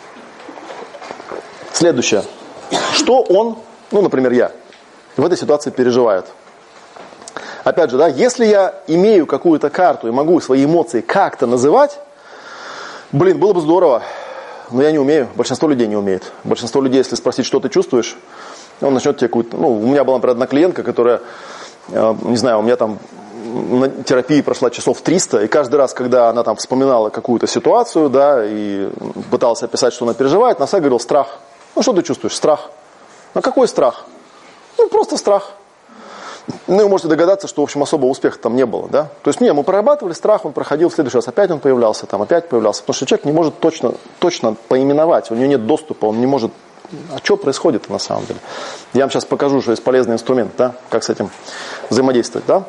Следующее. Что он, ну, например, я, в этой ситуации переживает? Опять же, да, если я имею какую-то карту и могу свои эмоции как-то называть, блин, было бы здорово, но я не умею. Большинство людей не умеет. Большинство людей, если спросить, что ты чувствуешь, он начнет тебе какую-то... Ну, у меня была, например, одна клиентка, которая, не знаю, у меня там на терапии прошла часов триста, и каждый раз, когда она там вспоминала какую-то ситуацию, да, и пыталась описать, что она переживает, она всегда говорила: страх. Ну, что ты чувствуешь? Страх. А какой страх? Ну, просто страх. Ну, вы можете догадаться, что, в общем, особого успеха там не было, да. То есть, не, мы прорабатывали страх, он проходил, в следующий раз опять он появлялся, там опять появлялся, потому что человек не может точно, точно поименовать, у него нет доступа, он не может... А что происходит на самом деле? Я вам сейчас покажу, что есть полезный инструмент, да, как с этим взаимодействовать, да.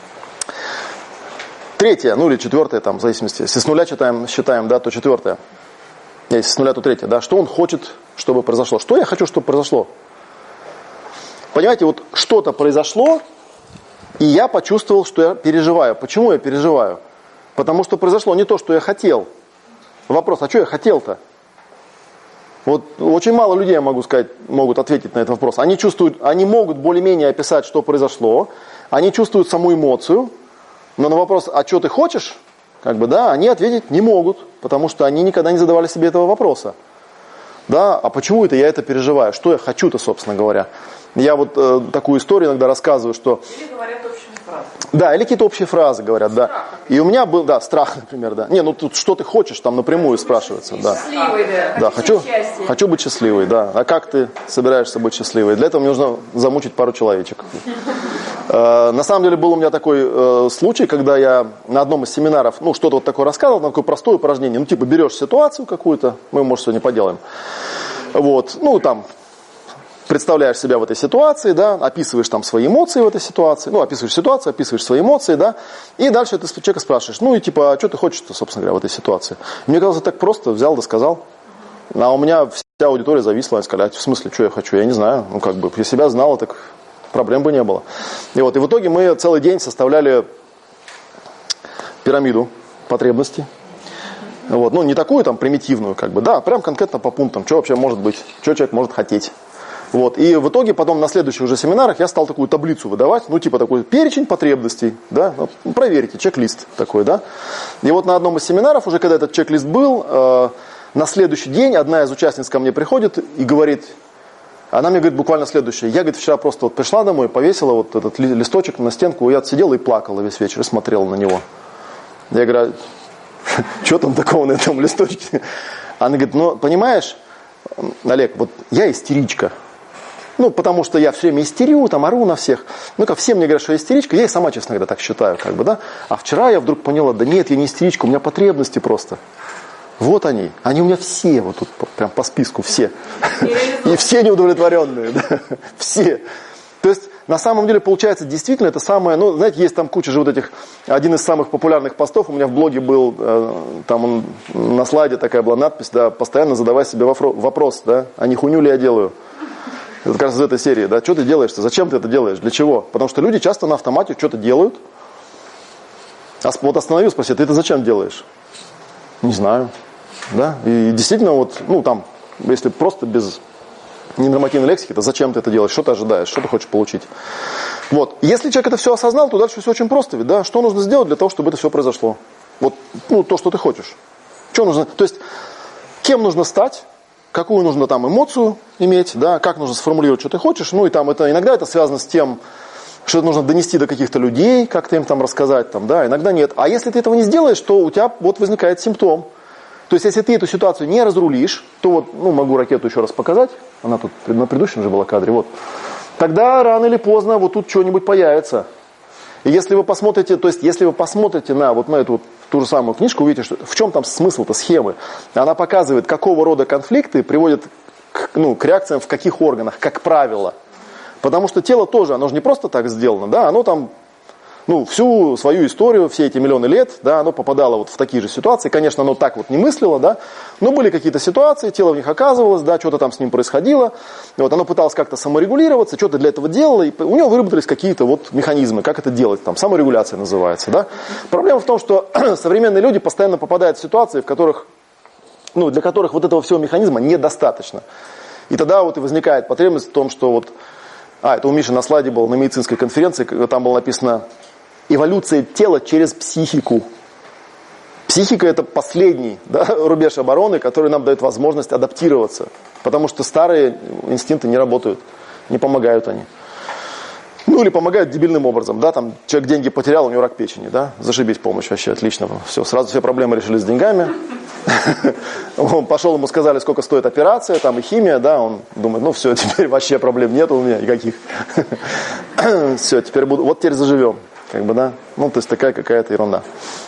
Третье, ну или четвертое, там, в зависимости. Если с нуля читаем, считаем, да, то четвертое. Если с нуля, то третье, да. Что он хочет, чтобы произошло? Что я хочу, чтобы произошло? Понимаете, вот что-то произошло, И я почувствовал, что я переживаю. Почему я переживаю? Потому что произошло не то, что я хотел. Вопрос, а что я хотел-то? Вот очень мало людей, я могу сказать, могут ответить на этот вопрос. Они чувствуют, они могут более-менее описать, что произошло. Они чувствуют саму эмоцию. Но на вопрос, а что ты хочешь? Как бы, да, они ответить не могут. Потому что они никогда не задавали себе этого вопроса. Да, а почему это я это переживаю? Что я хочу-то, собственно говоря? Я вот э, такую историю иногда рассказываю, что... Или говорят общими фразами. Да, или какие-то общие фразы говорят, да. Страх, и у меня был, да, страх, например, да. Не, ну тут что ты хочешь, там напрямую хочу спрашивается, да. Счастливый, да. Да, хочу, хочу быть счастливой, да. А как ты собираешься быть счастливой? Для этого мне нужно замучить пару человечек. На самом деле был у меня такой случай, когда я на одном из семинаров, ну, что-то вот такое рассказывал, такое простое упражнение. Ну, типа, берешь ситуацию какую-то, мы, может, сегодня поделаем. Вот, ну, там... Представляешь себя в этой ситуации, да, описываешь там свои эмоции в этой ситуации, ну, описываешь ситуацию, описываешь свои эмоции, да, и дальше ты человека спрашиваешь, ну, и типа, а что ты хочешь-то, собственно говоря, в этой ситуации? Мне казалось, так просто взял да сказал, а у меня вся аудитория зависла, они сказали, а в смысле, что я хочу, я не знаю, ну, как бы, если себя знала, так проблем бы не было. И вот, и в итоге мы целый день составляли пирамиду потребностей, вот, ну, не такую там примитивную, как бы, да, прям конкретно по пунктам, что вообще может быть, что человек может хотеть. Вот. И в итоге потом на следующих уже семинарах я стал такую таблицу выдавать, ну типа такой перечень потребностей, да, вот, проверьте, чек-лист такой, да. И вот на одном из семинаров, уже когда этот чек-лист был, э, на следующий день одна из участниц ко мне приходит и говорит, она мне говорит буквально следующее, я, говорит, вчера просто вот пришла домой, повесила вот этот листочек на стенку, я сидела и плакала весь вечер, и смотрела на него. Я говорю, что там такого на этом листочке? Она говорит, ну понимаешь, Олег, вот я истеричка. Ну, потому что я все время истерю, там, ору на всех. Ну, как все мне говорят, что я истеричка, я и сама, честно говоря, так считаю, как бы, да. А вчера я вдруг поняла, да нет, я не истеричка, у меня потребности просто. Вот они. Они у меня все, вот тут прям по списку, все. И все неудовлетворенные, да. Все. То есть, на самом деле, получается, действительно, это самое, ну, знаете, есть там куча же вот этих, один из самых популярных постов, у меня в блоге был, э, там он, на слайде такая была надпись, да, постоянно задавай себе вопрос, да, а не хуйню ли я делаю? Это как раз из этой серии, да, что ты делаешь-то, зачем ты это делаешь, для чего? Потому что люди часто на автомате что-то делают, а вот остановил, спроси, ты это зачем делаешь? Не знаю, да, и действительно вот, ну, там, если просто без... ненормативной лексики, то зачем ты это делаешь, что ты ожидаешь, что ты хочешь получить. Вот. Если человек это все осознал, то дальше все очень просто. Ведь, да? Что нужно сделать для того, чтобы это все произошло? Вот, ну, то, что ты хочешь. Что нужно? То есть, кем нужно стать, какую нужно там эмоцию иметь, да? Как нужно сформулировать, что ты хочешь. Ну, и там это, иногда это связано с тем, что это нужно донести до каких-то людей, как-то им там рассказать, там, да? Иногда нет. А если ты этого не сделаешь, то у тебя вот возникает симптом. То есть, если ты эту ситуацию не разрулишь, то вот, ну, могу ракету еще раз показать, она тут на предыдущем же была кадре, вот. Тогда рано или поздно вот тут что-нибудь появится. И если вы посмотрите, то есть, если вы посмотрите на вот на эту вот, ту же самую книжку, увидите, что, в чем там смысл-то схемы. Она показывает, какого рода конфликты приводят к, ну, к реакциям в каких органах, как правило. Потому что тело тоже, оно же не просто так сделано, да, оно там... Ну, всю свою историю, все эти миллионы лет, да, оно попадало вот в такие же ситуации. Конечно, оно так вот не мыслило, да, но были какие-то ситуации, тело в них оказывалось, да, что-то там с ним происходило. Вот оно пыталось как-то саморегулироваться, что-то для этого делало, и у него выработались какие-то вот механизмы, как это делать, там, саморегуляция называется, да. Проблема в том, что современные люди постоянно попадают в ситуации, в которых, ну, для которых вот этого всего механизма недостаточно. И тогда вот и возникает потребность в том, что вот, а, это у Миши на слайде было, на медицинской конференции, там было написано эволюция тела через психику. Психика это последний, да, рубеж обороны, который нам дает возможность адаптироваться. Потому что старые инстинкты не работают, не помогают они. Ну или помогают дебильным образом. Да, там человек деньги потерял, у него рак печени. Да? Зашибись, помощь вообще, отлично. Все, сразу все проблемы решились с деньгами. Он пошел, ему сказали, сколько стоит операция, там и химия, да, он думает, ну все, теперь вообще проблем нет у меня никаких. Все, теперь буду, вот теперь заживем. Как бы, да? Ну, то есть такая какая-то ерунда.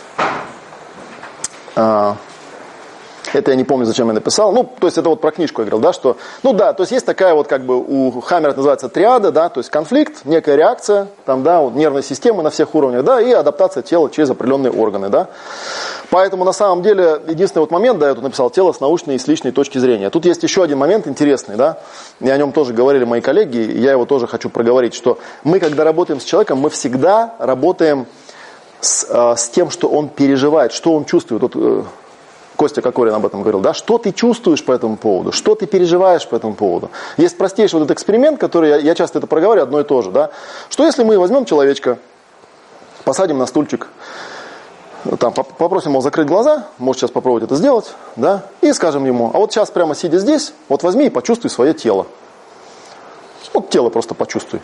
А, это я не помню, зачем я написал. Ну, то есть это вот про книжку я говорил, да, что... Ну да, то есть есть такая вот, как бы, у Хаммера это называется триада, да, то есть конфликт, некая реакция, там, да, вот, нервной системы на всех уровнях, да, и адаптация тела через определенные органы, да. Поэтому на самом деле единственный вот момент, да, я тут написал тело с научной и с личной точки зрения. Тут есть еще один момент интересный, да, и о нем тоже говорили мои коллеги, и я его тоже хочу проговорить, что мы, когда работаем с человеком, мы всегда работаем с, э, с тем, что он переживает, что он чувствует. Вот, э, Костя Кокорин об этом говорил, да, что ты чувствуешь по этому поводу, что ты переживаешь по этому поводу. Есть простейший вот этот эксперимент, который, я, я часто это проговариваю, одно и то же, да, что если мы возьмем человечка, посадим на стульчик, там, попросим его закрыть глаза, может сейчас попробовать это сделать, да, и скажем ему, а вот сейчас прямо сидя здесь, вот возьми и почувствуй свое тело. Вот тело просто почувствуй.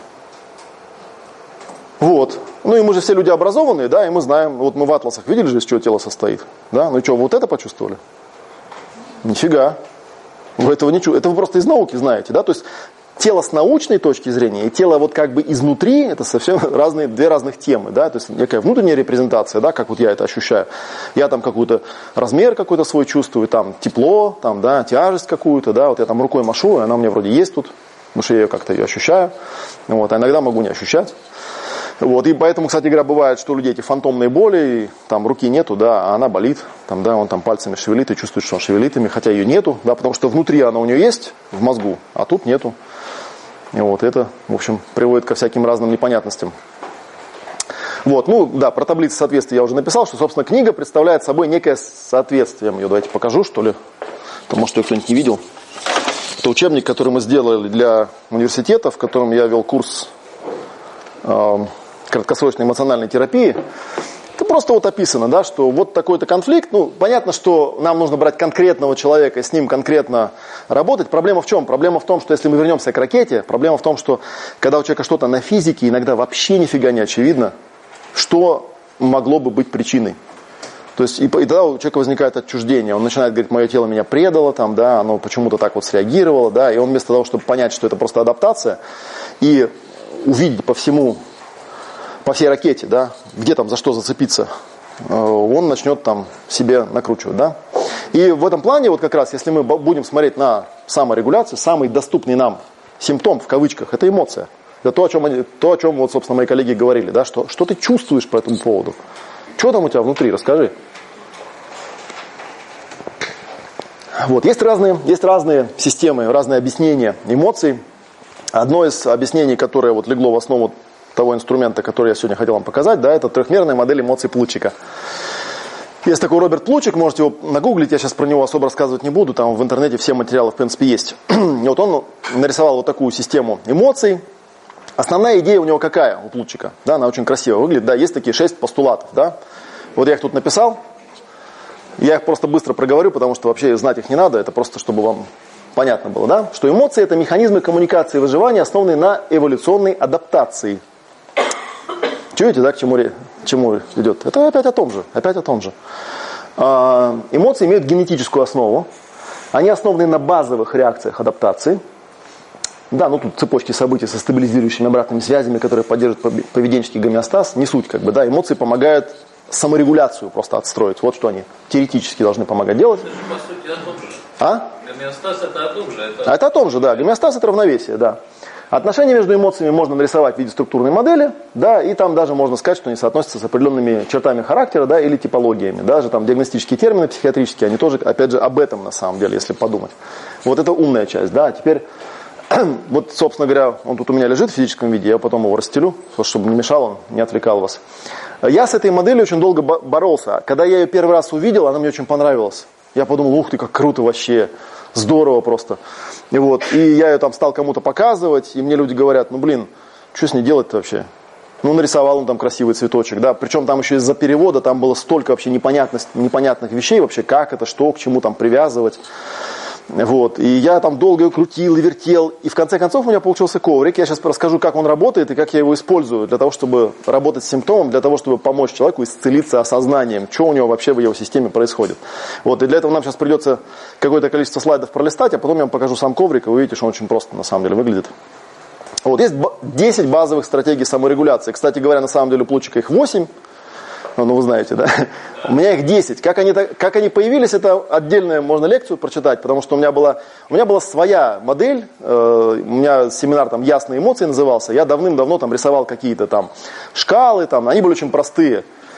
Вот. Ну и мы же все люди образованные, да, и мы знаем, вот мы в атласах видели же, из чего тело состоит, да, ну и что, вот это почувствовали? Нифига. Вы этого не чувствуете, это вы просто из науки знаете, да, то есть тело с научной точки зрения и тело вот как бы изнутри, это совсем разные, две разных темы, да, то есть некая внутренняя репрезентация, да, как вот я это ощущаю. Я там какой-то размер какой-то свой чувствую, там тепло, там, да, тяжесть какую-то, да, вот я там рукой машу, и она у меня вроде есть тут, потому что я ее как-то ее ощущаю, вот, а иногда могу не ощущать. Вот, и поэтому, кстати говоря, бывает, что у людей эти фантомные боли, и, там руки нету, да, а она болит, там, да, он там пальцами шевелит и чувствует, что он шевелит ими, хотя ее нету, да, потому что внутри она у нее есть, в мозгу, а тут нету. И вот это, в общем, приводит ко всяким разным непонятностям. Вот, ну, да, про таблицы соответствия я уже написал, что, собственно, книга представляет собой некое соответствие. Я ее давайте покажу, что ли, то, может, ее кто-нибудь не видел. Это учебник, который мы сделали для университета, в котором я вел курс э, краткосрочной эмоциональной терапии. Это просто вот описано, да, что вот такой-то конфликт. Ну, понятно, что нам нужно брать конкретного человека и с ним конкретно работать. Проблема в чем? Проблема в том, что если мы вернемся к ракете, проблема в том, что когда у человека что-то на физике, иногда вообще нифига не очевидно, что могло бы быть причиной. То есть и, и тогда у человека возникает отчуждение. Он начинает говорить, мое тело меня предало, там, да, оно почему-то так вот среагировало, да, и он вместо того, чтобы понять, что это просто адаптация, и увидеть по всему, по всей ракете, да, где там за что зацепиться, он начнет там себе накручивать, да. И в этом плане, вот как раз, если мы будем смотреть на саморегуляцию, самый доступный нам симптом, в кавычках, это эмоция. Это то, о чем, они, то, о чем вот, собственно, мои коллеги говорили, да, что, что ты чувствуешь по этому поводу. Что там у тебя внутри, расскажи. Вот, есть разные, есть разные системы, разные объяснения эмоций. Одно из объяснений, которое вот легло в основу того инструмента, который я сегодня хотел вам показать, да, это трехмерная модель эмоций Плутчика. Есть такой Роберт Плутчик, можете его нагуглить, я сейчас про него особо рассказывать не буду, там в интернете все материалы в принципе есть. И вот он нарисовал вот такую систему эмоций. Основная идея у него какая, у Плутчика? Да, она очень красиво выглядит, да, есть такие шесть постулатов, да. Вот я их тут написал, я их просто быстро проговорю, потому что вообще знать их не надо, это просто чтобы вам понятно было, да, что эмоции это механизмы коммуникации и выживания, основанные на эволюционной адаптации. Чуете, да, к чему, к чему идет? Это опять о том же, опять о том же. А, эмоции имеют генетическую основу. Они основаны на базовых реакциях адаптации. Да, ну тут цепочки событий со стабилизирующими обратными связями, которые поддерживают поведенческий гомеостаз. Не суть, как бы, да, эмоции помогают саморегуляцию просто отстроить. Вот что они теоретически должны помогать делать. Это же, по сути, о том же. А? Гомеостаз это о том же. Это... А это о том же, да. Гомеостаз это равновесие, да. Отношения между эмоциями можно нарисовать в виде структурной модели, да, и там даже можно сказать, что они соотносятся с определенными чертами характера, да, или типологиями. Даже там диагностические термины психиатрические, они тоже, опять же, об этом на самом деле, если подумать. Вот это умная часть, да. Теперь, вот, собственно говоря, он тут у меня лежит в физическом виде, я потом его расстелю, чтобы не мешал он, не отвлекал вас. Я с этой моделью очень долго боролся. Когда я ее первый раз увидел, она мне очень понравилась. Я подумал, ух ты, как круто вообще, здорово просто. И, вот, и я ее там стал кому-то показывать, и мне люди говорят, ну блин, что с ней делать-то вообще? Ну нарисовал он там красивый цветочек, да, причем там еще из-за перевода там было столько вообще непонятных, непонятных вещей вообще, как это, что, к чему там привязывать. Вот, и я там долго ее крутил и вертел, и в конце концов у меня получился коврик. Я сейчас расскажу, как он работает и как я его использую для того, чтобы работать с симптомом, для того, чтобы помочь человеку исцелиться осознанием, что у него вообще в его системе происходит. Вот, и для этого нам сейчас придется какое-то количество слайдов пролистать, а потом я вам покажу сам коврик, и вы увидите, что он очень просто на самом деле выглядит. Вот, есть десять базовых стратегий саморегуляции. Кстати говоря, на самом деле у Плутчика их восемь. Ну, вы знаете, да? У меня их десять. Как они, как они появились, это отдельную можно лекцию прочитать, потому что у меня была, у меня была своя модель, э, у меня семинар там «Ясные эмоции» назывался, я давным-давно там рисовал какие-то там шкалы, там, они были очень простые.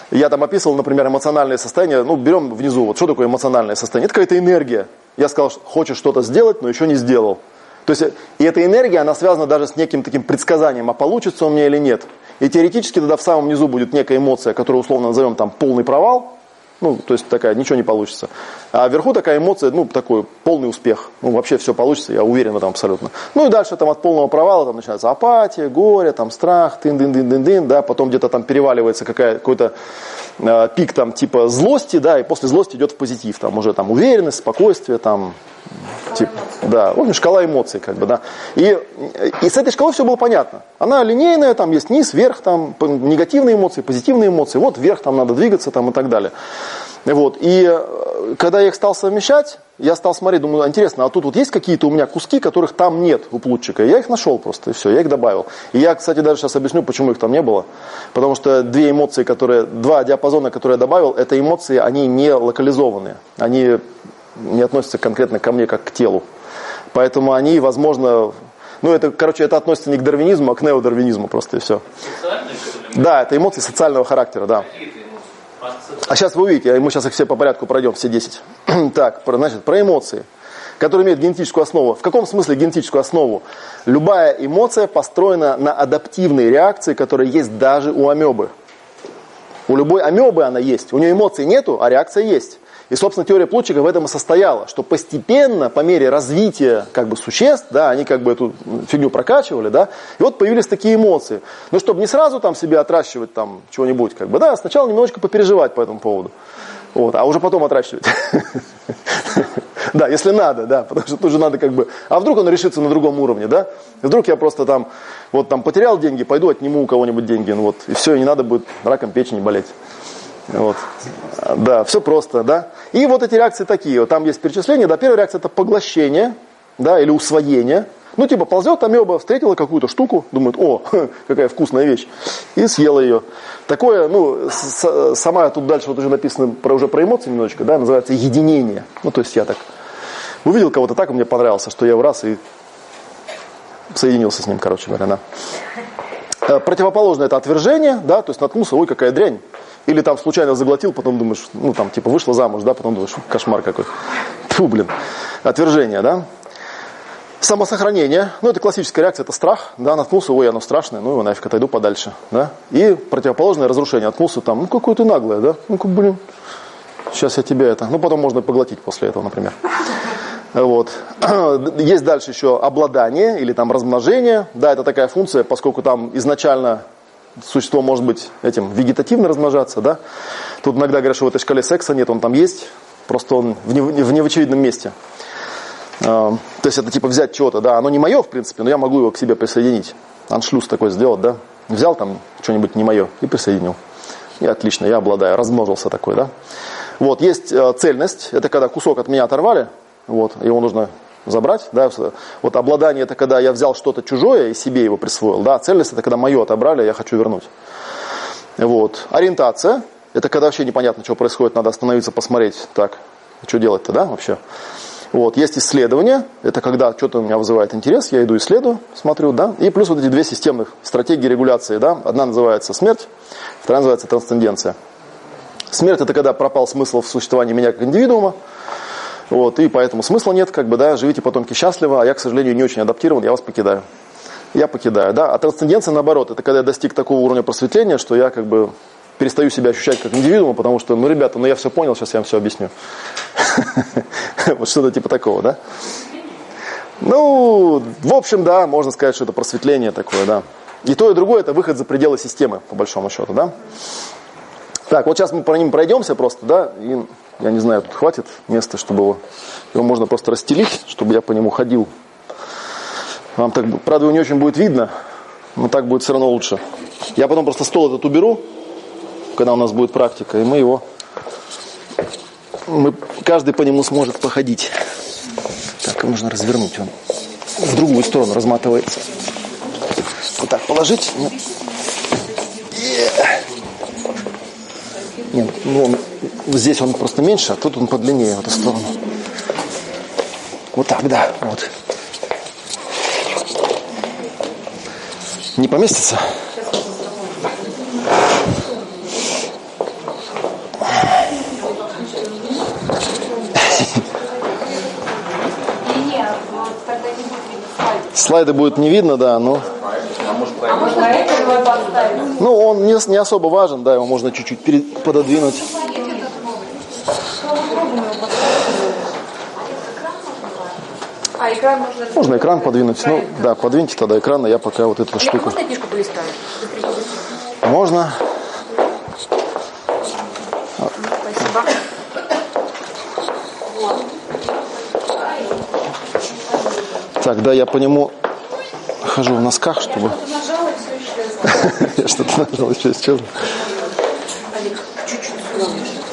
Я там описывал, например, эмоциональное состояние. Ну, берем внизу, вот что такое эмоциональное состояние? Это какая-то энергия. Я сказал, что хочешь что-то сделать, но еще не сделал. То есть, и эта энергия, она связана даже с неким таким предсказанием, а получится у меня или нет. И теоретически тогда в самом низу будет некая эмоция, которую условно назовем там полный провал. Ну, то есть такая, ничего не получится. А вверху такая эмоция, ну, такой полный успех. Ну, вообще все получится, я уверен в этом абсолютно. Ну, и дальше там от полного провала там начинается апатия, горе, там страх, тын-дын-дын-дын-дын, да, потом где-то там переваливается какая, какой-то э, пик там типа злости, да, и после злости идет в позитив. Там уже там уверенность, спокойствие, там, типа, да, в общем, шкала эмоций, как бы, да. И, и с этой шкалой все было понятно. Она линейная, там есть низ, верх, там негативные эмоции, позитивные эмоции, вот вверх там надо двигаться, там и так далее. Вот. И когда я их стал совмещать, я стал смотреть, думаю, интересно, а тут вот есть какие-то у меня куски, которых там нет у плутчика. И я их нашел просто, и все, я их добавил. И я, кстати, даже сейчас объясню, почему их там не было. Потому что две эмоции, которые, два диапазона, которые я добавил, это эмоции, они не локализованные. Они не относятся конкретно ко мне, как к телу. Поэтому они, возможно... Ну, это, короче, это относится не к дарвинизму, а к неодарвинизму просто, и все. Социальные, что ли? Да, это эмоции социального характера, да. А сейчас вы увидите, мы сейчас их все по порядку пройдем, все десять. Так, значит, про эмоции, которые имеют генетическую основу. В каком смысле генетическую основу? Любая эмоция построена на адаптивной реакции, которая есть даже у амебы. У любой амебы она есть. У нее эмоций нету, а реакция есть. И, собственно, теория Плутчика в этом и состояла, что постепенно, по мере развития как бы, существ, да, они как бы эту фигню прокачивали, да, и вот появились такие эмоции. Но чтобы не сразу там себе отращивать там чего-нибудь, как бы, да, сначала немножечко попереживать по этому поводу, вот, а уже потом отращивать. Да, если надо, да, потому что тут же надо как бы, а вдруг он решится на другом уровне, да, вдруг я просто там, вот там потерял деньги, пойду отниму у кого-нибудь деньги, ну вот, и все, и не надо будет раком печени болеть. Вот. Да, все просто, да. И вот эти реакции такие, вот там есть перечисления, да, первая реакция это поглощение, да, или усвоение. Ну, типа, ползет амеба, встретила какую-то штуку, думает, о, какая вкусная вещь, и съела ее. Такое, ну, с, сама тут дальше вот уже написано про, уже про эмоции немножечко, да, называется единение. Ну, то есть я так увидел кого-то так, и мне понравился, что я в раз и соединился с ним, короче говоря, да. Противоположное это отвержение, да, то есть наткнулся, ой, какая дрянь. Или там случайно заглотил, потом думаешь, ну там типа вышла замуж, да, потом думаешь, кошмар какой. Фу, блин. Отвержение, да. Самосохранение, ну это классическая реакция, это страх, да, наткнулся, ой, оно страшное, ну его нафиг, отойду подальше, да. И противоположное разрушение, наткнулся там, ну какое ты наглое, да, ну-ка, блин, сейчас я тебя это, ну потом можно поглотить после этого, например. Вот. Есть дальше еще обладание или там размножение, да, это такая функция, поскольку там изначально существо может быть этим вегетативно размножаться, да. Тут иногда говорят, что в этой шкале секса нет, он там есть, просто он в, не, в неочевидном месте. То есть это типа взять чего-то, да, оно не мое, в принципе, но я могу его к себе присоединить. Аншлюз такой сделать, да. Взял там что-нибудь не мое и присоединил. И отлично, я обладаю, размножился такой, да. Вот, есть цельность, это когда кусок от меня оторвали, вот, его нужно забрать, да. Вот обладание это когда я взял что-то чужое и себе его присвоил, да. Цельность это когда мое отобрали, я хочу вернуть. Вот. Ориентация это когда вообще непонятно, что происходит, надо остановиться, посмотреть, так, что делать-то, да, вообще. Вот. Есть исследование, это когда что-то у меня вызывает интерес, я иду исследую, смотрю, да. И плюс вот эти две системных стратегии регуляции, да. Одна называется смерть, вторая называется трансценденция. Смерть это когда пропал смысл в существовании меня как индивидуума. Вот, и поэтому смысла нет, как бы, да, живите потомки счастливо, а я, к сожалению, не очень адаптирован, я вас покидаю. Я покидаю, да. А трансценденция, наоборот, это когда я достиг такого уровня просветления, что я, как бы, перестаю себя ощущать как индивидуума, потому что, ну, ребята, ну, я все понял, сейчас я вам все объясню. Вот что-то типа такого, да. Ну, в общем, да, можно сказать, что это просветление такое, да. И то, и другое, это выход за пределы системы, по большому счету, да. Так, вот сейчас мы по ним пройдемся просто, да, и... Я не знаю, тут хватит места, чтобы его, его можно просто расстелить, чтобы я по нему ходил. Вам так, правда, его не очень будет видно, но так будет все равно лучше. Я потом просто стол этот уберу, когда у нас будет практика, и мы его, мы, каждый по нему сможет походить. Так, его нужно развернуть, он в другую сторону разматывается. Вот так положить. Нет, ну он, здесь он просто меньше, а тут он подлиннее в эту сторону. Вот так, да, вот. Не поместится? Слайды будет не видно, да, но... А можно этого поставить? Ну, он не, не особо важен, да, его можно чуть-чуть перед, пододвинуть. А, экран можно... Можно экран подвинуть. Ну, да, подвиньте тогда экран, а я пока вот эту штуку. Можно книжку полистать? Можно. Спасибо. Так, да, я по нему хожу в носках, чтобы... Нажала, и все исчезло. Я что-то нажал, еще исчезло. Олег, чуть-чуть сюда.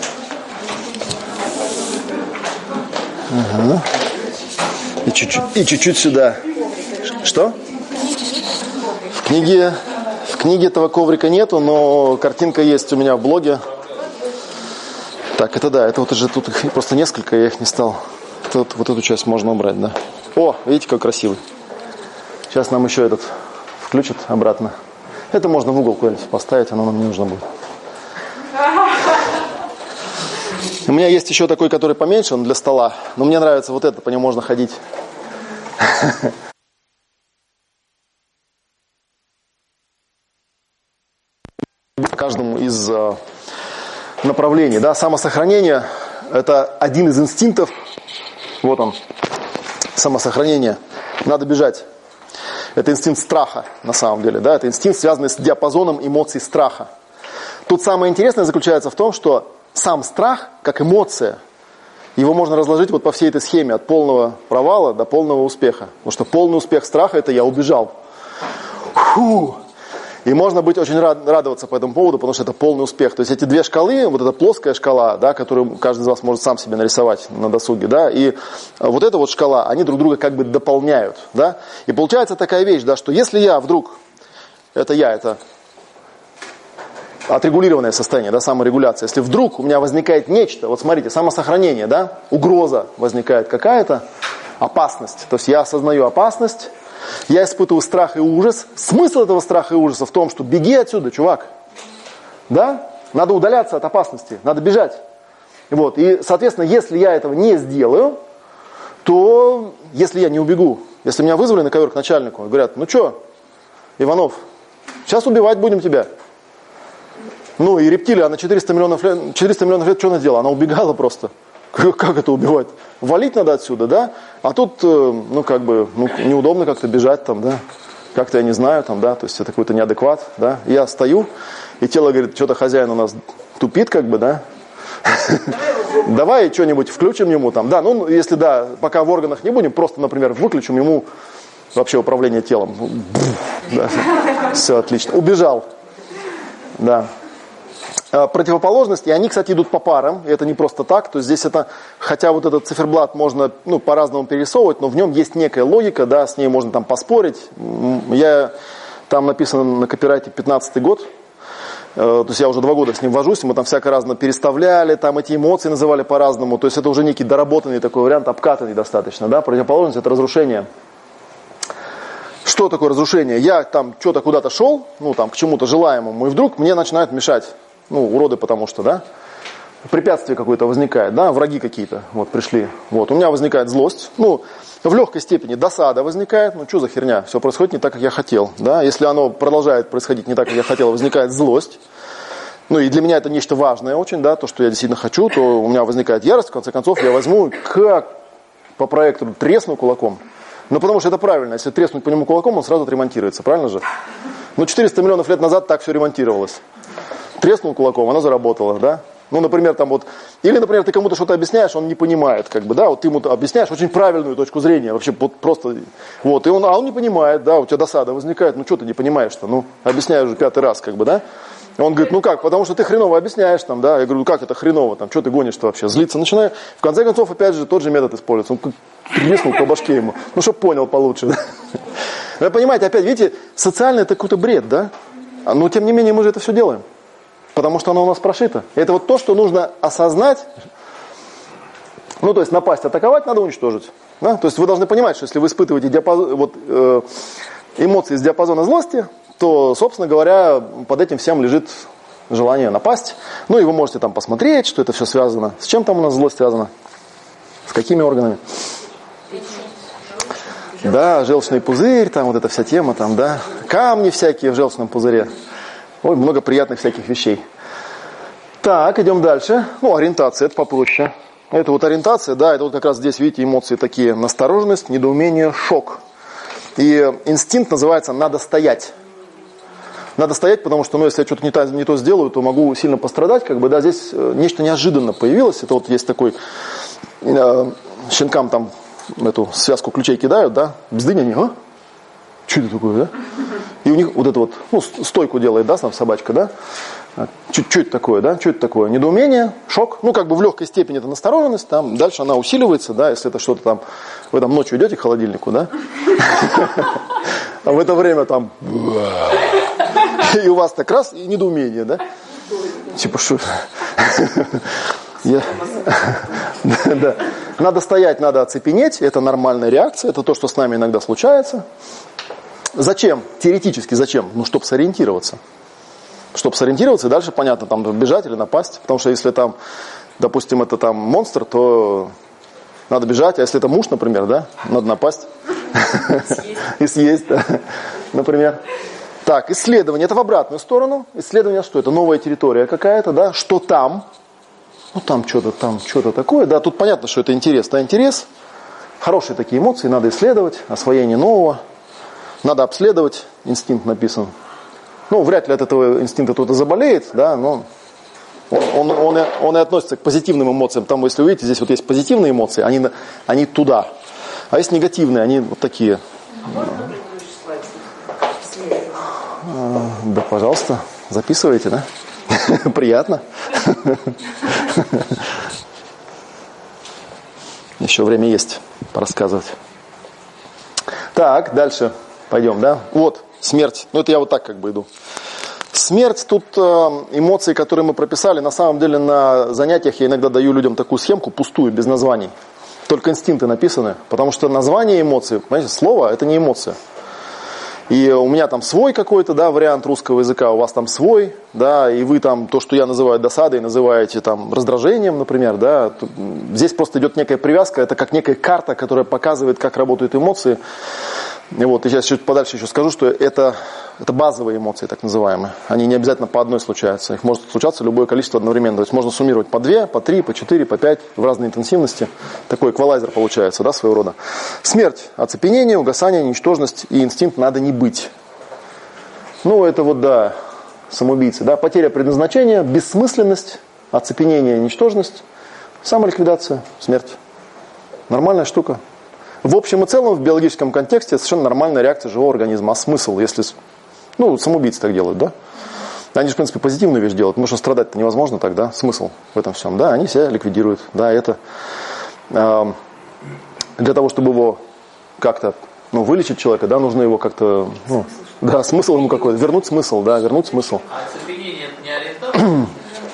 Ага. И чуть-чуть, и чуть-чуть сюда. Что? В книге, в книге этого коврика нету, но картинка есть у меня в блоге. Так, это да, это вот уже тут их просто несколько, я их не стал. Тут, вот эту часть можно убрать, да. О, видите, как красивый. Сейчас нам еще этот включат обратно. Это можно в угол куда-нибудь поставить, оно нам не нужно будет. У меня есть еще такой, который поменьше, он для стола. Но мне нравится вот это, по нему можно ходить. Каждому из э, направлений, да, самосохранение – это один из инстинктов. Вот он, самосохранение. Надо бежать. Это инстинкт страха, на самом деле, да, это инстинкт, связанный с диапазоном эмоций страха. Тут самое интересное заключается в том, что сам страх, как эмоция, его можно разложить вот по всей этой схеме, от полного провала до полного успеха. Потому что полный успех страха – это я убежал. Фу. И можно быть очень рад, радоваться по этому поводу, потому что это полный успех. То есть эти две шкалы, вот эта плоская шкала, да, которую каждый из вас может сам себе нарисовать на досуге, да, и вот эта вот шкала, они друг друга как бы дополняют. Да. И получается такая вещь, да, что если я вдруг, это я, это отрегулированное состояние, да, саморегуляция, если вдруг у меня возникает нечто, вот смотрите, самосохранение, да, угроза возникает какая-то, опасность, то есть я осознаю опасность, я испытываю страх и ужас. Смысл этого страха и ужаса в том, что беги отсюда, чувак. Да? Надо удаляться от опасности, надо бежать. Вот. И, соответственно, если я этого не сделаю, то, если я не убегу, если меня вызвали на ковер к начальнику, говорят, ну что, Иванов, сейчас убивать будем тебя. Ну и рептилия, она четыреста миллионов лет, четыреста миллионов лет что она делала? Она убегала просто. Как это убивать? Валить надо отсюда, да? А тут, ну, как бы, ну, неудобно как-то бежать там, да? Как-то я не знаю, там, да? То есть это какой-то неадекват, да? Я стою, и тело говорит, что-то хозяин у нас тупит, как бы, да? Давай что-нибудь включим ему там, да? Ну, если, да, пока в органах не будем, просто, например, выключим ему вообще управление телом. Да. Все, отлично. Убежал. Да. Противоположности, и они, кстати, идут по парам, и это не просто так, то есть здесь это, хотя вот этот циферблат можно, ну, по-разному перерисовывать, но в нем есть некая логика, да, с ней можно там поспорить. Я, там написано на копирайте пятнадцатый год, э, то есть я уже два года с ним вожусь, мы там всяко разно переставляли, там эти эмоции называли по-разному, то есть это уже некий доработанный такой вариант, обкатанный достаточно, да, противоположность это разрушение. Что такое разрушение? Я там что-то куда-то шел, ну, там, к чему-то желаемому, и вдруг мне начинают мешать. Ну, уроды, потому что, да, препятствие какое-то возникает, да, враги какие-то, вот, пришли, вот, у меня возникает злость, ну, в легкой степени досада возникает, ну, что за херня, все происходит не так, как я хотел, да, если оно продолжает происходить не так, как я хотел, возникает злость, ну, и для меня это нечто важное очень, да, то, что я действительно хочу, то у меня возникает ярость, в конце концов, я возьму, как по проектору тресну кулаком, ну, потому что это правильно, если треснуть по нему кулаком, он сразу отремонтируется, правильно же? Ну, четыреста миллионов лет назад так все ремонтировалось. Треснул кулаком, она заработала, да? Ну, например, там вот, или, например, ты кому-то что-то объясняешь, он не понимает, как бы, да, вот ты ему объясняешь очень правильную точку зрения, вообще вот просто, вот, и он, а он не понимает, да, у тебя досада возникает, ну, что ты не понимаешь-то, ну, объясняю уже пятый раз, как бы, да? Он говорит, ну как, потому что ты хреново объясняешь, там, да, я говорю, ну как это хреново, там, что ты гонишь-то вообще, злиться начинаю, в конце концов, опять же, тот же метод используется, он треснул по башке ему, ну, чтоб понял получше, да? Вы понимаете, опять, видите, социальный это какой-то бред, да? Но, тем не менее, мы же это все делаем. Потому что оно у нас прошито. Это вот то, что нужно осознать. Ну, то есть напасть, атаковать, надо уничтожить. Да? То есть вы должны понимать, что если вы испытываете диапазон, вот, э, эмоции из диапазона злости, то, собственно говоря, под этим всем лежит желание напасть. Ну, и вы можете там посмотреть, что это все связано. С чем там у нас злость связана? С какими органами? Да, желчный пузырь, там вот эта вся тема, там, да. Камни всякие в желчном пузыре. Ой, много приятных всяких вещей. Так, идем дальше. Ну, ориентация, это попроще. Это вот ориентация, да, это вот как раз здесь, видите, эмоции такие: настороженность, недоумение, шок. И инстинкт называется «надо стоять». Надо стоять, потому что, ну, если я что-то не то, не то сделаю, то могу сильно пострадать, как бы, да, здесь нечто неожиданно появилось. Это вот есть такой, э, щенкам там эту связку ключей кидают, да, бздынь они, а? Что это такое, да? И у них вот это вот, ну, стойку делает, да, сам собачка, да? Что это такое, да? Что это такое? Недоумение, шок, ну, как бы в легкой степени это настороженность, там, дальше она усиливается, да, если это что-то там, вы там ночью идете к холодильнику, да? А в это время там... И у вас так раз, и недоумение, да? Типа, что? Я... да. Надо стоять, надо оцепенеть, это нормальная реакция, это то, что с нами иногда случается. Зачем? Теоретически зачем? Ну, чтобы сориентироваться. Чтобы сориентироваться, и дальше, понятно, там бежать или напасть. Потому что если там, допустим, это там монстр, то надо бежать. А если это муж, например, да, надо напасть. И съесть, да, например. Так, исследование, это в обратную сторону. Исследование что? Это новая территория какая-то, да? Что там? Ну, там что-то, там что-то такое. Да, тут понятно, что это интерес. Да, интерес. Хорошие такие эмоции, надо исследовать. Освоение нового. Надо обследовать. Инстинкт написан. Ну, вряд ли от этого инстинкта кто-то заболеет, да, но он, он, он, и, он и относится к позитивным эмоциям. Там, если вы видите, здесь вот есть позитивные эмоции, они, они туда. А есть негативные, они вот такие. Да, пожалуйста, записывайте, да? Приятно. Еще время есть порассказывать. Так, дальше пойдем, да? Вот, смерть. Ну, это я вот так как бы иду. Смерть, тут э, эмоции, которые мы прописали, на самом деле на занятиях я иногда даю людям такую схемку, пустую, без названий. Только инстинкты написаны, потому что название эмоций, понимаете, слово – это не эмоция. И у меня там свой какой-то, да, вариант русского языка, у вас там свой, да, и вы там то, что я называю досадой, называете там раздражением, например, да. Здесь просто идет некая привязка, это как некая карта, которая показывает, как работают эмоции. И вот, и сейчас чуть подальше еще скажу, что это, это базовые эмоции, так называемые. Они не обязательно по одной случаются. Их может случаться любое количество одновременно. То есть можно суммировать по две, по три, по четыре, по пять в разной интенсивности. Такой эквалайзер получается, да, своего рода. Смерть, оцепенение, угасание, ничтожность и инстинкт надо не быть. Ну, это вот, да, самоубийцы. Да, потеря предназначения, бессмысленность, оцепенение, ничтожность, самоликвидация, смерть. Нормальная штука. В общем и целом, в биологическом контексте, это совершенно нормальная реакция живого организма. А смысл, если... Ну, самоубийцы так делают, да? Они же, в принципе, позитивную вещь делают, потому что страдать-то невозможно тогда. Смысл в этом всем, да? Они себя ликвидируют. Да, это... Э, для того, чтобы его как-то... Ну, вылечить человека, да, нужно его как-то... Ну, да, смысл ему какой-то. Вернуть смысл, да, вернуть смысл. А оцепенение это не ориентация?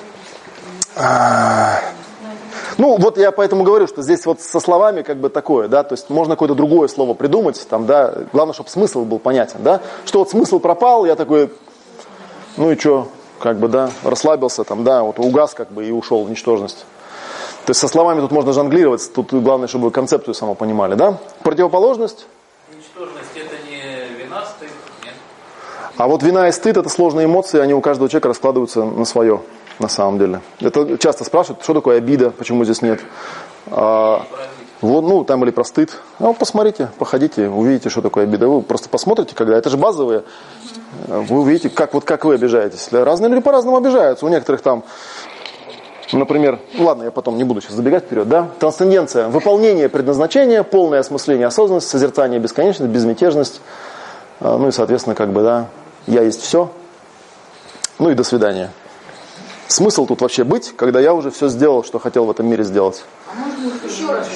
Ну, вот я поэтому говорю, что здесь вот со словами как бы такое, да, то есть можно какое-то другое слово придумать, там, да, главное, чтобы смысл был понятен, да, что вот смысл пропал, я такой, ну и что, как бы, да, расслабился, там, да, вот угас, как бы, и ушел в ничтожность. То есть со словами тут можно жонглировать, тут главное, чтобы вы концепцию само понимали, да. Противоположность. Ничтожность это не вина, стыд, нет? А вот вина и стыд — это сложные эмоции, они у каждого человека раскладываются на свое. На самом деле. Это часто спрашивают, что такое обида, почему здесь нет. А, вот, ну, там или про стыд. А вот посмотрите, походите, увидите, что такое обида. Вы просто посмотрите, когда. Это же базовые. Вы увидите, как, вот, как вы обижаетесь. Разные люди по-разному обижаются. У некоторых там, например, ну ладно, я потом не буду сейчас забегать вперед, да? Трансценденция, выполнение предназначения, полное осмысление осознанности, созерцание бесконечности, безмятежность. Ну и, соответственно, как бы, да, я есть все. Ну и до свидания. Смысл тут вообще быть, когда я уже все сделал, что хотел в этом мире сделать? А можно еще раз?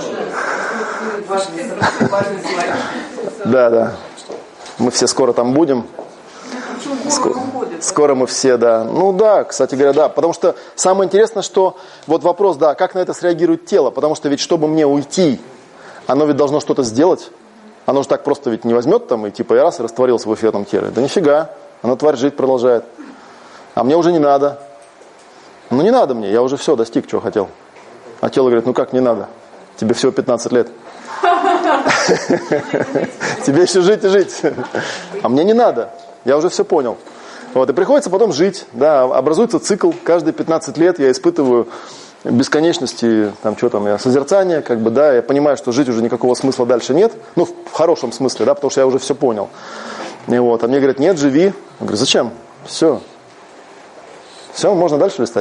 Да, да. Мы все скоро там будем. Скоро, скоро мы все, да. Ну да, кстати говоря, да. Потому что самое интересное, что вот вопрос, да, как на это среагирует тело. Потому что ведь, чтобы мне уйти, оно ведь должно что-то сделать. Оно же так просто ведь не возьмет там и типа я раз и растворился в эфирном теле. Да нифига. Оно, тварь, жить продолжает. А мне уже не надо. Ну не надо мне, я уже все достиг, чего хотел. А тело говорит, ну как не надо? Тебе всего пятнадцать лет. Тебе еще жить и жить. А мне не надо. Я уже все понял. Вот, и приходится потом жить. Да, образуется цикл. Каждые пятнадцать лет я испытываю бесконечности, там, что там, я, созерцания, как бы, да, я понимаю, что жить уже никакого смысла дальше нет. Ну, в хорошем смысле, да, потому что я уже все понял. И вот, а мне говорят, нет, живи. Я говорю, зачем? Все. Все, можно дальше листать.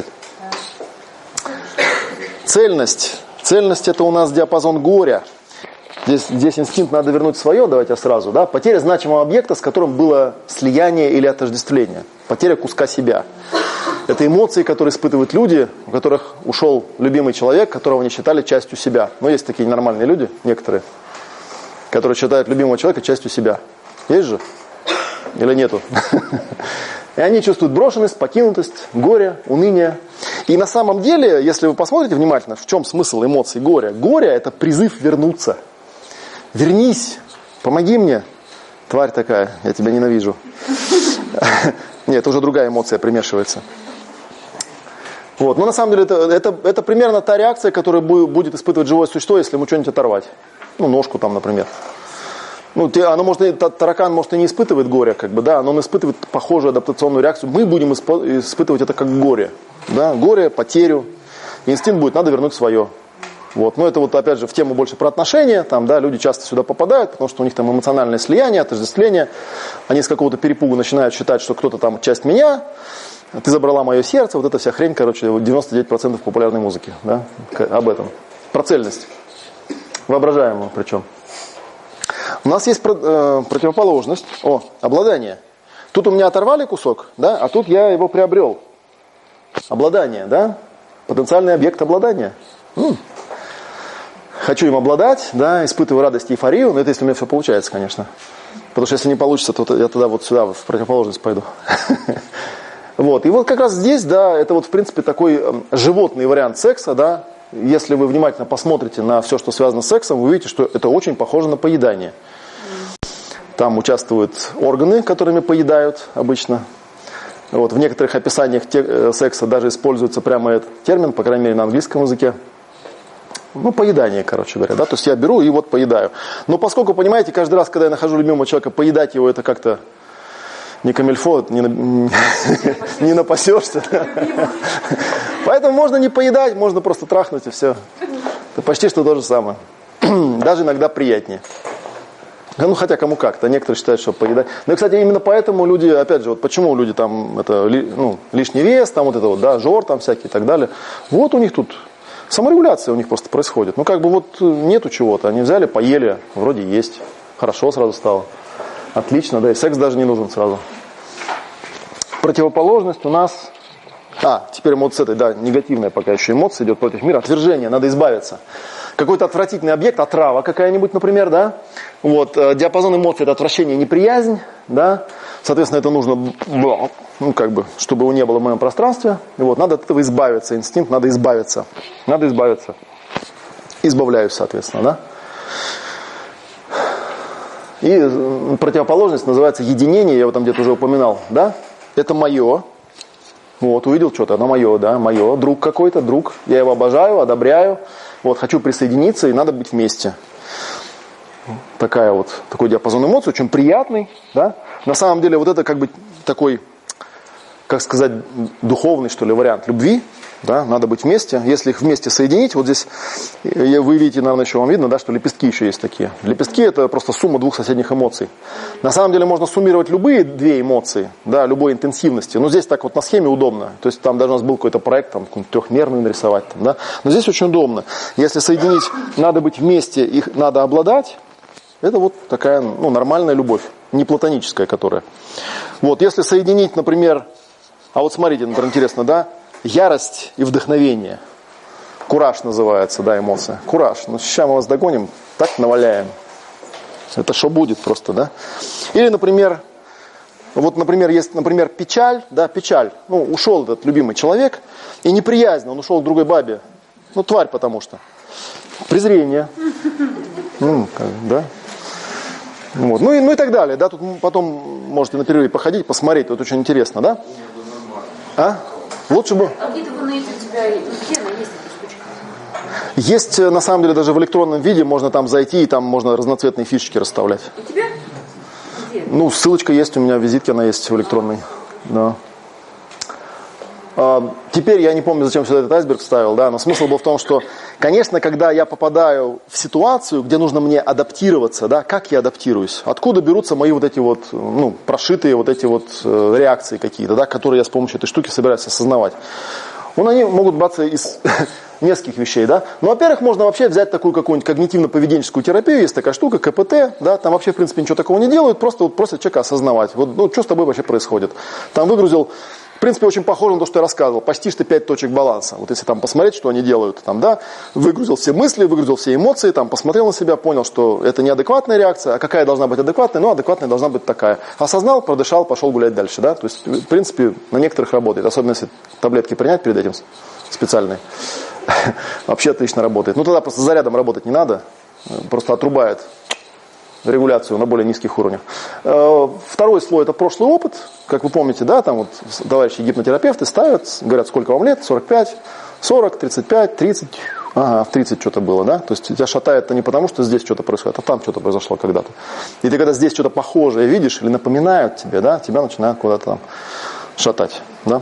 Цельность. Цельность — это у нас диапазон горя. Здесь, здесь инстинкт надо вернуть свое, давайте я сразу. Да? Потеря значимого объекта, с которым было слияние или отождествление. Потеря куска себя. Это эмоции, которые испытывают люди, у которых ушел любимый человек, которого они считали частью себя. Но есть такие нормальные люди, некоторые, которые считают любимого человека частью себя. Есть же? Или нету? И они чувствуют брошенность, покинутость, горе, уныние. И на самом деле, если вы посмотрите внимательно, в чем смысл эмоций горя? Горе — это призыв вернуться. Вернись, помоги мне, тварь такая, я тебя ненавижу. Нет, это уже другая эмоция примешивается. Вот. Но на самом деле это, это, это примерно та реакция, которую будет испытывать живое существо, если ему что-нибудь оторвать. Ну, ножку там, например. Ну, оно может, таракан, может, и не испытывает горе, как бы, да, но он испытывает похожую адаптационную реакцию. Мы будем испытывать это как горе. Да? Горе, потерю. Инстинкт будет, надо вернуть свое. Вот. Но это вот, опять же, в тему больше про отношения. Там, да, люди часто сюда попадают, потому что у них там эмоциональное слияние, отождествление. Они с какого-то перепугу начинают считать, что кто-то там часть меня, ты забрала мое сердце. Вот эта вся хрень, короче, девяносто девять процентов популярной музыки. Да? Об этом. Про цельность. Воображаемую причем. У нас есть э, противоположность. О, обладание. Тут у меня оторвали кусок, да, а тут я его приобрел. Обладание, да? Потенциальный объект обладания. М-м. Хочу им обладать, да, испытываю радость и эйфорию, но это если у меня все получается, конечно. Потому что если не получится, то я тогда вот сюда, в противоположность пойду. Вот, и вот как раз здесь, да, это вот в принципе такой животный вариант секса, да. Если вы внимательно посмотрите на все, что связано с сексом, вы увидите, что это очень похоже на поедание. Там участвуют органы, которыми поедают обычно. Вот, в некоторых описаниях те, секса даже используется прямо этот термин, по крайней мере на английском языке. Ну, поедание, короче говоря. Да? То есть я беру и вот поедаю. Но поскольку, понимаете, каждый раз, когда я нахожу любимого человека, поедать его, это как-то не камильфо, не, на... не напасешься. Поэтому можно не поедать, можно просто трахнуть и все. Это почти что то же самое. Даже иногда приятнее. Ну, хотя кому как-то. Некоторые считают, что поедать. Ну, и, кстати, именно поэтому люди, опять же, вот почему люди там, это, ну, лишний вес, там вот это вот, да, жор там всякий и так далее. Вот у них тут саморегуляция у них просто происходит. Ну, как бы вот нету чего-то. Они взяли, поели, вроде есть. Хорошо сразу стало. Отлично, да, и секс даже не нужен сразу. Противоположность у нас... А, теперь вот с этой, да, негативная пока еще эмоция идет против мира. Отвержение, надо избавиться. Какой-то отвратительный объект, отрава какая-нибудь, например, да. Вот, диапазон эмоций — это отвращение, неприязнь, да. Соответственно, это нужно, ну, как бы, чтобы его не было в моем пространстве. Вот, надо от этого избавиться, инстинкт, надо избавиться. Надо избавиться. Избавляюсь, соответственно, да. И противоположность называется единение, я его там где-то уже упоминал, да. Это мое. Вот, увидел что-то, оно мое, да, мое. Друг какой-то, друг. Я его обожаю, одобряю. Вот, хочу присоединиться, и надо быть вместе. Такая вот, такой диапазон эмоций, очень приятный, да. На самом деле, вот это как бы такой, как сказать, духовный, что ли, вариант любви. Да, надо быть вместе. Если их вместе соединить, вот здесь, вы видите, наверное, еще вам видно, да, что лепестки еще есть такие. Лепестки — это просто сумма двух соседних эмоций. На самом деле можно суммировать любые две эмоции, да, любой интенсивности. Но здесь так вот на схеме удобно. То есть там даже у нас был какой-то проект, там, трехмерный нарисовать. Там, да. Но здесь очень удобно. Если соединить, надо быть вместе, их надо обладать, это вот такая, ну, нормальная любовь, не платоническая, которая. Вот, если соединить, например, а вот смотрите, например, интересно, да, ярость и вдохновение. Кураж называется, да, эмоция. Кураж. Ну, сейчас мы вас догоним, так наваляем. Это что будет просто, да? Или, например, вот, например, есть, например, печаль, да, печаль. Ну, ушел этот любимый человек, и неприязнь, он ушел к другой бабе. Ну, тварь потому что. Презрение. Ну, как, да. Вот. Ну, и, ну и так далее, да. Тут потом можете на перерыве походить, посмотреть. Тут очень интересно, да? А? Лучше бы... А где-то вы на у тебя гена есть эта штучка? Есть, на самом деле, даже в электронном виде, можно там зайти, и там можно разноцветные фишечки расставлять. У тебя? Где? Ну, ссылочка есть, у меня визитка, она есть в электронной. Да. А, теперь я не помню, зачем сюда этот айсберг вставил, да, но смысл был в том, что, конечно, когда я попадаю в ситуацию, где нужно мне адаптироваться, да, как я адаптируюсь, откуда берутся мои вот эти вот, ну, прошитые вот эти вот э, реакции какие-то, да, которые я с помощью этой штуки собираюсь осознавать. Ну, они могут браться из нескольких вещей, да. Ну, во-первых, можно вообще взять такую какую-нибудь когнитивно-поведенческую терапию, есть такая штука, ка пэ тэ, да, там вообще, в принципе, ничего такого не делают, просто вот просят человека осознавать, вот, ну, что с тобой вообще происходит. Там выгрузил, в принципе, очень похоже на то, что я рассказывал, постишь ты пять точек баланса, вот если там посмотреть, что они делают, там, да, выгрузил все мысли, выгрузил все эмоции, там, посмотрел на себя, понял, что это неадекватная реакция, а какая должна быть адекватная, ну, адекватная должна быть такая. Осознал, продышал, пошел гулять дальше, да, то есть, в принципе, на некоторых работает, особенно если таблетки принять перед этим специальные. Вообще отлично работает. Ну, тогда просто зарядом работать не надо, просто отрубает регуляцию на более низких уровнях. Второй слой – это прошлый опыт. Как вы помните, да, там вот товарищи гипнотерапевты ставят, говорят, сколько вам лет, сорок пять, сорок, тридцать пять, тридцать, ага, в тридцать что-то было, да, то есть тебя шатает-то не потому, что здесь что-то происходит, а там что-то произошло когда-то. И ты когда здесь что-то похожее видишь или напоминают тебе, да, тебя начинают куда-то там шатать, да.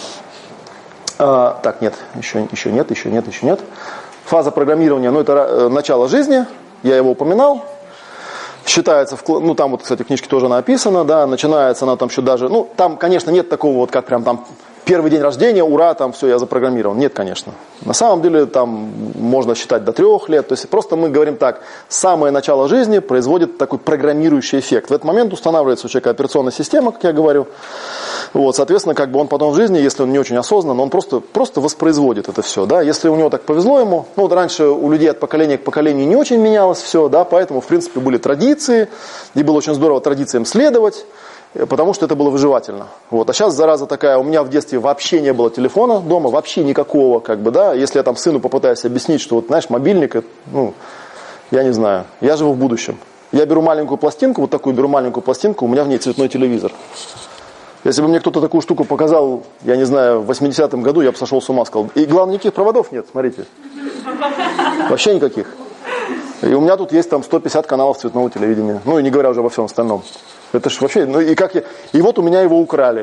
А, так, нет, еще, еще нет, еще нет, еще нет. Фаза программирования, ну, это начало жизни, я его упоминал. Считается, ну, там вот, кстати, в книжке тоже написано, да, начинается она там еще даже, ну, там, конечно, нет такого вот, как прям там первый день рождения, ура, там все, я запрограммирован. Нет, конечно. На самом деле, там можно считать до трех лет, то есть просто мы говорим так, самое начало жизни производит такой программирующий эффект. В этот момент устанавливается у человека операционная система, как я говорю, вот, соответственно, как бы он потом в жизни, если он не очень осознанно, он просто, просто воспроизводит это все, да, если у него так повезло ему, ну, вот раньше у людей от поколения к поколению не очень менялось все, да, поэтому, в принципе, были традиции, и было очень здорово традициям следовать, потому что это было выживательно. Вот. А сейчас, зараза такая, у меня в детстве вообще не было телефона дома, вообще никакого, как бы, да, если я там сыну попытаюсь объяснить, что, вот, знаешь, мобильник, ну, я не знаю, я живу в будущем. Я беру маленькую пластинку, вот такую беру маленькую пластинку, у меня в ней цветной телевизор. Если бы мне кто-то такую штуку показал, я не знаю, в восьмидесятом году, я бы сошел с ума, сказал. И главное, никаких проводов нет, смотрите. Вообще никаких. И у меня тут есть там сто пятьдесят каналов цветного телевидения. Ну и не говоря уже обо всем остальном. Это ж вообще, ну и как я... И вот у меня его украли.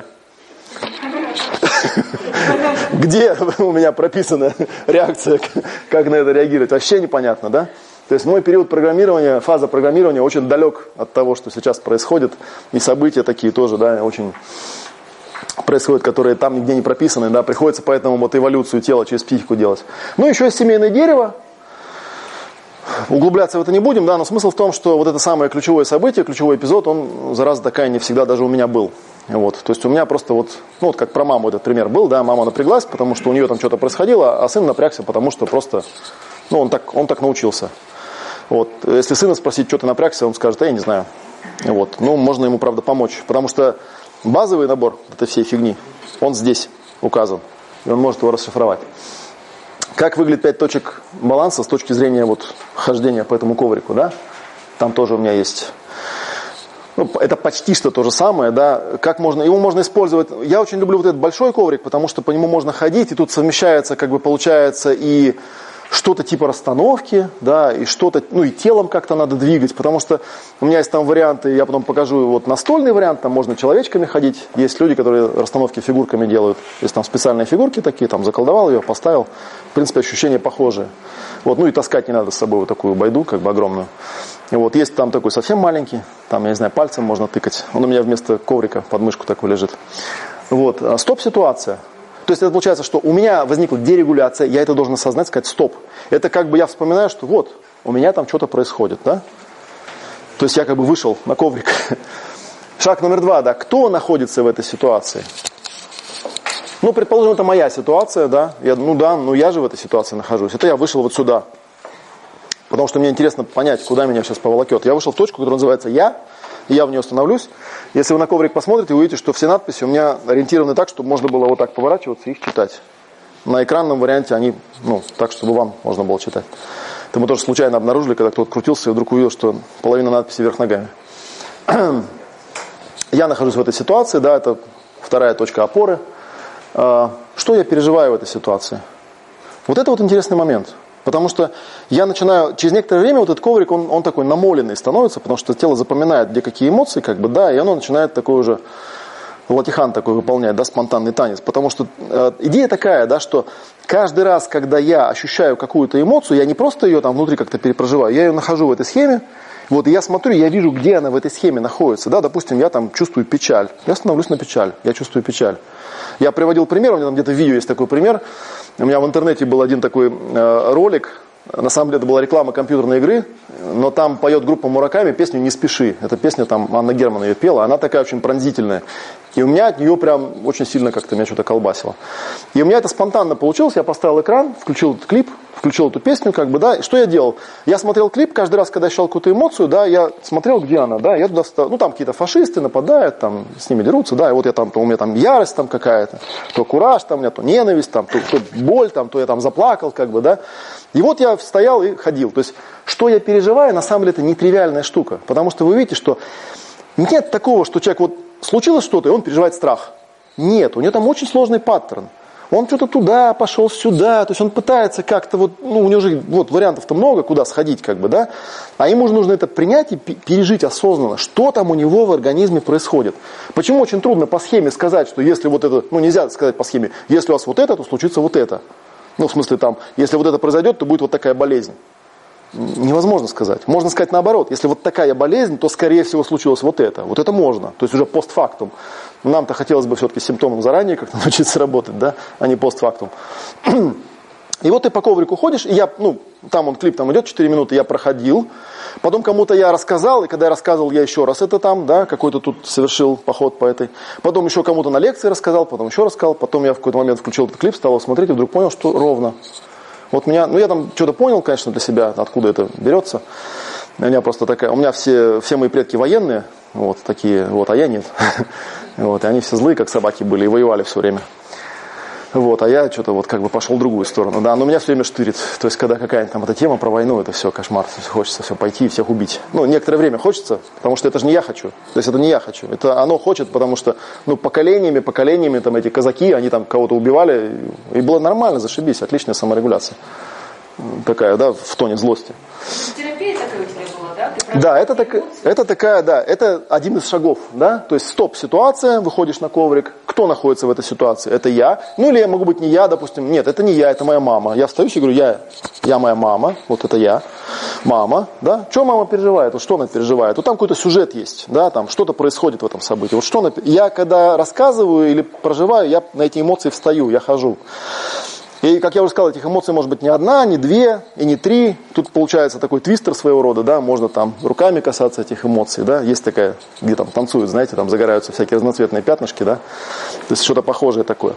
Где у меня прописана реакция, как на это реагировать, вообще непонятно, да? То есть мой период программирования, фаза программирования очень далек от того, что сейчас происходит. И события такие тоже, да, очень происходят, которые там нигде не прописаны, да, приходится поэтому вот эволюцию тела через психику делать. Ну, еще есть семейное дерево. Углубляться в это не будем, да, но смысл в том, что вот это самое ключевое событие, ключевой эпизод, он, зараза такая, не всегда даже у меня был. Вот, то есть у меня просто вот, ну вот как про маму этот пример был, да, мама напряглась, потому что у нее там что-то происходило, а сын напрягся, потому что просто, ну он так, он так научился. Вот, если сына спросить, что ты напрягся, он скажет, а я не знаю. Вот, ну можно ему, правда, помочь, потому что базовый набор этой всей фигни, он здесь указан, и он может его расшифровать. Как выглядит пять точек баланса с точки зрения вот хождения по этому коврику, да? Там тоже у меня есть. Ну, это почти что то же самое, да? Как можно, его можно использовать. Я очень люблю вот этот большой коврик, потому что по нему можно ходить, и тут совмещается, как бы получается и что-то типа расстановки, да, и что-то, ну и телом как-то надо двигать, потому что у меня есть там варианты, я потом покажу вот настольный вариант, там можно человечками ходить, есть люди, которые расстановки фигурками делают, есть там специальные фигурки такие, там заколдовал ее, поставил, в принципе ощущения похожие, вот, ну и таскать не надо с собой вот такую байду, как бы огромную, и вот есть там такой совсем маленький, там, я не знаю, пальцем можно тыкать, он у меня вместо коврика под мышку такой лежит, вот, стоп-ситуация. То есть это получается, что у меня возникла дерегуляция, я это должен осознать, сказать стоп. Это как бы я вспоминаю, что вот, у меня там что-то происходит, да? То есть я как бы вышел на коврик. Шаг номер два, да, кто находится в этой ситуации? Ну, предположим, это моя ситуация, да, я, ну да, ну я же в этой ситуации нахожусь. Это я вышел вот сюда, потому что мне интересно понять, куда меня сейчас поволокет. Я вышел в точку, которая называется «Я», и я в нее становлюсь. Если вы на коврик посмотрите, вы увидите, что все надписи у меня ориентированы так, чтобы можно было вот так поворачиваться и их читать. На экранном варианте они, ну, так, чтобы вам можно было читать. Это мы тоже случайно обнаружили, когда кто-то крутился и вдруг увидел, что половина надписи вверх ногами. Я нахожусь в этой ситуации, да, это вторая точка опоры. Что я переживаю в этой ситуации? Вот это вот интересный момент. Потому что я начинаю, через некоторое время вот этот коврик, он, он такой намоленный становится, потому что тело запоминает, где какие эмоции, как бы, да, и оно начинает такой уже, латихан такой выполнять, да, спонтанный танец. Потому что э, идея такая, да, что каждый раз, когда я ощущаю какую-то эмоцию, я не просто ее там внутри как-то перепроживаю, я ее нахожу в этой схеме, вот, и я смотрю, я вижу, где она в этой схеме находится, да, допустим, я там чувствую печаль, я становлюсь на печаль, я чувствую печаль. Я приводил пример, у меня там где-то в видео есть такой пример. У меня в интернете был один такой э, ролик, на самом деле это была реклама компьютерной игры, но там поет группа Мураками песню «Не спеши». Эта песня, там Анна Герман ее пела, она такая очень пронзительная. И у меня от нее прям очень сильно как-то меня что-то колбасило. И у меня это спонтанно получилось, я поставил экран, включил этот клип, включил эту песню, как бы, да, и что я делал? Я смотрел клип, каждый раз, когда ощущал какую-то эмоцию, да, я смотрел, где она, да, я туда встал, ну, там какие-то фашисты нападают, там, с ними дерутся, да, и вот я там, то у меня там ярость там какая-то, то кураж там у меня, то ненависть там, то, то боль там, то я там заплакал, как бы, да. И вот я стоял и ходил, то есть, что я переживаю, на самом деле, это нетривиальная штука, потому что вы видите, что нет такого, что человек вот, случилось что-то, и он переживает страх. Нет, у него там очень сложный паттерн. Он что-то туда пошел, сюда, то есть он пытается как-то вот, ну у него же вот вариантов-то много, куда сходить, как бы, да, а ему же нужно это принять и пережить осознанно, что там у него в организме происходит. Почему очень трудно по схеме сказать, что если вот это, ну нельзя сказать по схеме, если у вас вот это, то случится вот это. Ну в смысле там, если вот это произойдет, то будет вот такая болезнь. Невозможно сказать. Можно сказать наоборот. Если вот такая болезнь, то скорее всего случилось вот это. Вот это можно. То есть уже постфактум. Нам-то хотелось бы все-таки симптомам заранее как-то научиться работать, да, а не постфактум. И вот ты по коврику ходишь, и я, ну, там он клип там идет четыре минуты, я проходил. Потом кому-то я рассказал, и когда я рассказывал, я еще раз это там, да, какой-то тут совершил поход по этой. Потом еще кому-то на лекции рассказал, потом еще рассказал. Потом я в какой-то момент включил этот клип, стал его смотреть, и вдруг понял, что ровно. Вот меня, ну я там что-то понял, конечно, для себя, откуда это берется. У меня просто такая, у меня все, все мои предки военные, вот такие, вот, а я нет. Вот, и они все злые, как собаки были, и воевали все время. Вот, а я что-то вот как бы пошел в другую сторону. Да, но меня все время штырит. То есть, когда какая-нибудь там эта тема про войну, это все кошмар. Хочется все пойти и всех убить. Ну, некоторое время хочется, потому что это же не я хочу. То есть, это не я хочу. Это оно хочет, потому что, ну, поколениями, поколениями там эти казаки, они там кого-то убивали. И было нормально, зашибись, отличная саморегуляция. Такая, да, в тоне злости. Терапия такая у тебя была, да? Да, это, так, это такая, да, это один из шагов, да, то есть стоп-ситуация, выходишь на коврик, кто находится в этой ситуации? Это я, ну или я могу быть не я, допустим, нет, это не я, это моя мама. Я встаю и говорю, я, я моя мама, вот это я, мама, да, что мама переживает, вот что она переживает, вот там какой-то сюжет есть, да, там что-то происходит в этом событии, вот что она, я когда рассказываю или проживаю, я на эти эмоции встаю, я хожу. И, как я уже сказал, этих эмоций может быть не одна, не две и не три. Тут получается такой твистер своего рода, да, можно там руками касаться этих эмоций, да. Есть такая, где там танцуют, знаете, там загораются всякие разноцветные пятнышки, да. То есть что-то похожее такое.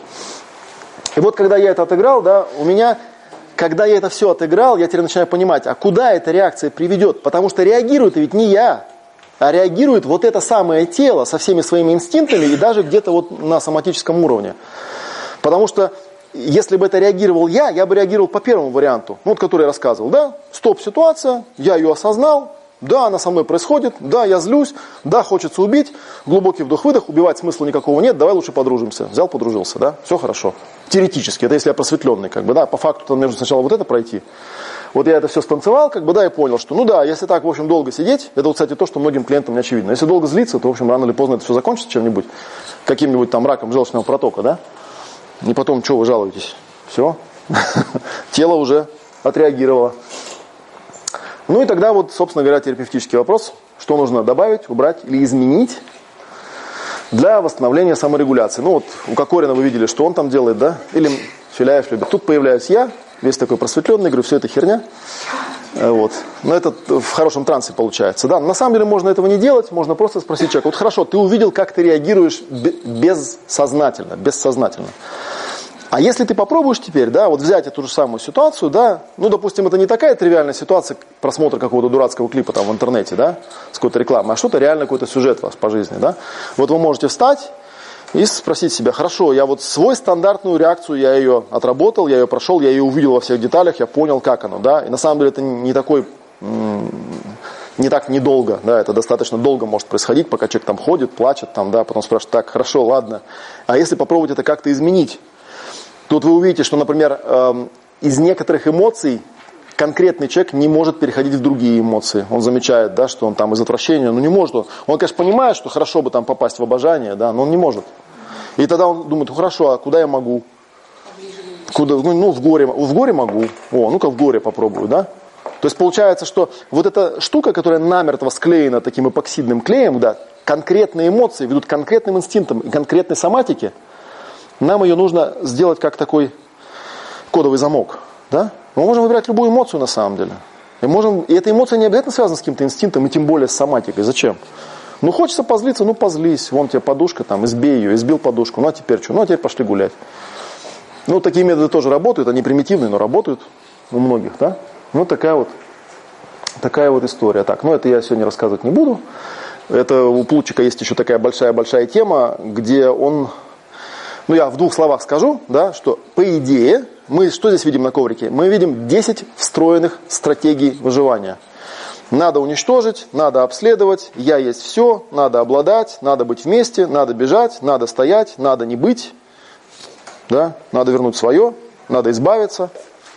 И вот когда я это отыграл, да, у меня, когда я это все отыграл, я теперь начинаю понимать, а куда эта реакция приведет. Потому что реагирует ведь не я, а реагирует вот это самое тело со всеми своими инстинктами и даже где-то вот на соматическом уровне. Потому что если бы это реагировал я, я бы реагировал по первому варианту, ну, вот который я рассказывал, да, стоп-ситуация, я ее осознал, да, она со мной происходит, да, я злюсь, да, хочется убить, глубокий вдох-выдох, убивать смысла никакого нет, давай лучше подружимся, взял, подружился, да, все хорошо, теоретически, это если я просветленный, как бы, да, по факту нужно сначала вот это пройти. Вот я это все станцевал, как бы, да, и понял, что, ну да, если так, в общем, долго сидеть, это вот, кстати, то, что многим клиентам не очевидно. Если долго злиться, то, в общем, рано или поздно это все закончится чем-нибудь, каким-нибудь там раком желчного протока, да. И потом, что вы жалуетесь? Все, тело уже отреагировало. Ну и тогда вот, собственно говоря, терапевтический вопрос, что нужно добавить, убрать или изменить для восстановления саморегуляции. Ну вот у Кокорина вы видели, что он там делает, да? Или Филяев любит. Тут появляюсь я, весь такой просветленный, говорю, все это херня. Вот. Но это в хорошем трансе получается. Да? На самом деле можно этого не делать, можно просто спросить человека, вот хорошо, ты увидел, как ты реагируешь бессознательно, бессознательно. А если ты попробуешь теперь, да, вот взять эту же самую ситуацию, да, ну, допустим, это не такая тривиальная ситуация, просмотра какого-то дурацкого клипа там в интернете, да, с какой-то рекламой, а что-то реально какой-то сюжет у вас по жизни, да. Вот вы можете встать и спросить себя, хорошо, я вот свою стандартную реакцию, я ее отработал, я ее прошел, я ее увидел во всех деталях, я понял, как оно, да, и на самом деле это не такой, не так недолго, да, это достаточно долго может происходить, пока человек там ходит, плачет, там, да, потом спрашивает, так, хорошо, ладно, а если попробовать это как-то изменить? Тут вы увидите, что, например, э, из некоторых эмоций конкретный человек не может переходить в другие эмоции. Он замечает, да, что он там из отвращения, но не может. Он, он, конечно, понимает, что хорошо бы там попасть в обожание, да, но он не может. И тогда он думает, ну хорошо, а куда я могу? Куда? Ну, ну в горе, в горе могу. О, ну-ка в горе попробую, да? То есть получается, что вот эта штука, которая намертво склеена таким эпоксидным клеем, да, конкретные эмоции ведут к конкретным инстинктам и конкретной соматике, нам ее нужно сделать как такой кодовый замок, да? Мы можем выбирать любую эмоцию на самом деле. И, можем, и эта эмоция не обязательно связана с каким-то инстинктом, и тем более с соматикой. Зачем? Ну хочется позлиться, ну позлись. Вон тебе подушка, там, избей ее, избил подушку. Ну а теперь что? Ну а теперь пошли гулять. Ну такие методы тоже работают, они примитивные, но работают у многих, да? Ну такая вот, такая вот история. Так, ну это я сегодня рассказывать не буду. Это у Плутчика есть еще такая большая-большая тема, где он... Ну я в двух словах скажу, да, что по идее, мы что здесь видим на коврике? Мы видим десять встроенных стратегий выживания. Надо уничтожить, надо обследовать, я есть все, надо обладать, надо быть вместе, надо бежать, надо стоять, надо не быть, да, надо вернуть свое, надо избавиться.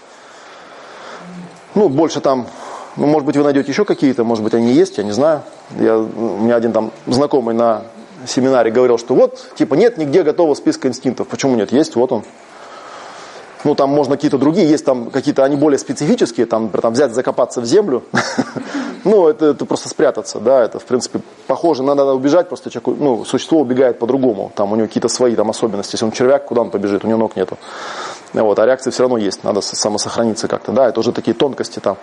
Ну, больше там, ну, может быть, вы найдете еще какие-то, может быть, они есть, я не знаю. Я, у меня один там знакомый на семинаре говорил, что вот, типа, нет нигде готового списка инстинктов. Почему нет? Есть, вот он. Ну, там можно какие-то другие, есть там какие-то, они более специфические, там, там взять, закопаться в землю. Ну, это, это просто спрятаться, да, это, в принципе, похоже, надо, надо убежать, просто человек, ну, существо убегает по-другому, там у него какие-то свои там особенности. Если он червяк, куда он побежит, у него ног нету. Вот, а реакции все равно есть, надо самосохраниться как-то, да, это уже такие тонкости там.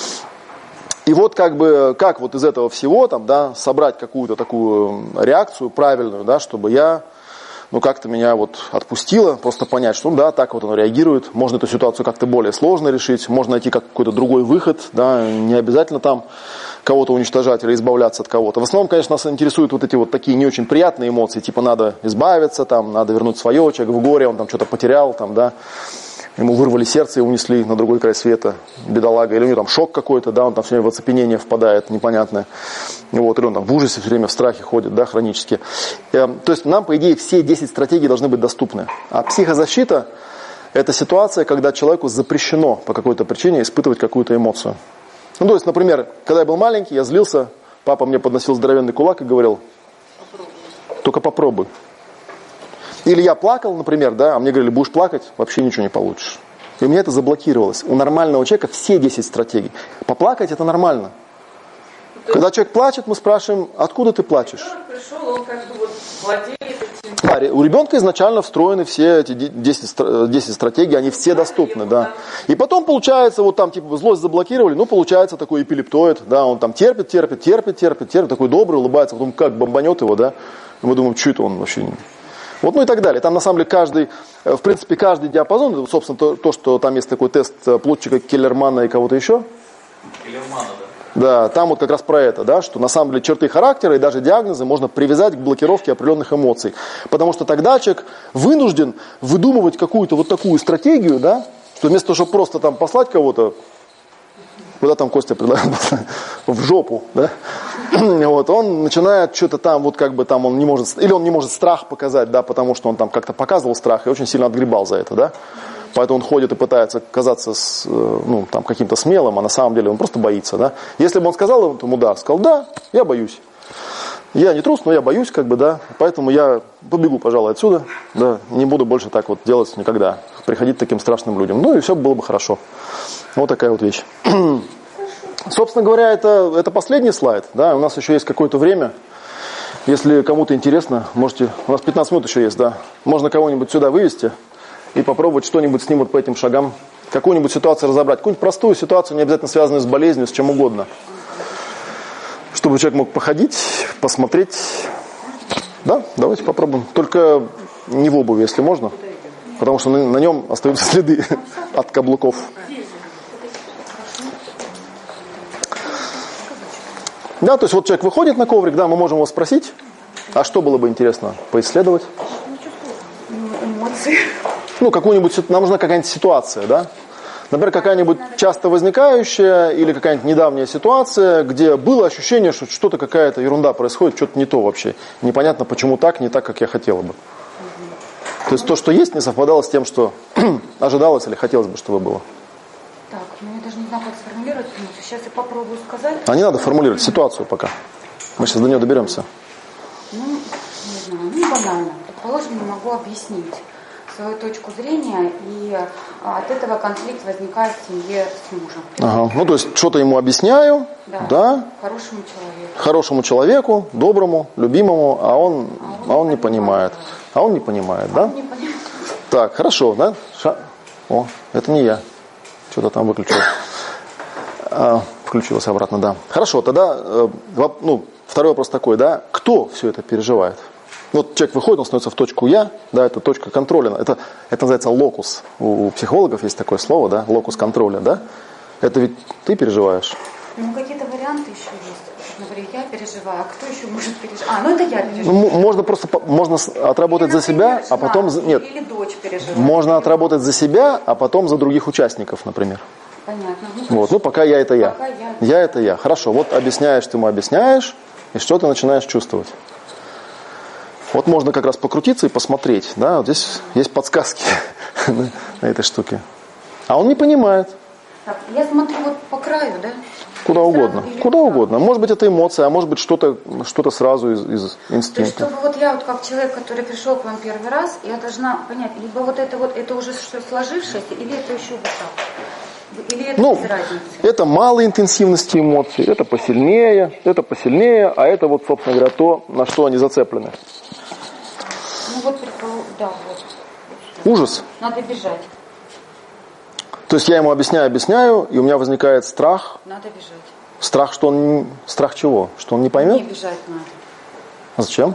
И вот как бы, как вот из этого всего там, да, собрать какую-то такую реакцию правильную, да, чтобы я, ну, как-то меня вот отпустило, просто понять, что, ну, да, так вот оно реагирует, можно эту ситуацию как-то более сложно решить, можно найти какой-то другой выход, да, не обязательно там кого-то уничтожать или избавляться от кого-то. В основном, конечно, нас интересуют вот эти вот такие не очень приятные эмоции, типа надо избавиться, там, надо вернуть свое, человек в горе, он там что-то потерял, там, да. Ему вырвали сердце и унесли на другой край света, бедолага. Или у него там шок какой-то, да, он там все время в оцепенение впадает, непонятное. Вот, или он там в ужасе все время, в страхе ходит, да, хронически. То есть нам, по идее, все десять стратегий должны быть доступны. А психозащита – это ситуация, когда человеку запрещено по какой-то причине испытывать какую-то эмоцию. Ну, то есть, например, когда я был маленький, я злился, папа мне подносил здоровенный кулак и говорил: только попробуй. Или я плакал, например, да, а мне говорили: будешь плакать, вообще ничего не получишь. И у меня это заблокировалось. У нормального человека все десять стратегий. Поплакать – это нормально. Когда человек плачет, мы спрашиваем: откуда ты плачешь? Пришел, он как бы вот владеет этим. Да, у ребенка изначально встроены все эти десять, десять стратегий, они все доступны, да. И потом получается, вот там типа злость заблокировали, ну получается такой эпилептоид, да, он там терпит, терпит, терпит, терпит, терпит, такой добрый, улыбается, потом как бомбанет его, да. И мы думаем, что это он вообще... Вот, ну и так далее. Там на самом деле каждый, в принципе, каждый диапазон, собственно, то, то что там есть такой тест Плутчика, Келлермана и кого-то еще. Келлермана, да. Да, там вот как раз про это, да, что на самом деле черты характера и даже диагнозы можно привязать к блокировке определенных эмоций. Потому что тогда человек вынужден выдумывать какую-то вот такую стратегию, да, что вместо того, чтобы просто там послать кого-то, куда там Костя предлагал, в жопу, да, вот, он начинает что-то там, вот как бы там он не может, или он не может страх показать, да, потому что он там как-то показывал страх и очень сильно отгребал за это, да. Поэтому он ходит и пытается казаться с, ну, там, каким-то смелым, а на самом деле он просто боится, да. Если бы он сказал ему да, сказал: да, я боюсь. Я не трус, но я боюсь, как бы, да. Поэтому я побегу, пожалуй, отсюда, да, не буду больше так вот делать никогда, приходить к таким страшным людям. Ну и все было бы хорошо. Вот такая вот вещь. Собственно говоря, это, это последний слайд, да. У нас еще есть какое-то время. Если кому-то интересно, можете, у нас пятнадцать минут еще есть, да. Можно кого-нибудь сюда вывести и попробовать что-нибудь с ним вот по этим шагам, какую-нибудь ситуацию разобрать, какую-нибудь простую ситуацию, не обязательно связанную с болезнью, с чем угодно. Чтобы человек мог походить, посмотреть. Да, давайте попробуем. Только не в обуви, если можно, потому что на, на нем остаются следы от каблуков. Да, то есть вот человек выходит на коврик, да, мы можем его спросить, а что было бы интересно поисследовать? Эмоции. Ну, какую-нибудь, нам нужна какая-нибудь ситуация, да? Например, какая-нибудь часто возникающая или какая-нибудь недавняя ситуация, где было ощущение, что что-то, какая-то ерунда происходит, что-то не то вообще. Непонятно, почему так, не так, как я хотела бы. То есть то, что есть, не совпадало с тем, что ожидалось или хотелось бы, чтобы было. Так, ну я даже не не знаю, как сформулировать. Сейчас я попробую сказать. А не надо формулировать ситуацию пока. Мы сейчас до нее доберемся. Ну, не знаю, ну банально. Предположим, не могу объяснить свою точку зрения, и а, от этого конфликт возникает в семье с мужем. Ага. Ну, то есть, что-то ему объясняю, Да. да, Хорошему человеку. хорошему человеку, доброму, любимому, а он, а он не понимает. А он не понимает, да? Не понимаю. Так, хорошо, да? Ша... О, это не я. Что-то там выключил. А, включилось обратно, да. Хорошо, тогда, э, воп- ну, второй вопрос такой, да? Кто все это переживает? Вот человек выходит, он становится в точку «я», да, это точка контроля. Это, это называется локус. У, у психологов есть такое слово, да, локус контроля, да? Это ведь ты переживаешь. Ну, какие-то варианты еще есть. Например, я переживаю, а кто еще может переживать? А, ну это я Ну, переживаю. м- можно просто по- можно с- отработать Или, за себя, например, а потом... жена, за- Нет, Или дочь переживает. можно отработать за себя, а потом за других участников, например. Понятно. Ну, Вот, хорошо. ну пока я это я. Пока я. Я это я. Хорошо, вот объясняешь, ты ему объясняешь, и что ты начинаешь чувствовать. Вот можно как раз покрутиться и посмотреть, да, вот здесь есть подсказки на на этой штуке. А он не понимает. Так, я смотрю вот по краю, да? Куда угодно. Или Куда сразу? угодно. Может быть, это эмоция, а может быть, что-то что-то сразу из, из То есть, инстинкта. чтобы вот я вот как человек, который пришел к вам первый раз, я должна понять, либо вот это вот, это уже что сложившееся, или это еще вот так. Или это Ну, без разницы. это малой интенсивности эмоций, это посильнее, это посильнее, а это вот, собственно говоря, то, на что они зацеплены. Ну вот, предположим, да, вот. Ужас. Надо бежать. То есть я ему объясняю, объясняю, и у меня возникает страх. Надо бежать. Страх, что он... не- Страх чего? Что он не поймет? Не бежать надо. А зачем?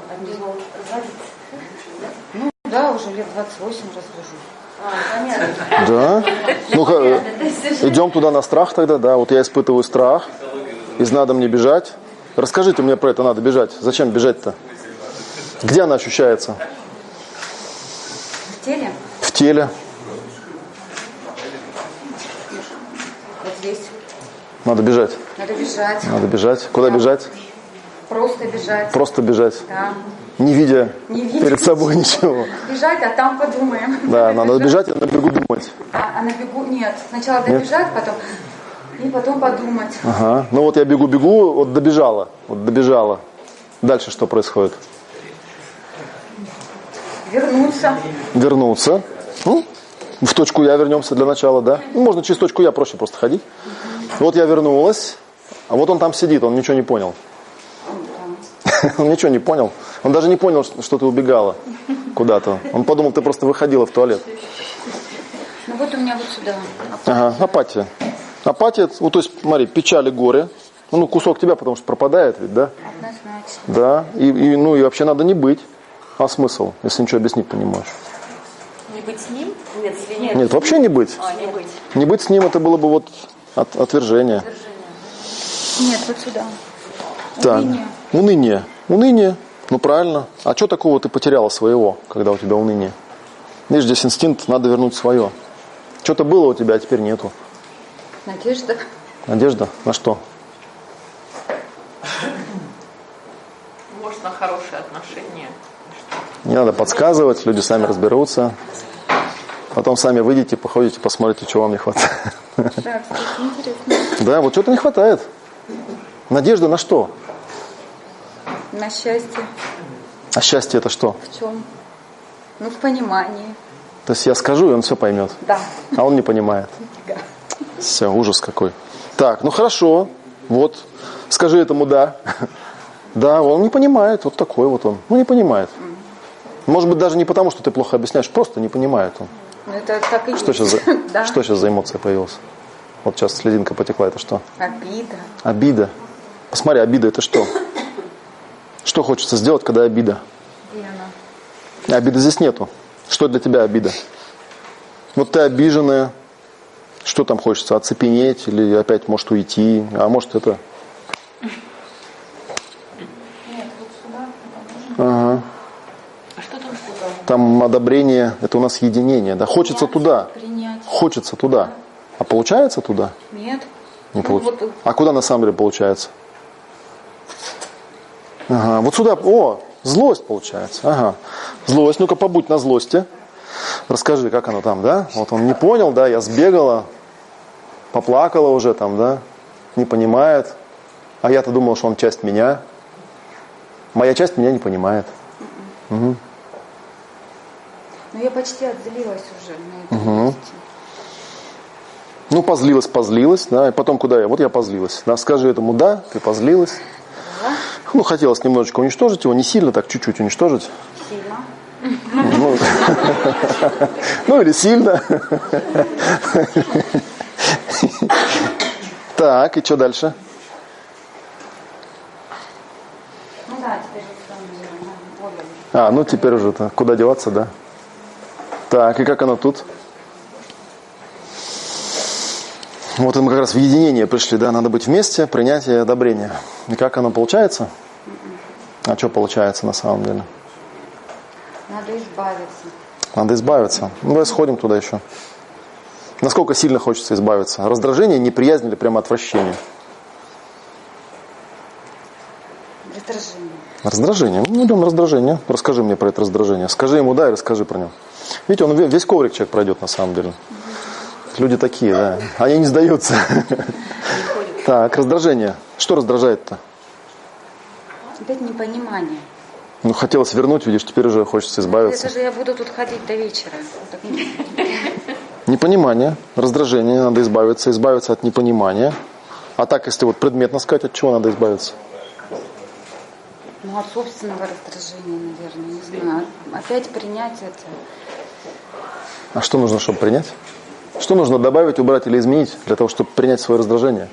Ну да, уже лет двадцать восемь развожу. Да. Ну-ка, идем туда на страх тогда, да. Вот я испытываю страх. Из надо мне бежать. Расскажите мне про это, надо бежать. Зачем бежать-то? Где она ощущается? В теле? В теле. Вот здесь. Надо бежать. Надо бежать. Надо бежать. Куда бежать? Просто бежать. Просто бежать. Да. Не видя Не видя. перед собой ничего. Бежать, а там подумаем. Да, надо бежать и на бегу думать. А, а на бегу нет. Сначала добежать, потом и потом подумать. Ага. Ну вот я бегу-бегу, вот добежала. Вот добежала. Дальше что происходит? Вернуться. Вернуться. Ну, в точку «я» вернемся для начала, да? Ну, можно через точку «я» проще просто ходить. Вот я вернулась, а вот он там сидит, он ничего не понял. Он ничего не понял. Он даже не понял, что ты убегала куда-то. Он подумал, ты просто выходила в туалет. Ну вот у меня вот сюда. Ага, апатия. Апатия, вот, то есть, смотри, печаль и горе. Ну, кусок тебя, потому что пропадает ведь, да? Однозначно. Да. И, и, ну, и вообще надо не быть. А смысл, если ничего объяснить не можешь? Не быть с ним? Нет, если нет. Нет, вообще не быть. А, не быть. Не быть с ним, это было бы вот от, отвержение. Нет, вот сюда. Так. Уныние. Уныние. Уныние. Ну, правильно. А что такого ты потеряла своего, когда у тебя уныние? Видишь, здесь инстинкт, надо вернуть свое. Что-то было у тебя, а теперь нету. Надежда. Надежда? На что? Может, на хорошие отношения. Не надо подсказывать, люди сами разберутся. Потом сами выйдете, походите, посмотрите, чего вам не хватает. Да, кстати, интересно. Да, вот что-то не хватает. Надежда на что? На счастье. А счастье это что? В чем? Ну, в понимании. То есть я скажу, и он все поймет. Да. А он не понимает. Все, ужас какой. Так, ну хорошо. Вот, скажи этому «да». Да, он не понимает, вот такой вот он. Ну, не понимает. Может быть, даже не потому, что ты плохо объясняешь, просто не понимает он. Ну, это так и Что есть. сейчас за, Да. что сейчас за эмоция появилась? Вот сейчас слезинка потекла, это что? Обида. Обида. Посмотри, обида это что? Что хочется сделать, когда обида? И она. Обиды здесь нету. Что для тебя обида? Вот ты обиженная. Что там хочется? Оцепенеть или опять может уйти? А может это... Нет, вот сюда. Ага. А что там? Там одобрение, это у нас единение. Да? Хочется туда. Принять. Хочется туда. А получается туда? Нет. Не Ну, получается. вот, А куда на самом деле получается? Ага, вот сюда. О, злость получается. Ага. Злость. Ну-ка, побудь на злости. Расскажи, как она там, да? Вот он не понял, да, я сбегала. поплакала уже там, да, не понимает. А я-то думал, что он часть меня. Моя часть меня не понимает. Угу. Но я почти отзлилась уже на этом Угу. месте. Ну, позлилась, позлилась, да, и потом куда я? Вот я позлилась. Да, скажи этому, да, ты позлилась. Да. Ну, хотелось немножечко уничтожить его, не сильно, так чуть-чуть уничтожить. Сильно. Ну, ну или сильно. Так, и что дальше? Ну да, теперь вот там, наверное, более. А, ну теперь уже куда деваться, да? Так, и как оно тут? Вот мы как раз в единение пришли, да, надо быть вместе, принятие и одобрение. И как оно получается? А что получается на самом деле? Надо избавиться. Надо избавиться. Ну, давай сходим туда еще. Насколько сильно хочется избавиться? Раздражение, неприязнь или прямо отвращение? Раздражение. Раздражение. Ну, идем на раздражение. Расскажи мне про это раздражение. Скажи ему да и расскажи про него. Видите, он весь коврик человек пройдет на самом деле. Люди такие, да. Они не сдаются. Так, раздражение. Что раздражает-то? Опять непонимание. Ну, хотелось вернуть, видишь, теперь уже хочется избавиться. Это же я буду тут ходить до вечера. Так не- Непонимание, раздражение, надо избавиться, избавиться от непонимания. А так, если вот предметно сказать, от чего надо избавиться? Ну, от собственного раздражения, наверное, не знаю. Опять принять это. А что нужно, чтобы принять? Что нужно добавить, убрать или изменить для того, чтобы принять свое раздражение?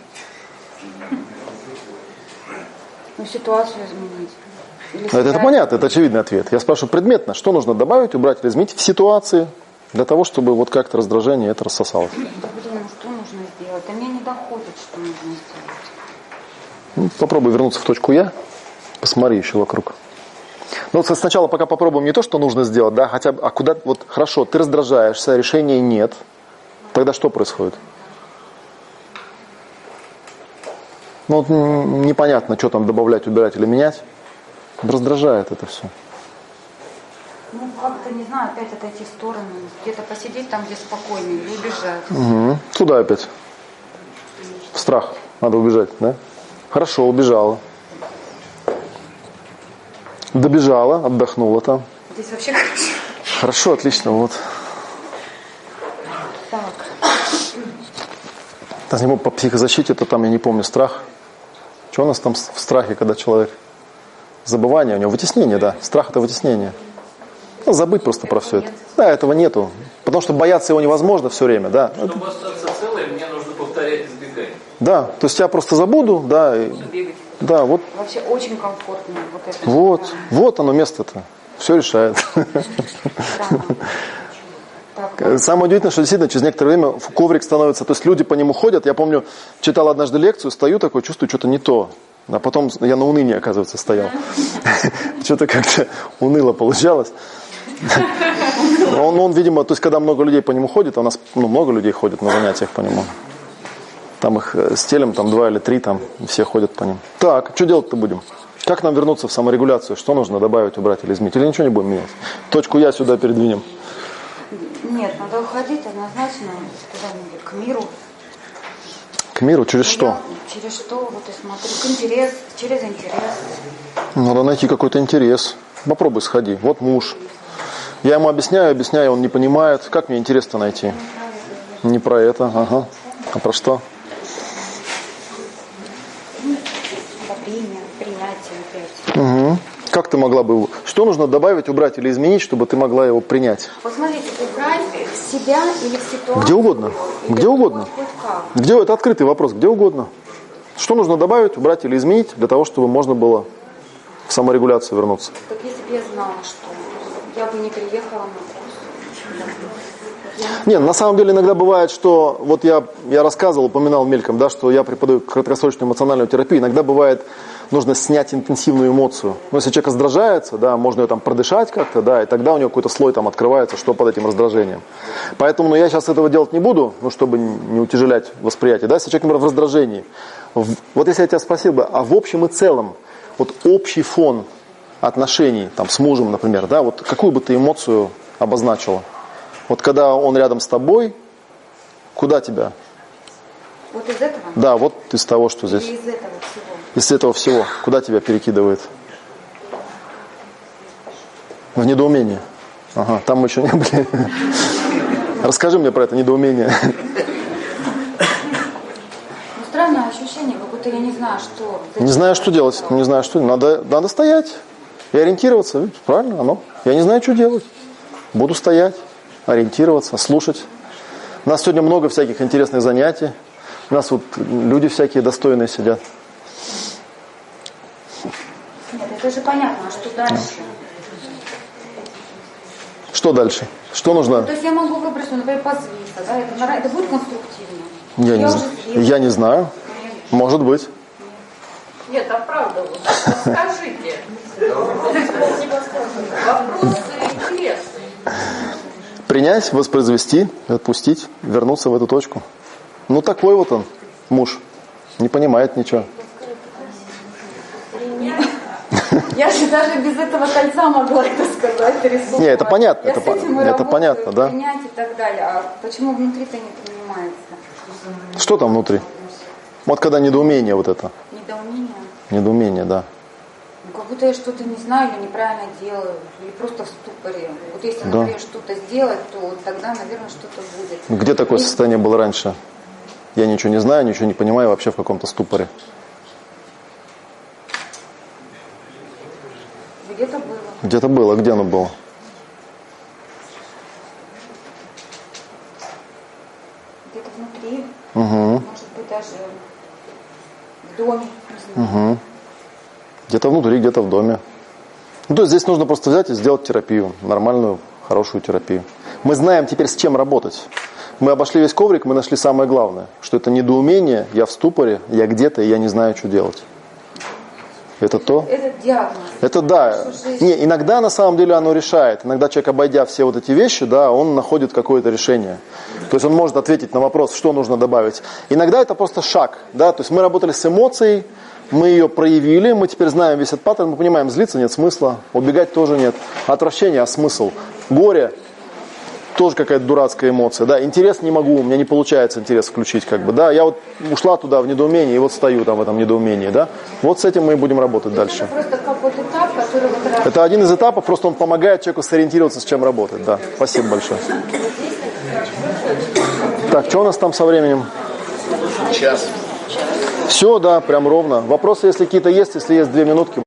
Ну, ситуацию изменить. Или Это, это себя. понятно, это очевидный ответ. Я спрашиваю предметно, что нужно добавить, убрать или изменить в ситуации для того, чтобы вот как-то раздражение это рассосалось. Блин, ну что нужно сделать? До меня не доходит, что нужно сделать. Ну, попробуй вернуться в точку «я», посмотри еще вокруг. Ну, вот сначала пока попробуем не то, что нужно сделать, да, хотя бы, а куда, вот хорошо, ты раздражаешься, решения нет, тогда что происходит? Ну, вот непонятно, что там добавлять, убирать или менять. Раздражает это все. Ну, как-то, не знаю, опять отойти в сторону. Где-то посидеть там, где спокойнее, и убежать. Угу. Туда опять. В страх. Надо убежать, да? Хорошо, убежала. Добежала, отдохнула там. Здесь вообще хорошо. Хорошо, отлично, вот. Так. Там не по психозащите, то там, я не помню, страх. Что у нас там в страхе, когда человек? Забывание у него, вытеснение, да. Страх это вытеснение. Ну, забыть просто про все это. Да, этого нету. Потому что бояться его невозможно все время, да. Чтобы остаться целым, мне нужно повторять избегание. Да, то есть я просто забуду, да. И, да, вот. Вообще очень комфортно вот это. Вот, Да. вот оно место-то. Все решает. Странно. Так, Самое удивительное, что действительно через некоторое время коврик становится, то есть люди по нему ходят. Я помню, читал однажды лекцию, стою такой, чувствую, что-то не то. А потом я на унынии, оказывается, стоял. Что-то как-то уныло получалось. Он, он, видимо, то есть когда много людей по нему ходит, а у нас ну, много людей ходит на занятиях по нему. Там их стелем, там два или три, там все ходят по ним. Так, что делать-то будем? Как нам вернуться в саморегуляцию? Что нужно добавить, убрать или изменить? Или ничего не будем менять? Точку «я» сюда передвинем. нет, надо уходить однозначно куда-нибудь к миру. К миру? Через что? Я через что? Вот и смотрю. К интерес, через интерес. Надо найти какой-то интерес. Попробуй сходи. Вот муж. Я ему объясняю, объясняю, он не понимает. Как мне интерес-то найти? Не про это, ага. А про что? Одобрение, принятие опять. Угу. Как ты могла бы его... Что нужно добавить, убрать или изменить, чтобы ты могла его принять? Вот смотрите, убрать себя или в ситуацию. Где угодно. или Где угодно. Хоть как. Где это открытый вопрос? Где угодно. Что нужно добавить, убрать или изменить для того, чтобы можно было в саморегуляцию вернуться? Так если бы я знала, что я бы не приехала на курс. Не, на самом деле иногда бывает, что вот я, я рассказывал, упоминал мельком, да, что я преподаю краткосрочную эмоциональную терапию. Иногда бывает, нужно снять интенсивную эмоцию. Но если человек раздражается, да, можно ее там продышать как-то, да, и тогда у него какой-то слой там открывается, что под этим раздражением. Поэтому ну, я сейчас этого делать не буду, ну, чтобы не утяжелять восприятие. Да, если человек, например, в раздражении, в, вот если я тебя спросил бы, а в общем и целом, вот общий фон отношений там, с мужем, например, да, вот какую бы ты эмоцию обозначила? Вот когда он рядом с тобой, куда тебя Вот из этого? Да, вот из того, что здесь. Или из этого всего? Из этого всего. Куда тебя перекидывает? В недоумение. Ага, там мы еще не были. Расскажи мне про это недоумение. Ну, странное ощущение, как будто я не знаю, что... Не знаю, что делать. Не знаю, что. Надо, надо стоять и ориентироваться. Видите, правильно? Оно. Я не знаю, что делать. Буду стоять, ориентироваться, слушать. У нас сегодня много всяких интересных занятий. У нас вот люди всякие достойные сидят. Нет, это же понятно, а что дальше? Что дальше? Что нужно? То есть я могу выбрать, что, например, позвиться, да? Это, нрав- это будет конструктивно? Я, не, уже знаю. сделала. Я не знаю. Может быть. Нет, а правда, вот расскажите. Вопросы интересные. Принять, воспроизвести, отпустить, вернуться в эту точку. Ну такой вот он, муж. Не понимает ничего. Я же даже без этого кольца могла это сказать, рисунок. Не, это понятно, Я это с по- этим и это работаю, понятно, да. принять и так далее. А почему внутри-то не принимается? Что там внутри? Вот когда недоумение вот это. Недоумение. Недоумение, да. Ну, как будто я что-то не знаю или неправильно делаю, или просто в ступоре. Вот если, Да. например, что-то сделать, то вот тогда, наверное, что-то будет. Где такое И- состояние было раньше? Я ничего не знаю, ничего не понимаю, вообще в каком-то ступоре. Где-то было. Где-то было, где оно было? Где-то внутри. Угу. Может быть, даже в доме. Не знаю. Угу. Где-то внутри, где-то в доме. Ну, то есть здесь нужно просто взять и сделать терапию. Нормальную, хорошую терапию. Мы знаем теперь, с чем работать. Мы обошли весь коврик, мы нашли самое главное. Что это недоумение, я в ступоре, я где-то, и я не знаю, что делать. Это то? Это диагноз. Это да. Не, иногда на самом деле оно решает. Иногда человек, обойдя все вот эти вещи, да, он находит какое-то решение. То есть он может ответить на вопрос, что нужно добавить. Иногда это просто шаг. Да? То есть мы работали с эмоцией, мы ее проявили, мы теперь знаем весь этот паттерн, мы понимаем, злиться нет смысла, убегать тоже нет. Отвращение, а смысл? Горе тоже какая-то дурацкая эмоция. Да? Интерес не могу, у меня не получается интерес включить. Как бы, да? Я вот ушла туда в недоумение, и вот стою там в этом недоумении. Да? Вот с этим мы и будем работать дальше. Это просто как вот этап, который вот раз... Это один из этапов, просто он помогает человеку сориентироваться, с чем работать. Да. Спасибо большое. Так, что у нас там со временем? Час. Все, да, прям ровно. Вопросы, если какие-то есть, если есть две минутки.